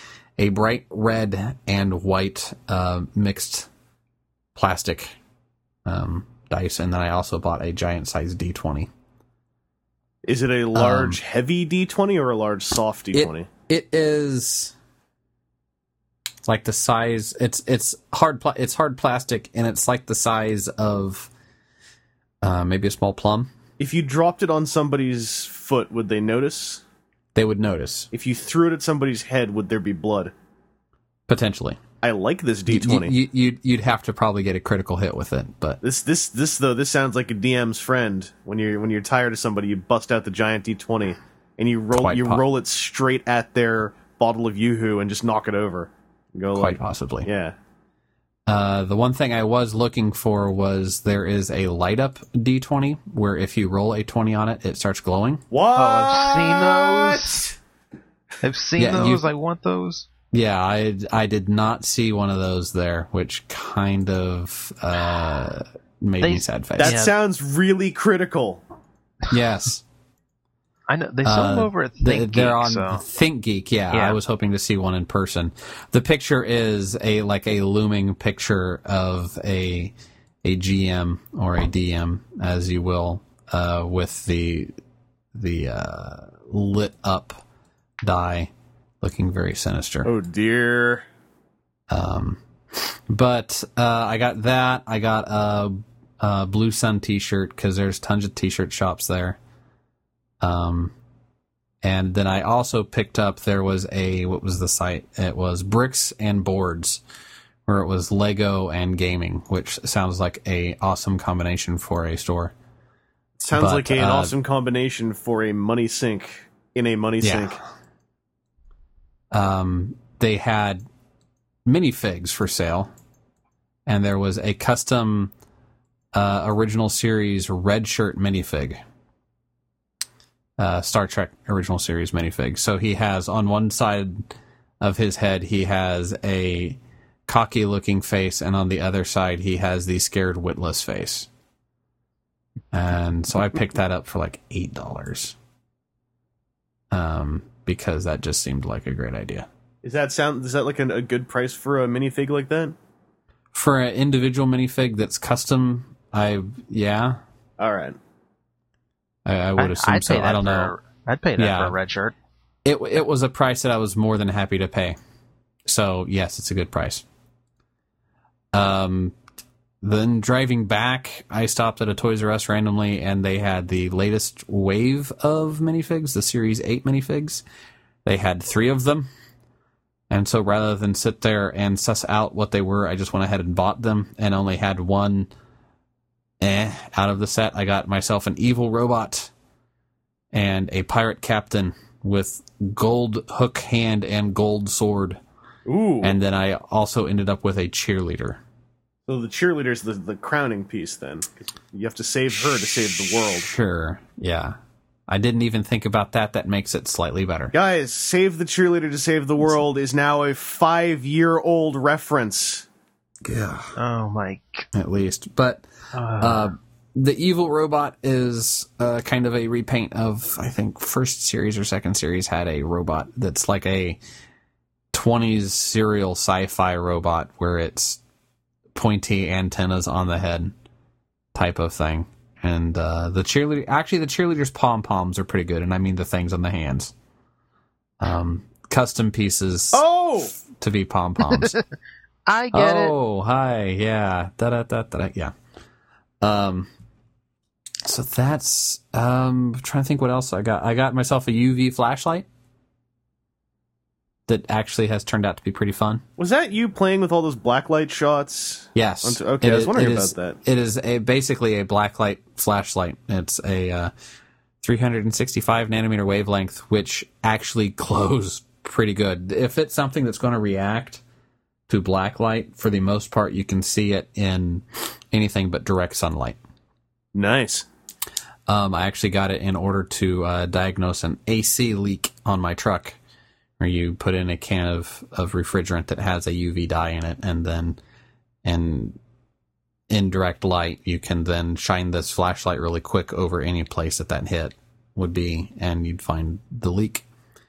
a bright red and white uh, mixed plastic um, dice, and then I also bought a giant size D twenty. Is it a large, Um, heavy D twenty or a large, soft D twenty? It, it is like the size. It's it's hard. Pla- it's hard plastic, and it's like the size of uh, maybe a small plum. If you dropped it on somebody's foot, would they notice? They would notice If you threw it at somebody's head, would there be blood? potentially. I like this D twenty. You, you, you'd, you'd have to probably get a critical hit with it, but This, this, this though, this sounds like a D M's friend. When you're when you're tired of somebody, you bust out the giant D twenty and you roll Quite you po- roll it straight at their bottle of Yoo-Hoo and just knock it over. Go quite like, possibly. yeah. Uh, the one thing I was looking for was there is a light up D twenty where if you roll a twenty on it, it starts glowing. What? Oh, I've seen those. I've seen Yeah, you- those. I want those. Yeah, I, I did not see one of those there, which kind of uh, made They- me sad face. That Yeah. sounds really critical. Yes. I know they sell them Uh, over at they- Think they're Geek, on so. ThinkGeek. Yeah, Yeah. I was hoping to see one in person. The picture is a like a looming picture of a a G M or a D M, as you will, uh, with the the uh, lit up die, looking very sinister. Oh dear. Um, but uh, I got that. I got a, a Blue Sun T-shirt because there's tons of T-shirt shops there. Um, and then I also picked up, there was a, what was the site? It was Bricks and Boards, where it was Lego and gaming, which sounds like a awesome combination for a store. Sounds But, like an uh, awesome combination for a money sink in a money Yeah. sink. Um, they had minifigs for sale, and there was a custom uh, original series red shirt minifig. Uh, Star Trek original series minifig. So he has on one side of his head, he has a cocky looking face, and on the other side, he has the scared witless face. And so I picked that up for like eight dollars. Um, because that just seemed like a great idea. Is that sound? Is that like an, a good price for a minifig like that? For an individual minifig that's custom, I yeah, All right. I, I would I'd- assume I'd so. pay that I don't for know. a- I'd pay that Yeah. for a red shirt. It it was a price that I was more than happy to pay. So yes, it's a good price. Um, then driving back, I stopped at a Toys R Us randomly, and they had the latest wave of minifigs, the Series eight minifigs. They had three of them. And so rather than sit there and suss out what they were, I just went ahead and bought them and only had one eh out of the set. I got myself an evil robot and a pirate captain with gold hook hand and gold sword. Ooh. And then I also ended up with a cheerleader. So the cheerleader's the, the crowning piece then. 'Cause you have to save her to save the world. Sure, yeah. I didn't even think about that. That makes it slightly better. Guys, Save the Cheerleader to Save the World is now a five-year-old reference. Yeah. Oh my. g- At least. But Uh, uh, the evil robot is uh, kind of a repaint of, I think, first series or second series had a robot that's like a twenties serial sci-fi robot where it's pointy antennas on the head type of thing. And uh, the cheerleader, actually, the cheerleader's pom poms are pretty good, and I mean the things on the hands. Um, custom pieces Oh! to be pom poms. I get it. oh, hi, yeah, da da da da, yeah. Um, so that's um, I'm trying to think what else I got. I got myself a U V flashlight that actually has turned out to be pretty fun. Was that you playing with all those blacklight shots? Yes. Onto- okay, It I was is- wondering it about is- that. It is a basically a blacklight flashlight. It's a uh, three hundred sixty-five nanometer wavelength, which actually glows pretty good. If it's something that's going to react to blacklight, for the most part, you can see it in anything but direct sunlight. Nice. Um, I actually got it in order to uh, diagnose an A C leak on my truck, where you put in a can of, of refrigerant that has a U V dye in it, and then in indirect light, you can then shine this flashlight really quick over any place that that hit would be, and you'd find the leak.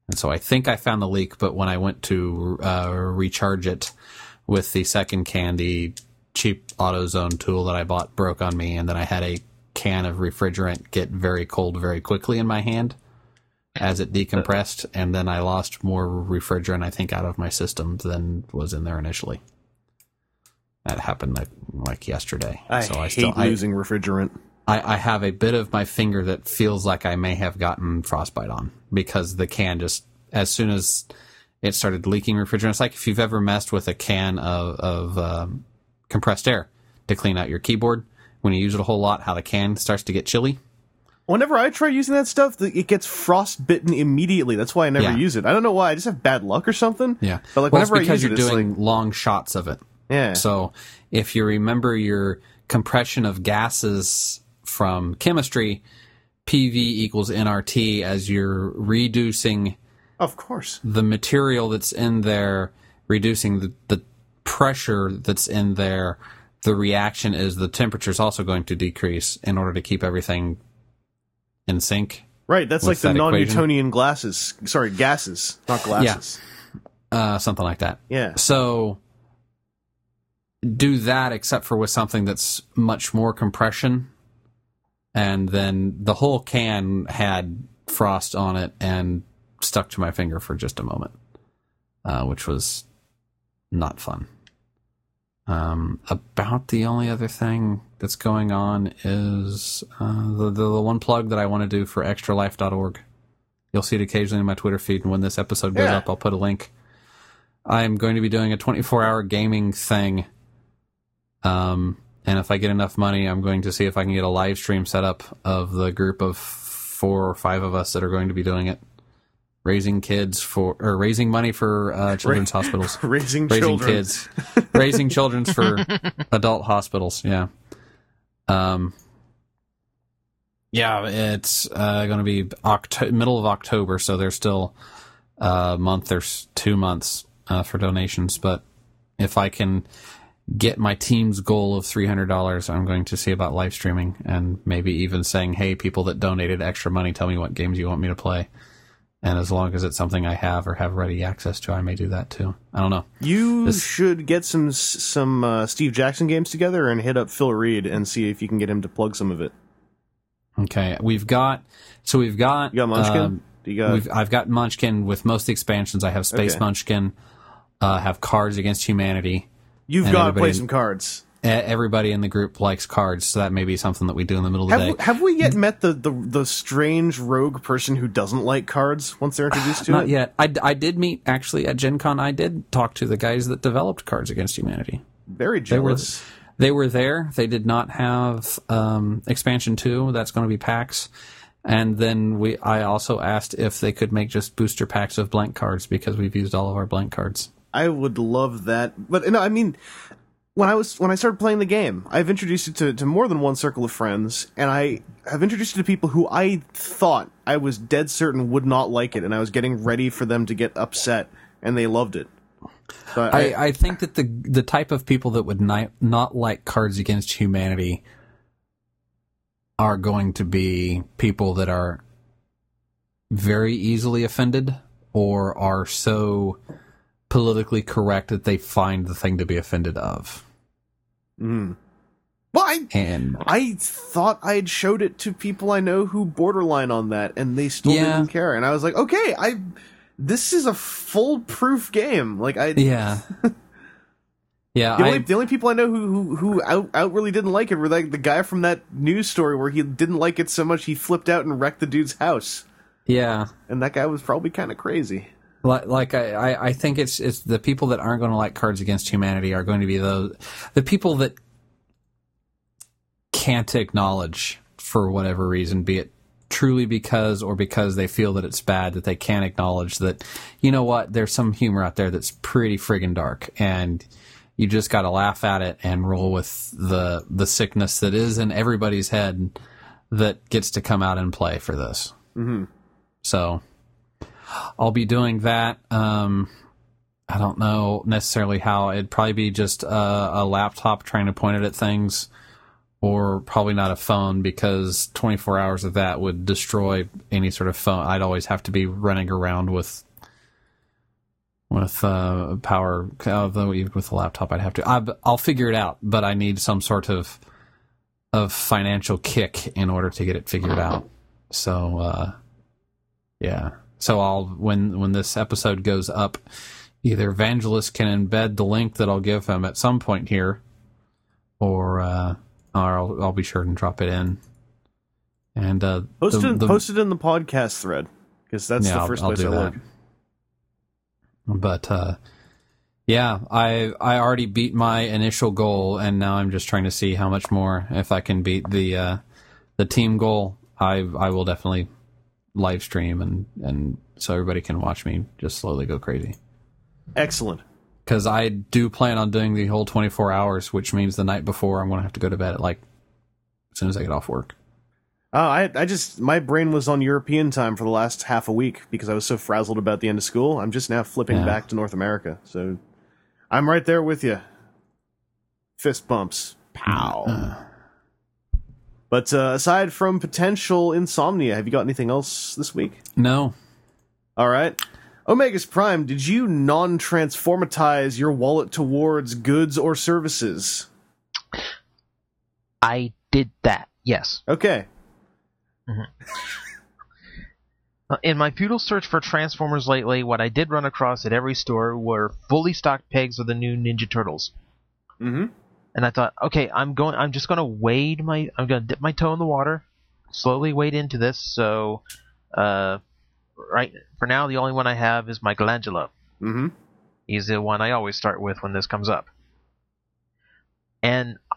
And so I think I found the leak, but when I went to uh, recharge it with the second can, the cheap AutoZone tool that I bought broke on me, and then I had a can of refrigerant get very cold very quickly in my hand as it decompressed, and then I lost more refrigerant, I think, out of my system than was in there initially. That happened like, like yesterday. I so I hate still, losing I, refrigerant. I, I have a bit of my finger that feels like I may have gotten frostbite on, because the can just, as soon as it started leaking refrigerant, it's like if you've ever messed with a can of, of um, compressed air to clean out your keyboard, when you use it a whole lot, how the can starts to get chilly. Whenever I try using that stuff, the, it gets frostbitten immediately. That's why I never Yeah. use it. I don't know why. I just have bad luck or something. Yeah. But like Well, that's whenever I because use you're it, it's doing like, long shots of it. yeah. So if you remember your compression of gases from chemistry, P V equals N R T, as you're reducing Of course. the material that's in there, reducing the, the pressure that's in there, the reaction is the temperature is also going to decrease in order to keep everything in sync. Right, that's like with the that equation. non-Newtonian glasses. Sorry, gases, not glasses. Uh, something like that. Yeah. So do that, except for with something that's much more compression. And then the whole can had frost on it and stuck to my finger for just a moment, uh, which was not fun. Um, about the only other thing that's going on is uh, the, the the one plug that I want to do for extra life dot org. You'll see it occasionally in my Twitter feed, and when this episode goes Yeah. up, I'll put a link. I'm going to be doing a twenty-four hour gaming thing. Um, and if I get enough money, I'm going to see if I can get a live stream set up of the group of four or five of us that are going to be doing it. Raising kids for, or raising money for uh, children's Ra- hospitals. Raising, Raising children. kids. Raising children for adult hospitals, yeah. Um, yeah, it's uh, going to be Oct- middle of October, so there's still a month, there's two months uh, for donations. But if I can get my team's goal of three hundred dollars, I'm going to see about live streaming and maybe even saying, hey, people that donated extra money, tell me what games you want me to play. And as long as it's something I have or have ready access to, I may do that too. I don't know. You This- should get some some uh, Steve Jackson games together and hit up Phil Reed and see if you can get him to plug some of it. Okay, we've got so we've got You got Munchkin? um, Do you got? we've, I've got Munchkin with most of the expansions. I have Space Okay. Munchkin. Uh, have Cards Against Humanity. You've and got to play everybody- some cards. E- Everybody in the group likes cards, so that may be something that we do in the middle of Have the we, day. have we yet met the, the the strange rogue person who doesn't like cards once they're introduced to Not it? yet. I, I did meet actually at Gen Con. I did talk to the guys that developed Cards Against Humanity. Very They were jealous. they were there. They did not have um, expansion two. That's going to be packs. And then we I also asked if they could make just booster packs of blank cards because we've used all of our blank cards. I would love that, but no, I mean, when I was when I started playing the game, I've introduced it to, to more than one circle of friends, and I have introduced it to people who I thought I was dead certain would not like it, and I was getting ready for them to get upset, and they loved it. So I, I, I think that the the type of people that would ni- not like Cards Against Humanity are going to be people that are very easily offended or are so politically correct that they find the thing to be offended of. mm. Well, I, And I thought I'd showed it to people I know who borderline on that, and they still Yeah. didn't care. And I was like, okay, I this is a foolproof game. Like I, yeah. Yeah, The only, I, the only people I know who who, who out, out really didn't like it were like the guy from that news story where he didn't like it so much he flipped out and wrecked the dude's house, yeah. and that guy was probably kind of crazy. Like, like I, I, I think it's it's the people that aren't going to like Cards Against Humanity are going to be those the people that can't acknowledge for whatever reason, be it truly because or because they feel that it's bad, that they can't acknowledge that, you know what, there's some humor out there that's pretty friggin' dark, and you just got to laugh at it and roll with the the sickness that is in everybody's head that gets to come out and play for this. Mm-hmm. So I'll be doing that. Um, I don't know necessarily how. It'd probably be just a, a laptop trying to point it at things, or probably not a phone, because twenty-four hours of that would destroy any sort of phone. I'd always have to be running around with with uh, power. Although even with a laptop, I'd have to. I, I'll figure it out, but I need some sort of of financial kick in order to get it figured out. So, uh, yeah. So I'll when when this episode goes up, either Vangelis can embed the link that I'll give him at some point here, or uh, or I'll, I'll be sure to drop it in. And uh, post the, it the, post it in the podcast thread, because that's yeah, the first I'll, I'll place do I that. look. But uh, yeah, I I already beat my initial goal, and now I'm just trying to see how much more. If I can beat the uh, the team goal, I I will definitely live stream, and, and so everybody can watch me just slowly go crazy. Excellent. Because I do plan on doing the whole twenty-four hours, which means the night before I'm going to have to go to bed at like as soon as I get off work. Oh, I I just my brain was on European time for the last half a week because I was so frazzled about the end of school. I'm just now flipping Yeah. back to North America, so I'm right there with you. Fist bumps, pow. Uh, But uh, aside from potential insomnia, have you got anything else this week? no. All right. Omega's Prime, did you non-transformatize your wallet towards goods or services? I did that, yes. Okay. Uh, In my futile search for Transformers lately, what I did run across at every store were fully stocked pegs of the new Ninja Turtles. Mm-hmm. And I thought, okay, I'm going. I'm just going to wade my. I'm going to dip my toe in the water, slowly wade into this. So, uh, right for now, the only one I have is Michelangelo. Mm-hmm. He's the one I always start with when this comes up. And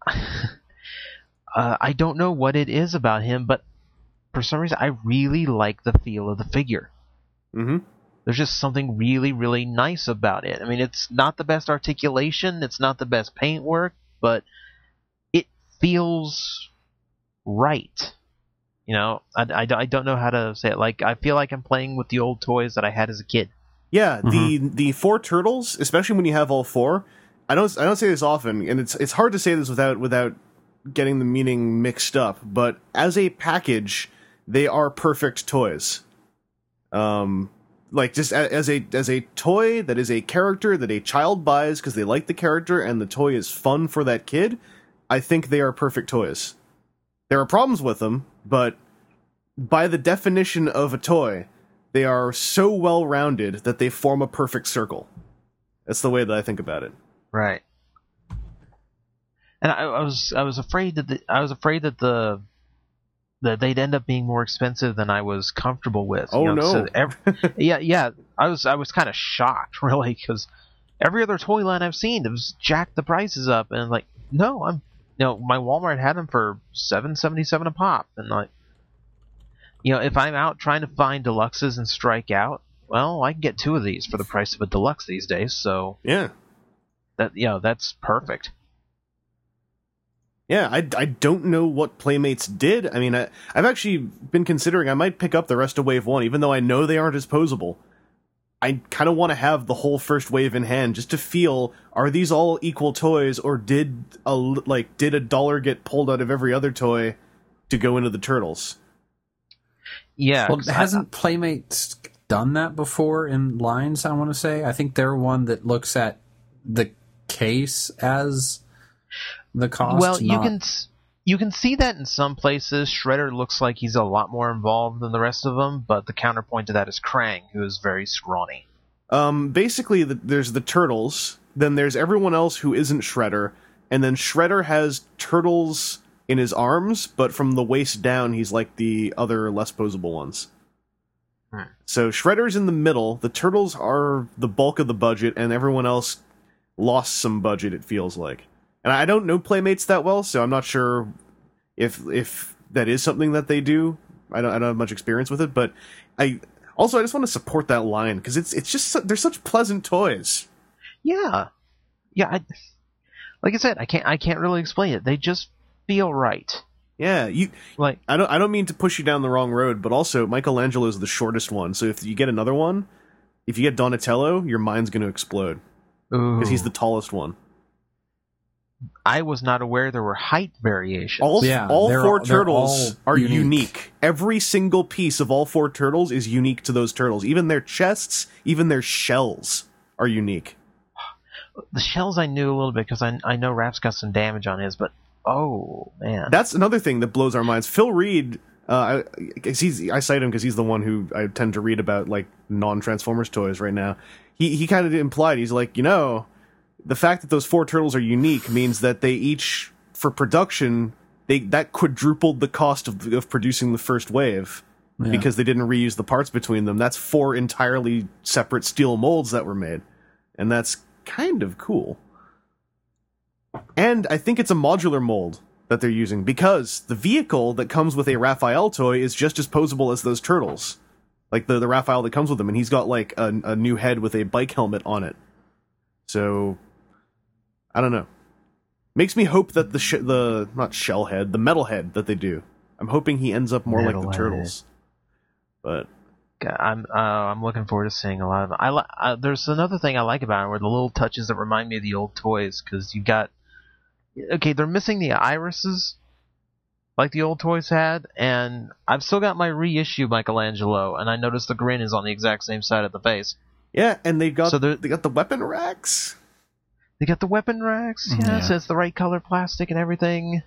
uh, I don't know what it is about him, but for some reason, I really like the feel of the figure. Mm-hmm. There's just something really, really nice about it. I mean, it's not the best articulation, it's not the best paint work, but it feels right. You know, I, I, I don't know how to say it. Like, I feel like I'm playing with the old toys that I had as a kid. Yeah, the the four turtles, especially when you have all four. I don't I don't say this often, and it's it's hard to say this without without getting the meaning mixed up. But as a package, they are perfect toys. Um. Like, just a- as a as a toy that is a character that a child buys because they like the character and the toy is fun for that kid, I think they are perfect toys. There are problems with them, but by the definition of a toy, they are so well-rounded that they form a perfect circle. That's the way that I think about it. Right. And I, I was I was afraid that the, I was afraid that the that they'd end up being more expensive than I was comfortable with. Oh, you know, no. so every, yeah, yeah. I was I was kind of shocked, really, because every other toy line I've seen, it was jacked the prices up, and like, no, I'm, you know, my Walmart had them for seven seventy seven a pop, and like, you know, if I'm out trying to find deluxes and strike out, well, I can get two of these for the price of a deluxe these days. So Yeah. that, you know, that's perfect. Yeah, I, I don't know what Playmates did. I mean, I, I've actually been considering I might pick up the rest of Wave one, even though I know they aren't as posable. I kind of want to have the whole first wave in hand just to feel, are these all equal toys, or did a, like, did a dollar get pulled out of every other toy to go into the Turtles? Yeah. Well, 'cause I- hasn't Playmates done that before in lines, I want to say? I think they're one that looks at the case as the cost. Well, you not- can s- you can see that in some places. Shredder looks like he's a lot more involved than the rest of them, but the counterpoint to that is Krang, who is very scrawny. Um, basically, the, there's the Turtles, then there's everyone else who isn't Shredder, and then Shredder has turtles in his arms, but from the waist down, he's like the other less posable ones. Hmm. So Shredder's in the middle, the Turtles are the bulk of the budget, and everyone else lost some budget, it feels like. And I don't know Playmates that well, so I'm not sure if if that is something that they do. I don't, I don't have much experience with it, but I also I just want to support that line because it's it's just su- they're such pleasant toys. Yeah, yeah. I, like I said, I can't I can't really explain it. They just feel right. Yeah, you. Like, I don't I don't mean to push you down the wrong road, but also Michelangelo is the shortest one. So if you get another one, if you get Donatello, your mind's going to explode ooh. because he's the tallest one. I was not aware there were height variations. All, Yeah, all they're four all- they're turtles all are unique. unique. Every single piece of all four turtles is unique to those turtles. Even their chests, even their shells are unique. The shells I knew a little bit because I I know Raph's got some damage on his, but oh man, That's another thing that blows our minds. Phil Reed, uh, I, 'cause he's, I cite him because he's the one who I tend to read about like non-Transformers toys right now. He he kind of implied, he's like, you know, the fact that those four turtles are unique means that they each, for production, they that quadrupled the cost of, of producing the first wave Yeah. because they didn't reuse the parts between them. That's four entirely separate steel molds that were made, and that's kind of cool. And I think it's a modular mold that they're using because the vehicle that comes with a Raphael toy is just as posable as those turtles. Like the, the Raphael that comes with them, and he's got like a, a new head with a bike helmet on it. So, I don't know. Makes me hope that the, sh- the not shell head, the metal head that they do, I'm hoping he ends up more like the Metalhead. turtles. But God, I'm uh, I'm looking forward to seeing a lot of them. I, li- uh, there's another thing I like about it, where the little touches that remind me of the old toys, because you got okay, they're missing the irises like the old toys had, and I've still got my reissue Michelangelo, and I noticed the grin is on the exact same side of the face. yeah, and they got So they're- they got the weapon racks. They got the weapon racks, yeah, Yeah. so it's the right color plastic and everything.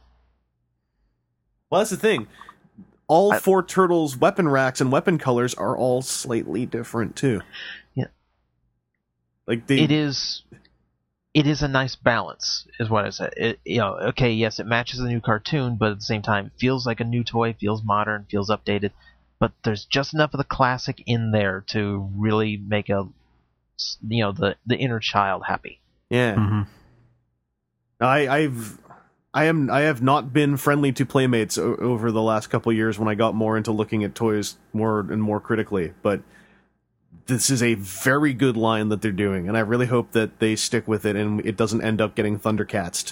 Well, that's the thing. All I- four turtles' weapon racks and weapon colors are all slightly different too. Yeah. Like they, It is, it is a nice balance, is what I said. It, you know, okay, yes, it matches the new cartoon, but at the same time, it feels like a new toy, feels modern, feels updated. But there's just enough of the classic in there to really make a, you know, the the inner child happy. yeah. hmm I, I've, I am, I have not been friendly to Playmates o- over the last couple of years when I got more into looking at toys more and more critically. But this is a very good line that they're doing, and I really hope that they stick with it and it doesn't end up getting Thundercats.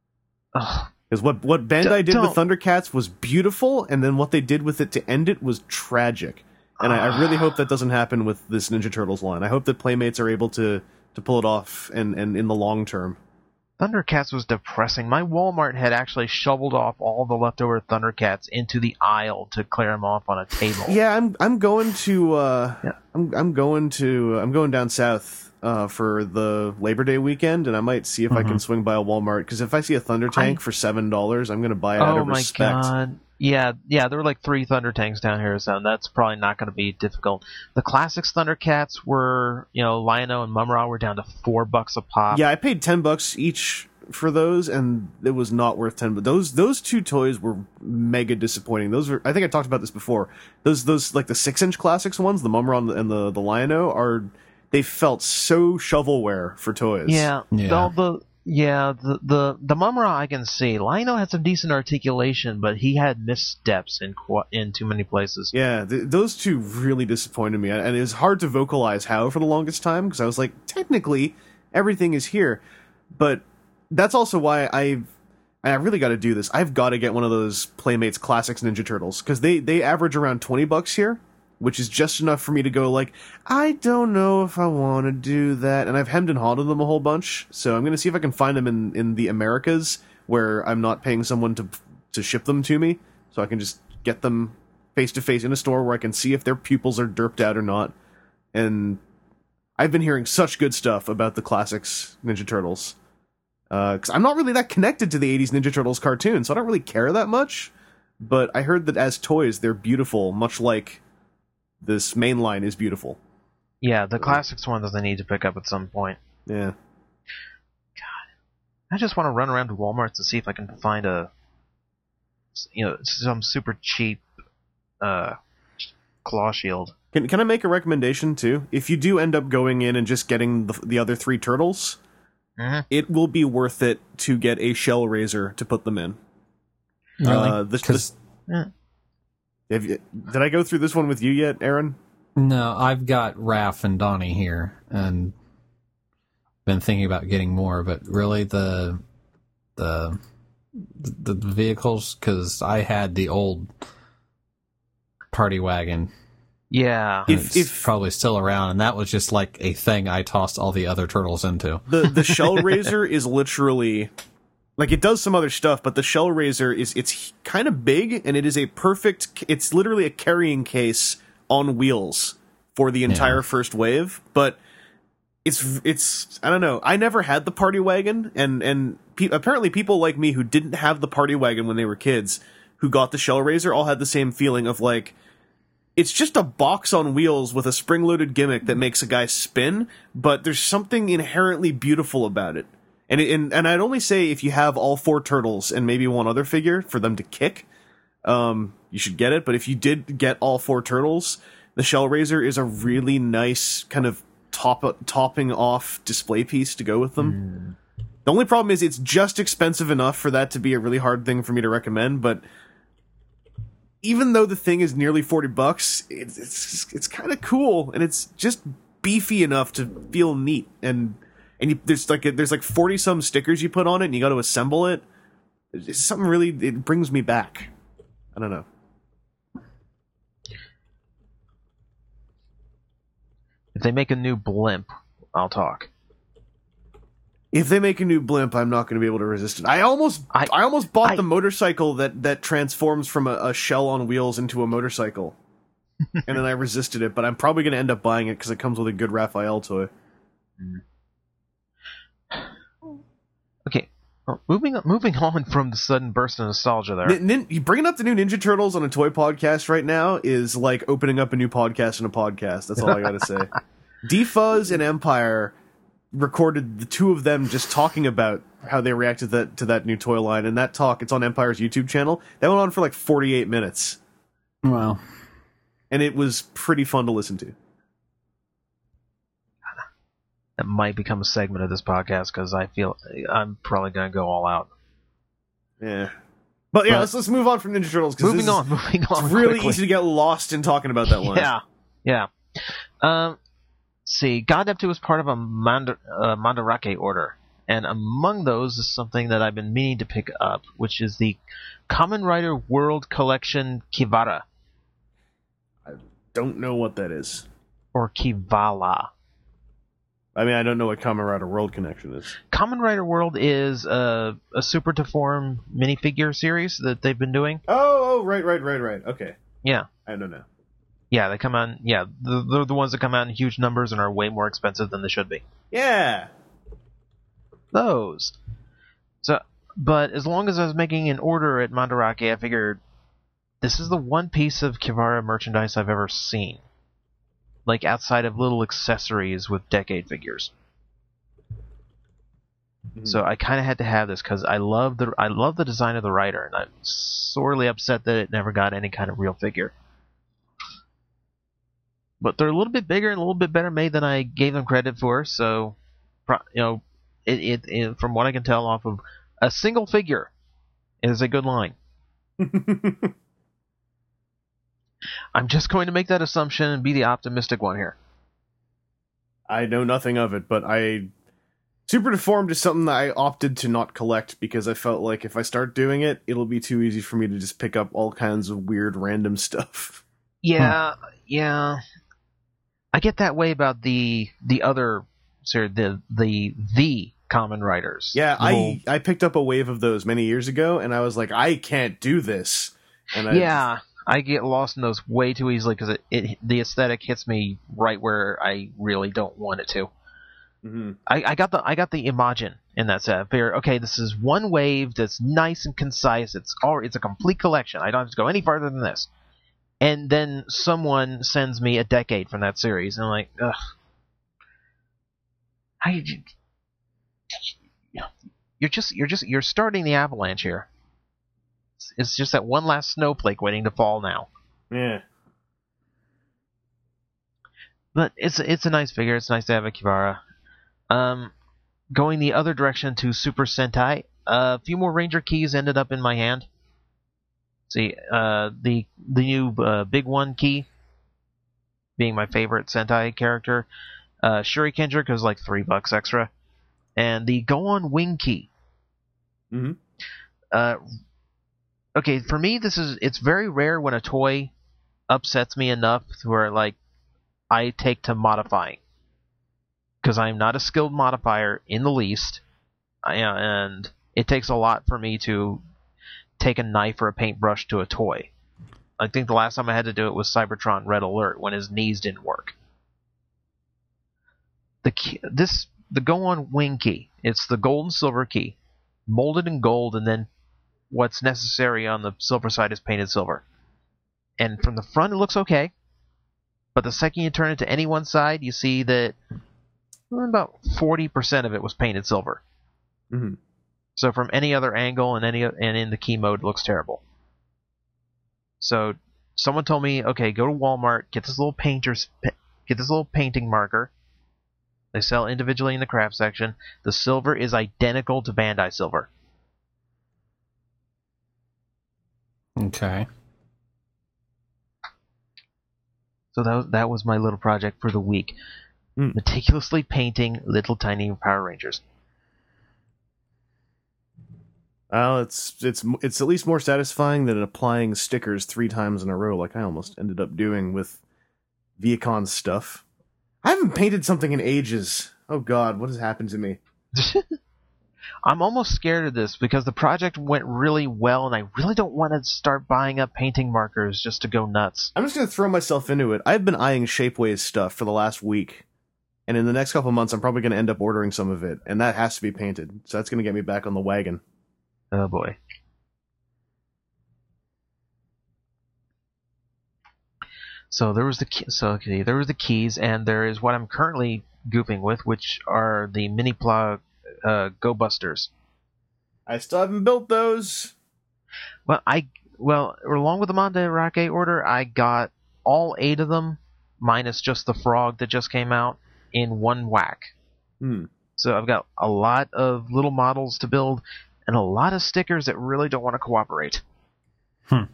Ugh. Because what what Bandai D- did with don't. Thundercats was beautiful, and then what they did with it to end it was tragic. And I, I really hope that doesn't happen with this Ninja Turtles line. I hope that Playmates are able to, to pull it off and, and in the long term. Thundercats was depressing. My Walmart had actually shoveled off all the leftover Thundercats into the aisle to clear them off on a table. Yeah, I'm I'm going to uh, Yeah. I'm I'm going to I'm going down south uh, for the Labor Day weekend, and I might see if I can swing by a Walmart because if I see a Thunder Tank I- for seven dollars, I'm going to buy it out Oh of my respect. god. Yeah, yeah, there were like three Thunder Tanks down here, so that's probably not going to be difficult. The Classics Thundercats were, you know, Lion-O and Mumra were down to four bucks a pop. Yeah, I paid ten bucks each for those, and it was not worth ten. But those those two toys were mega disappointing. Those were I think I talked about this before. Those those like the six inch classics ones, the Mumra and the and the, the Lion-O are they felt so shovelware for toys. Yeah, Yeah. all the yeah the the the Mumra I can see. Lion-O had some decent articulation, but he had missteps in qu- in too many places. Yeah, th- those two really disappointed me, and it was hard to vocalize how for the longest time because I was like, technically, everything is here, but that's also why I've I really got to do this. I've got to get one of those Playmates Classics Ninja Turtles because they they average around twenty bucks here, which is just enough for me to go like, I don't know if I want to do that, and I've hemmed and hawed them a whole bunch, so I'm gonna see if I can find them in in the Americas where I'm not paying someone to to ship them to me, so I can just get them face to face in a store where I can see if their pupils are derped out or not. And I've been hearing such good stuff about the Classics Ninja Turtles. Because I'm not really that connected to the eighties Ninja Turtles cartoon, so I don't really care that much. But I heard that as toys, they're beautiful, much like this main line is beautiful. Yeah, the Classics ones I need to pick up at some point. Yeah. I just want to run around to Walmart to see if I can find a, you know, some super cheap uh, claw shield. Can Can I make a recommendation too? If you do end up going in and just getting the, the other three turtles, Mhm. it will be worth it to get a shell razor to put them in. Really? Uh, this, 'Cause- this, Yeah. have you, did I go through this one with you yet, Aaron? No, I've got Raph and Donnie here, and been thinking about getting more. But really, the the the, the vehicles, because I had the old party wagon. Yeah. If- And it's if- probably still around, and that was just like a thing I tossed all the other turtles into. The the shell razor is literally Like, it does some other stuff, but the Shellraiser is, it's kind of big, and it is a perfect, it's literally a carrying case on wheels for the entire Yeah. first wave, but it's, it's, I don't know, I never had the party wagon, and, and pe- apparently people like me who didn't have the party wagon when they were kids, who got the Shellraiser, all had the same feeling of, like, it's just a box on wheels with a spring-loaded gimmick that makes a guy spin, but there's something inherently beautiful about it. And, it, and and I'd only say if you have all four turtles and maybe one other figure for them to kick, um, you should get it. But if you did get all four turtles, the Shellraiser is a really nice kind of top topping off display piece to go with them. Mm. The only problem is it's just expensive enough for that to be a really hard thing for me to recommend. But even though the thing is nearly forty bucks, it's it's, it's kind of cool, and it's just beefy enough to feel neat. And And you, there's like a, there's like forty some stickers you put on it, and you got to assemble it. It's something really, it brings me back. I don't know. If they make a new blimp, I'll talk. If they make a new blimp, I'm not going to be able to resist it. I almost I, I- I almost bought I- the motorcycle that that transforms from a, a shell on wheels into a motorcycle, and then I resisted it. But I'm probably going to end up buying it because it comes with a good Raphael toy. Okay, well, moving moving on from the sudden burst of nostalgia there. Nin, nin, you bringing up the new Ninja Turtles on a toy podcast right now is like opening up a new podcast in a podcast. That's all I got to say. D-Fuzz and Empire recorded the two of them just talking about how they reacted to that, to that new toy line, and that talk, it's on Empire's YouTube channel. That went on for like forty-eight minutes, Wow. and it was pretty fun to listen to. That might become a segment of this podcast because I feel I'm probably going to go all out. Yeah. But yeah, But- let's let's move on from Ninja Turtles. 'cause Moving this is- on, moving on. It's really quickly. easy to get lost in talking about that line. Yeah, yeah. Um, let's see, God Neptune was part of a Mand- uh, Mandarake order, and among those is something that I've been meaning to pick up, which is the Kamen Rider World Collection Kivara, Don't know what that is. or Kivala. I mean, I don't know what Kamen Rider World Connection is. Kamen Rider World is a, a Super Deform minifigure series that they've been doing. Oh, oh, right, right, right, right. Okay. Yeah. I don't know. Yeah, they come out. Yeah, they're, they're the ones that come out in huge numbers and are way more expensive than they should be. Yeah. Those. So, but as long as I was making an order at Mandarake, I figured this is the one piece of Kivara merchandise I've ever seen. Like outside of little accessories with Decade figures. Mhm. So I kind of had to have this because I love the I love the design of the rider, and I'm sorely upset that it never got any kind of real figure. But they're a little bit bigger and a little bit better made than I gave them credit for. So, pro- you know, it, it, it from what I can tell off of a single figure, it is a good line. I'm just going to make that assumption and be the optimistic one here. I know nothing of it, but I Super Deformed is something that I opted to not collect because I felt like if I start doing it, it'll be too easy for me to just pick up all kinds of weird random stuff. Yeah, yeah. I get that way about the the other, sorry, the the the Kamen Riders. Yeah, Little- I I picked up a wave of those many years ago, and I was like, I can't do this. And I, yeah. I get lost in those way too easily because it, it the aesthetic hits me right where I really don't want it to. Mhm. I, I got the I got the Imagine in that set. I figured, okay, this is one wave that's nice and concise. It's all it's a complete collection. I don't have to go any farther than this. And then someone sends me a Decade from that series, and I'm like, ugh. I, you're just you're just you're starting the avalanche here. It's, it's just that one last snowflake waiting to fall now. Yeah. But it's it's a nice figure. It's nice to have a Kivara. Um, going the other direction to Super Sentai, a few more Ranger keys ended up in my hand. See, uh, the the new uh, big one key, being my favorite Sentai character, uh, Shuri Kendrick was like three bucks extra, and the Go On Wing key. Mhm. Uh, okay, for me, this is it's very rare when a toy upsets me enough to where like I take to modifying, because I'm not a skilled modifier in the least, I, and it takes a lot for me to take a knife or a paintbrush to a toy. I think the last time I had to do it was Cybertron Red Alert when his knees didn't work. The key, this the Go On Wing key. It's the gold and silver key, molded in gold, and then what's necessary on the silver side is painted silver. And from the front, it looks okay, but the second you turn it to any one side, you see that well, about forty percent of it was painted silver. Mm-hmm. So from any other angle and any and in the key mode, it looks terrible. So someone told me, okay, go to Walmart, get this little painter's, get this little painting marker. They sell individually in the craft section. The silver is identical to Bandai silver. Okay. So that was, that was my little project for the week. Mm. Meticulously painting little tiny Power Rangers. Well, it's it's it's at least more satisfying than applying stickers three times in a row, like I almost ended up doing with Viacom stuff. I haven't painted something in ages. Oh God, what has happened to me? I'm almost scared of this because the project went really well, and I really don't want to start buying up painting markers just to go nuts. I'm just gonna throw myself into it. I've been eyeing Shapeways stuff for the last week, and in the next couple of months, I'm probably gonna end up ordering some of it, and that has to be painted. So that's gonna get me back on the wagon. Oh boy. So there was the key, so okay, there was the keys, and there is what I'm currently goofing with, which are the mini plug uh, Go Busters. I still haven't built those. Well, I well along with the Mandarake order, I got all eight of them, minus just the frog that just came out, in one whack. Hmm. So I've got a lot of little models to build, and a lot of stickers that really don't want to cooperate. Hmm.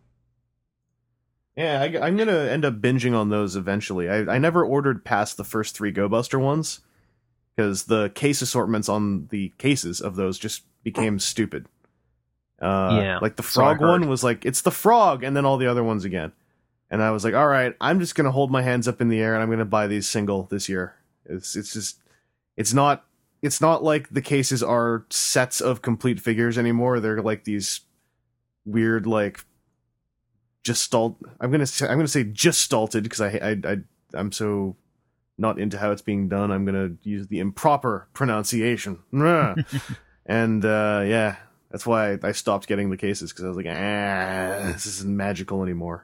Yeah, I, I'm gonna end up binging on those eventually. I, I never ordered past the first three Go Buster ones, because the case assortments on the cases of those just became stupid. Uh, Yeah, like the so I frog one heard. was like, it's the frog, and then all the other ones again. And I was like, all right, I'm just gonna hold my hands up in the air, and I'm gonna buy these single this year. It's it's just, it's not, it's not like the cases are sets of complete figures anymore. They're like these weird, like, gestalt. I'm gonna say, I'm gonna say gestalted because I, I I I'm so not into how it's being done. I'm gonna use the improper pronunciation. And uh, yeah, that's why I, I stopped getting the cases, because I was like, ah, this isn't magical anymore.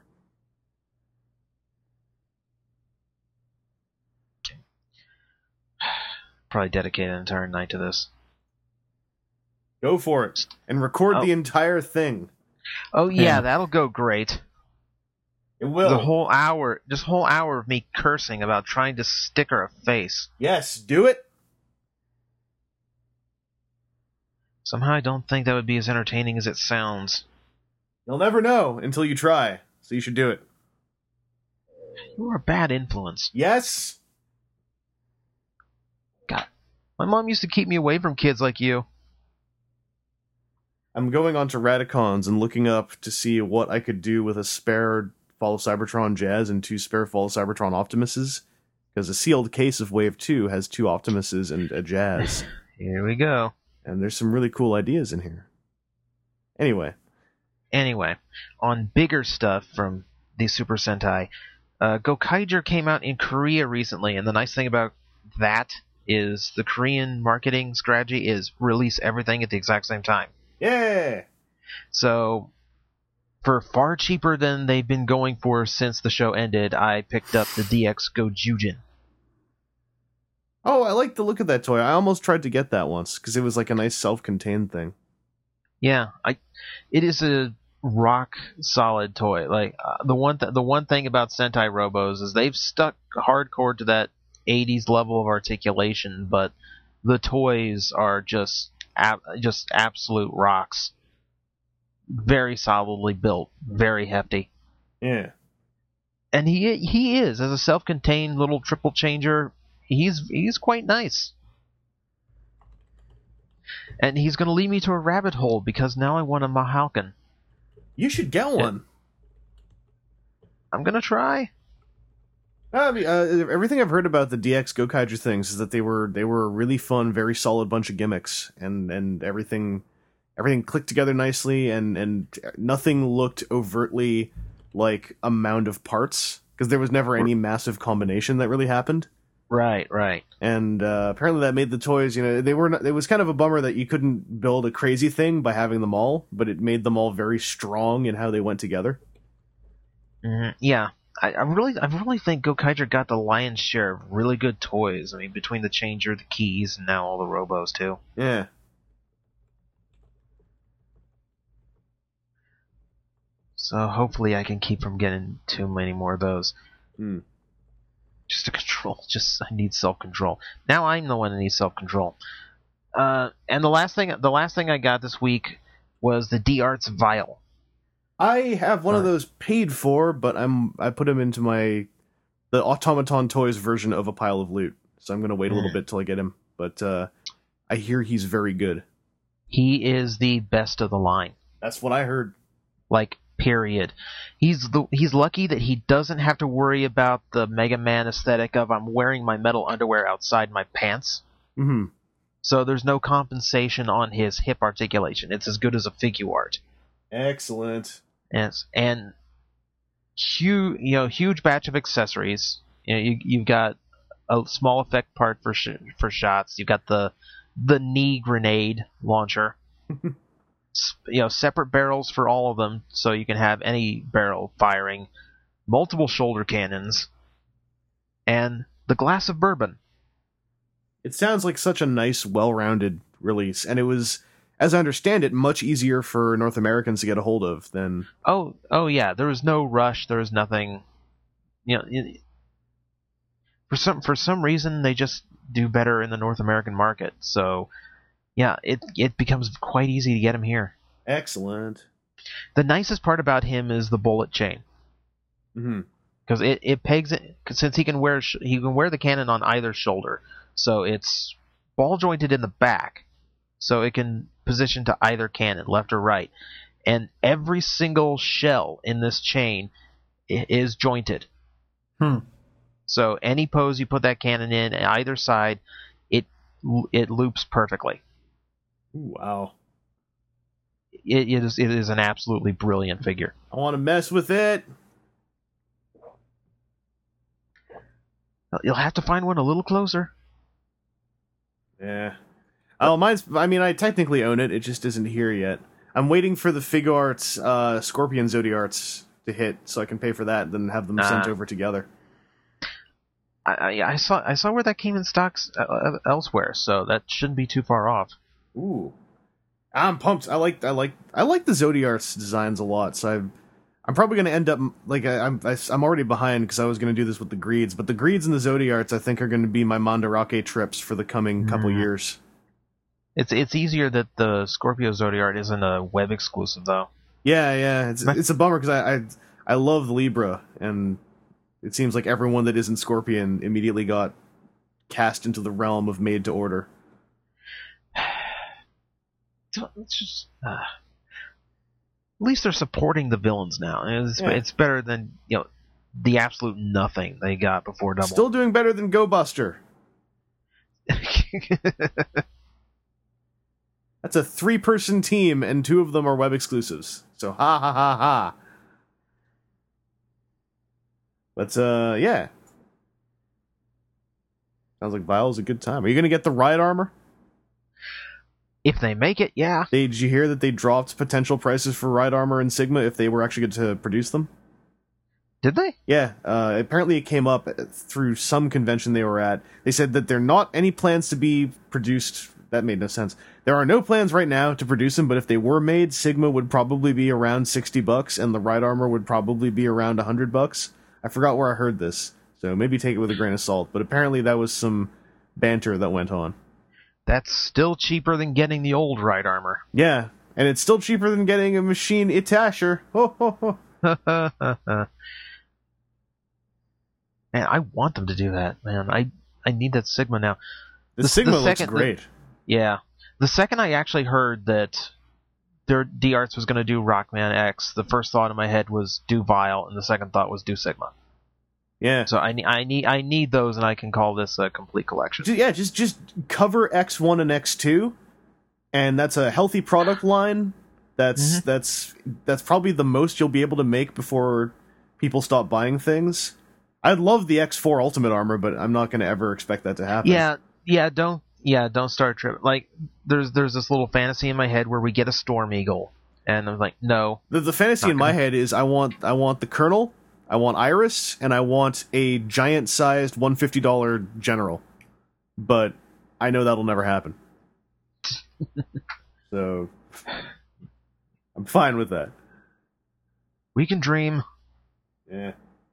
Probably dedicate an entire night to this. Go for it and record Oh. the entire thing. Oh yeah, Yeah. that'll go great. It will. The whole hour, just whole hour of me cursing about trying to stick her a face. Yes, do it. Somehow I don't think that would be as entertaining as it sounds. You'll never know until you try. So you should do it. You're a bad influence. Yes. God, my mom used to keep me away from kids like you. I'm going on to Radicons and looking up to see what I could do with a spare Fall of Cybertron Jazz and two spare Fall of Cybertron Optimuses, because a sealed case of Wave two has two Optimuses and a Jazz. Here we go. And there's some really cool ideas in here. Anyway. Anyway, on bigger stuff from the Super Sentai, uh, Gokaiger came out in Korea recently, and the nice thing about that is the Korean marketing strategy is release everything at the exact same time. Yeah! So, for far cheaper than they've been going for since the show ended, I picked up the D X Gojujin. Oh, I like the look of that toy. I almost tried to get that once, because it was like a nice self-contained thing. Yeah, I. It is a rock solid toy. Like uh, the one th- the one thing about Sentai Robos is they've stuck hardcore to that eighties level of articulation, but the toys are just ab- just absolute rocks. Very solidly built, very hefty. Yeah. And he he is as a self-contained little triple changer. He's he's quite nice. And he's going to lead me to a rabbit hole because now I want a Mahalkin. You should get one. I'm going to try. I mean, uh, everything I've heard about the D X Gokaiger things is that they were they were a really fun, very solid bunch of gimmicks, and and everything everything clicked together nicely, and and nothing looked overtly like a mound of parts, because there was never any massive combination that really happened. Right, right. And uh, apparently that made the toys, you know, they were not, it was kind of a bummer that you couldn't build a crazy thing by having them all, but it made them all very strong in how they went together. Mm, yeah. I, I really, I really think Gokaiger got the lion's share of really good toys. I mean, between the Changer, the Keys, and now all the Robos too. Yeah. So hopefully I can keep from getting too many more of those. Hmm. Just to control. Just I need self-control. Now I'm the one that needs self-control. Uh, and the last thing, the last thing I got this week was the D-Arts Vial. I have one of those paid for, but I'm I put him into my the Automaton Toys version of a pile of loot. So I'm gonna wait a little bit till I get him. But uh, I hear he's very good. He is the best of the line. That's what I heard. Like, period. He's the he's lucky that he doesn't have to worry about the Mega Man aesthetic of I'm wearing my metal underwear outside my pants. Mm-hmm. So there's no compensation on his hip articulation. It's as good as a figure art. Excellent. And and huge, you know, huge batch of accessories. You know, you you've got a small effect part for sh- for shots. You've got the the knee grenade launcher. You know, separate barrels for all of them, so you can have any barrel firing. Multiple shoulder cannons, and the glass of bourbon. It sounds like such a nice, well-rounded release, and it was, as I understand it, much easier for North Americans to get a hold of than... Oh, oh yeah. There was no rush. There was nothing. You know, it, for some for some reason they just do better in the North American market. So, yeah, it it becomes quite easy to get him here. Excellent. The nicest part about him is the bullet chain, Mm-hmm. because it, it pegs it since he can wear he can wear the cannon on either shoulder. So it's ball jointed in the back, so it can position to either cannon, left or right. And every single shell in this chain i- is jointed. Hmm. So any pose you put that cannon in, either side, it it loops perfectly. Ooh, wow. It, it is it is an absolutely brilliant figure. I want to mess with it. You'll have to find one a little closer. Yeah. Oh, mine's... I mean, I technically own it. It just isn't here yet. I'm waiting for the Fig Arts uh, Scorpion Zodiarts to hit, so I can pay for that and then have them sent Ah. over together. I, I, I saw I saw where that came in stocks uh, elsewhere, so that shouldn't be too far off. Ooh. I'm pumped. I like I like I like the Zodiarts designs a lot, so I'm I'm probably going to end up like I, I'm I, I'm already behind because I was going to do this with the Greeds, but the Greeds and the Zodiarts I think are going to be my Mandarake trips for the coming couple Mm. years. It's it's easier that the Scorpio Zodiart isn't a web exclusive though. Yeah, yeah, it's it's a bummer because I, I I love Libra, and it seems like everyone that isn't Scorpion immediately got cast into the realm of made to order. It's just uh, at least they're supporting the villains now. It's, Yeah. it's better than you know the absolute nothing they got before Double. Still doing better than Go Buster. That's a three-person team, and two of them are web exclusives. So ha ha ha ha. But uh, yeah. Sounds like Vile's a good time. Are you gonna get the ride armor? If they make it, yeah. They, did you hear that they dropped potential prices for ride armor in Sigma if they were actually going to produce them? Did they? Yeah, uh, apparently it came up through some convention they were at. They said that there are not any plans to be produced. That made no sense. There are no plans right now to produce them, but if they were made, Sigma would probably be around sixty bucks, and the ride armor would probably be around one hundred bucks. I forgot where I heard this, so maybe take it with a grain of salt, but apparently that was some banter that went on. That's still cheaper than getting the old ride armor. Yeah, and it's still cheaper than getting a machine Itasher. Ho, ho, ho. Man, I want them to do that, man. I I need that Sigma now. The, The- Sigma the looks second- great. Yeah. The second I actually heard that their D-Arts was going to do Rockman X, the first thought in my head was do Vile, and the second thought was do Sigma. Yeah. So I need I need I need those, and I can call this a complete collection. Ju- Yeah, just just cover X one and X two, and that's a healthy product line. That's Mm-hmm. that's that's probably the most you'll be able to make before people stop buying things. I'd love the X four Ultimate Armor, but I'm not going to ever expect that to happen. Yeah, yeah, don't yeah, don't start trip. Like there's there's this little fantasy in my head where we get a Storm Eagle, and I'm like, no. The, the fantasy Not in my gonna- head is I want I want the Colonel, I want Iris, and I want a giant-sized one hundred fifty dollars General. But I know that'll never happen. So I'm fine with that. We can dream. Yeah.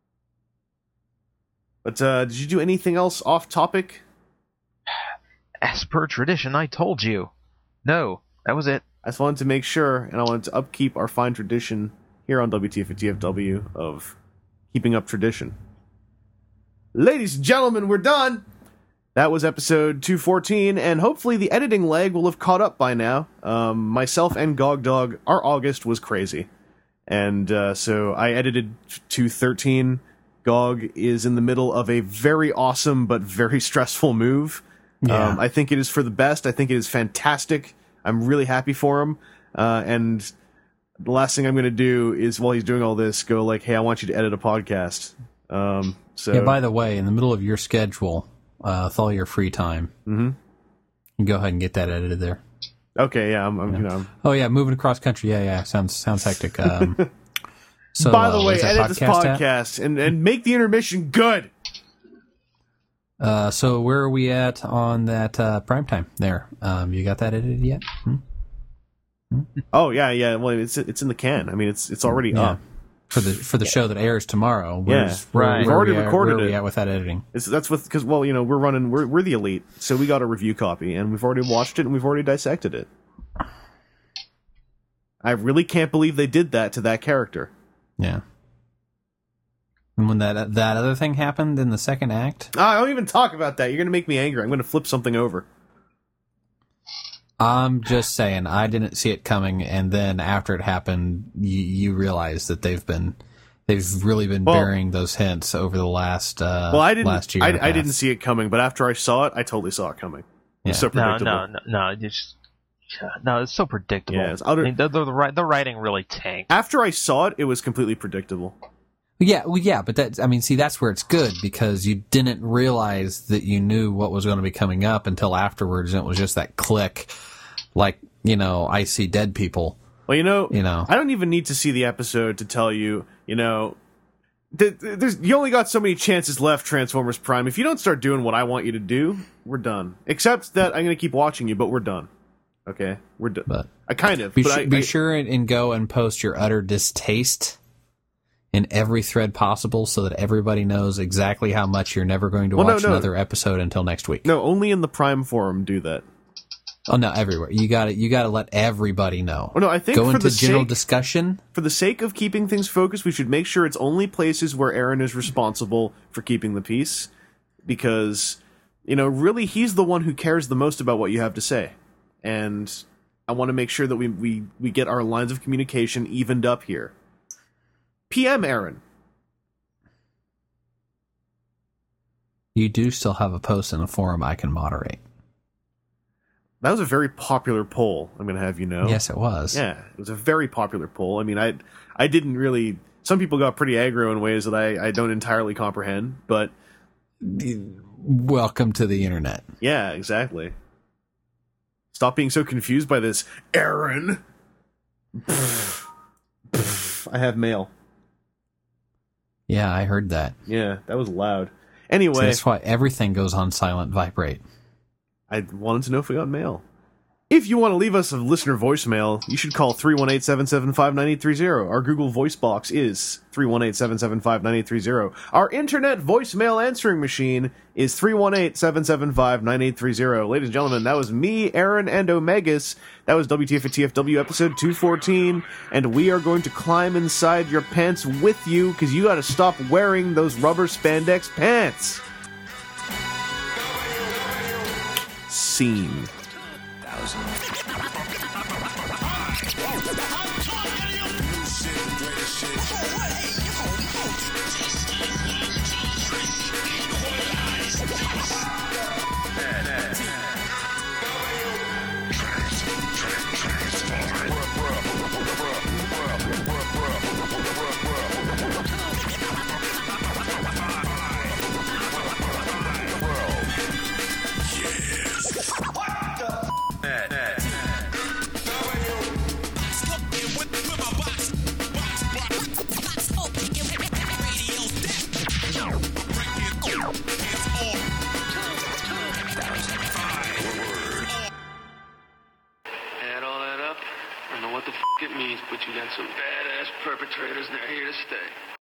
But uh, did you do anything else off topic? As per tradition, I told you. No, that was it. I just wanted to make sure, and I wanted to upkeep our fine tradition here on W T F and T F W of keeping up tradition. Ladies and gentlemen, we're done! That was episode two fourteen, and hopefully the editing lag will have caught up by now. Um, myself and Gog Dog, our August was crazy. And uh, so I edited two thirteen. Gog is in the middle of a very awesome but very stressful move. Yeah. Um, I think it is for the best. I think it is fantastic. I'm really happy for him. Uh, and the last thing I'm going to do is, while he's doing all this, go like, hey, I want you to edit a podcast. Um, so Yeah, by the way, in the middle of your schedule, uh, with all your free time, Mhm. you can go ahead and get that edited there. okay, yeah, I'm, I'm you know. Oh yeah, moving across country. Yeah, yeah, sounds sounds hectic. Um, so, By the uh, way, where's that edit this podcast at? podcast and, and make the intermission good. Uh, so where are we at on that uh, prime time? There, um, you got that edited yet? Hmm? Oh yeah, yeah. Well, it's it's in the can. I mean, it's it's already Yeah. up. For the for the show that airs tomorrow. Where's, Yeah, where, right. where We've already we at- recorded where are we it. at with that editing? It's, that's with because well, you know, we're running. We're we're the elite, so we got a review copy, and we've already watched it, and we've already dissected it. I really can't believe they did that to that character. Yeah. And when that that other thing happened in the second act, Ah, I don't even talk about that. You're gonna make me angry. I'm gonna flip something over. I'm just saying I didn't see it coming, and then after it happened, you, you realize that they've been they've really been Well- burying those hints over the last uh, Well, I didn't. last year. I, and a I half. didn't see it coming, but after I saw it, I totally saw it coming. It was Yeah. so No, predictable. no, no, no. It's just, no, it's so predictable. Yeah, it's utter- I mean, the, the, the, ri- the writing really tanked. After I saw it, it was completely predictable. Yeah, well, yeah, but that I mean, see, that's where it's good because you didn't realize that you knew what was going to be coming up until afterwards, and it was just that click, like you know, I see dead people. Well, you know, You know. I don't even need to see the episode to tell you, you know, th- th- there's you only got so many chances left, Transformers Prime. If you don't start doing what I want you to do, we're done. Except that I'm going to keep watching you, but we're done. Okay, we're done. But I kind of. be, but su- I, be I- sure and, and go and post your utter distaste in every thread possible, so that everybody knows exactly how much you're never going to Well, no, watch no. another episode until next week. No, only in the Prime forum do that. Oh no, everywhere. You got to You got to let everybody know. Well, no, I think go for into the general sake- discussion. For the sake of keeping things focused, we should make sure it's only places where Aaron is responsible for keeping the peace, because you know, really, he's the one who cares the most about what you have to say, and I want to make sure that we we we get our lines of communication evened up here. P M Aaron. You do still have a post in a forum I can moderate. That was a very popular poll, I'm going to have you know. Yes, it was. Yeah, it was a very popular poll. I mean, I I didn't really... Some people got pretty aggro in ways that I, I don't entirely comprehend, but Welcome to the internet. yeah, exactly. Stop being so confused by this, Aaron. Pfft. Pfft. I have mail. Yeah, I heard that. Yeah, that was loud. So Anyway, that's why everything goes on silent vibrate. I wanted to know if we got mail. If you want to leave us a listener voicemail, you should call three one eight, seven seven five, nine eight three zero. Our Google voice box is three one eight, seven seven five, nine eight three zero. Our internet voicemail answering machine is three one eight, seven seven five, nine eight three zero. Ladies and gentlemen, that was me, Aaron, and Omegas. That was W T F and T F W episode two fourteen, and we are going to climb inside your pants with you, because you got to stop wearing those rubber spandex pants. Scene. Some badass perpetrators, and they're here to stay.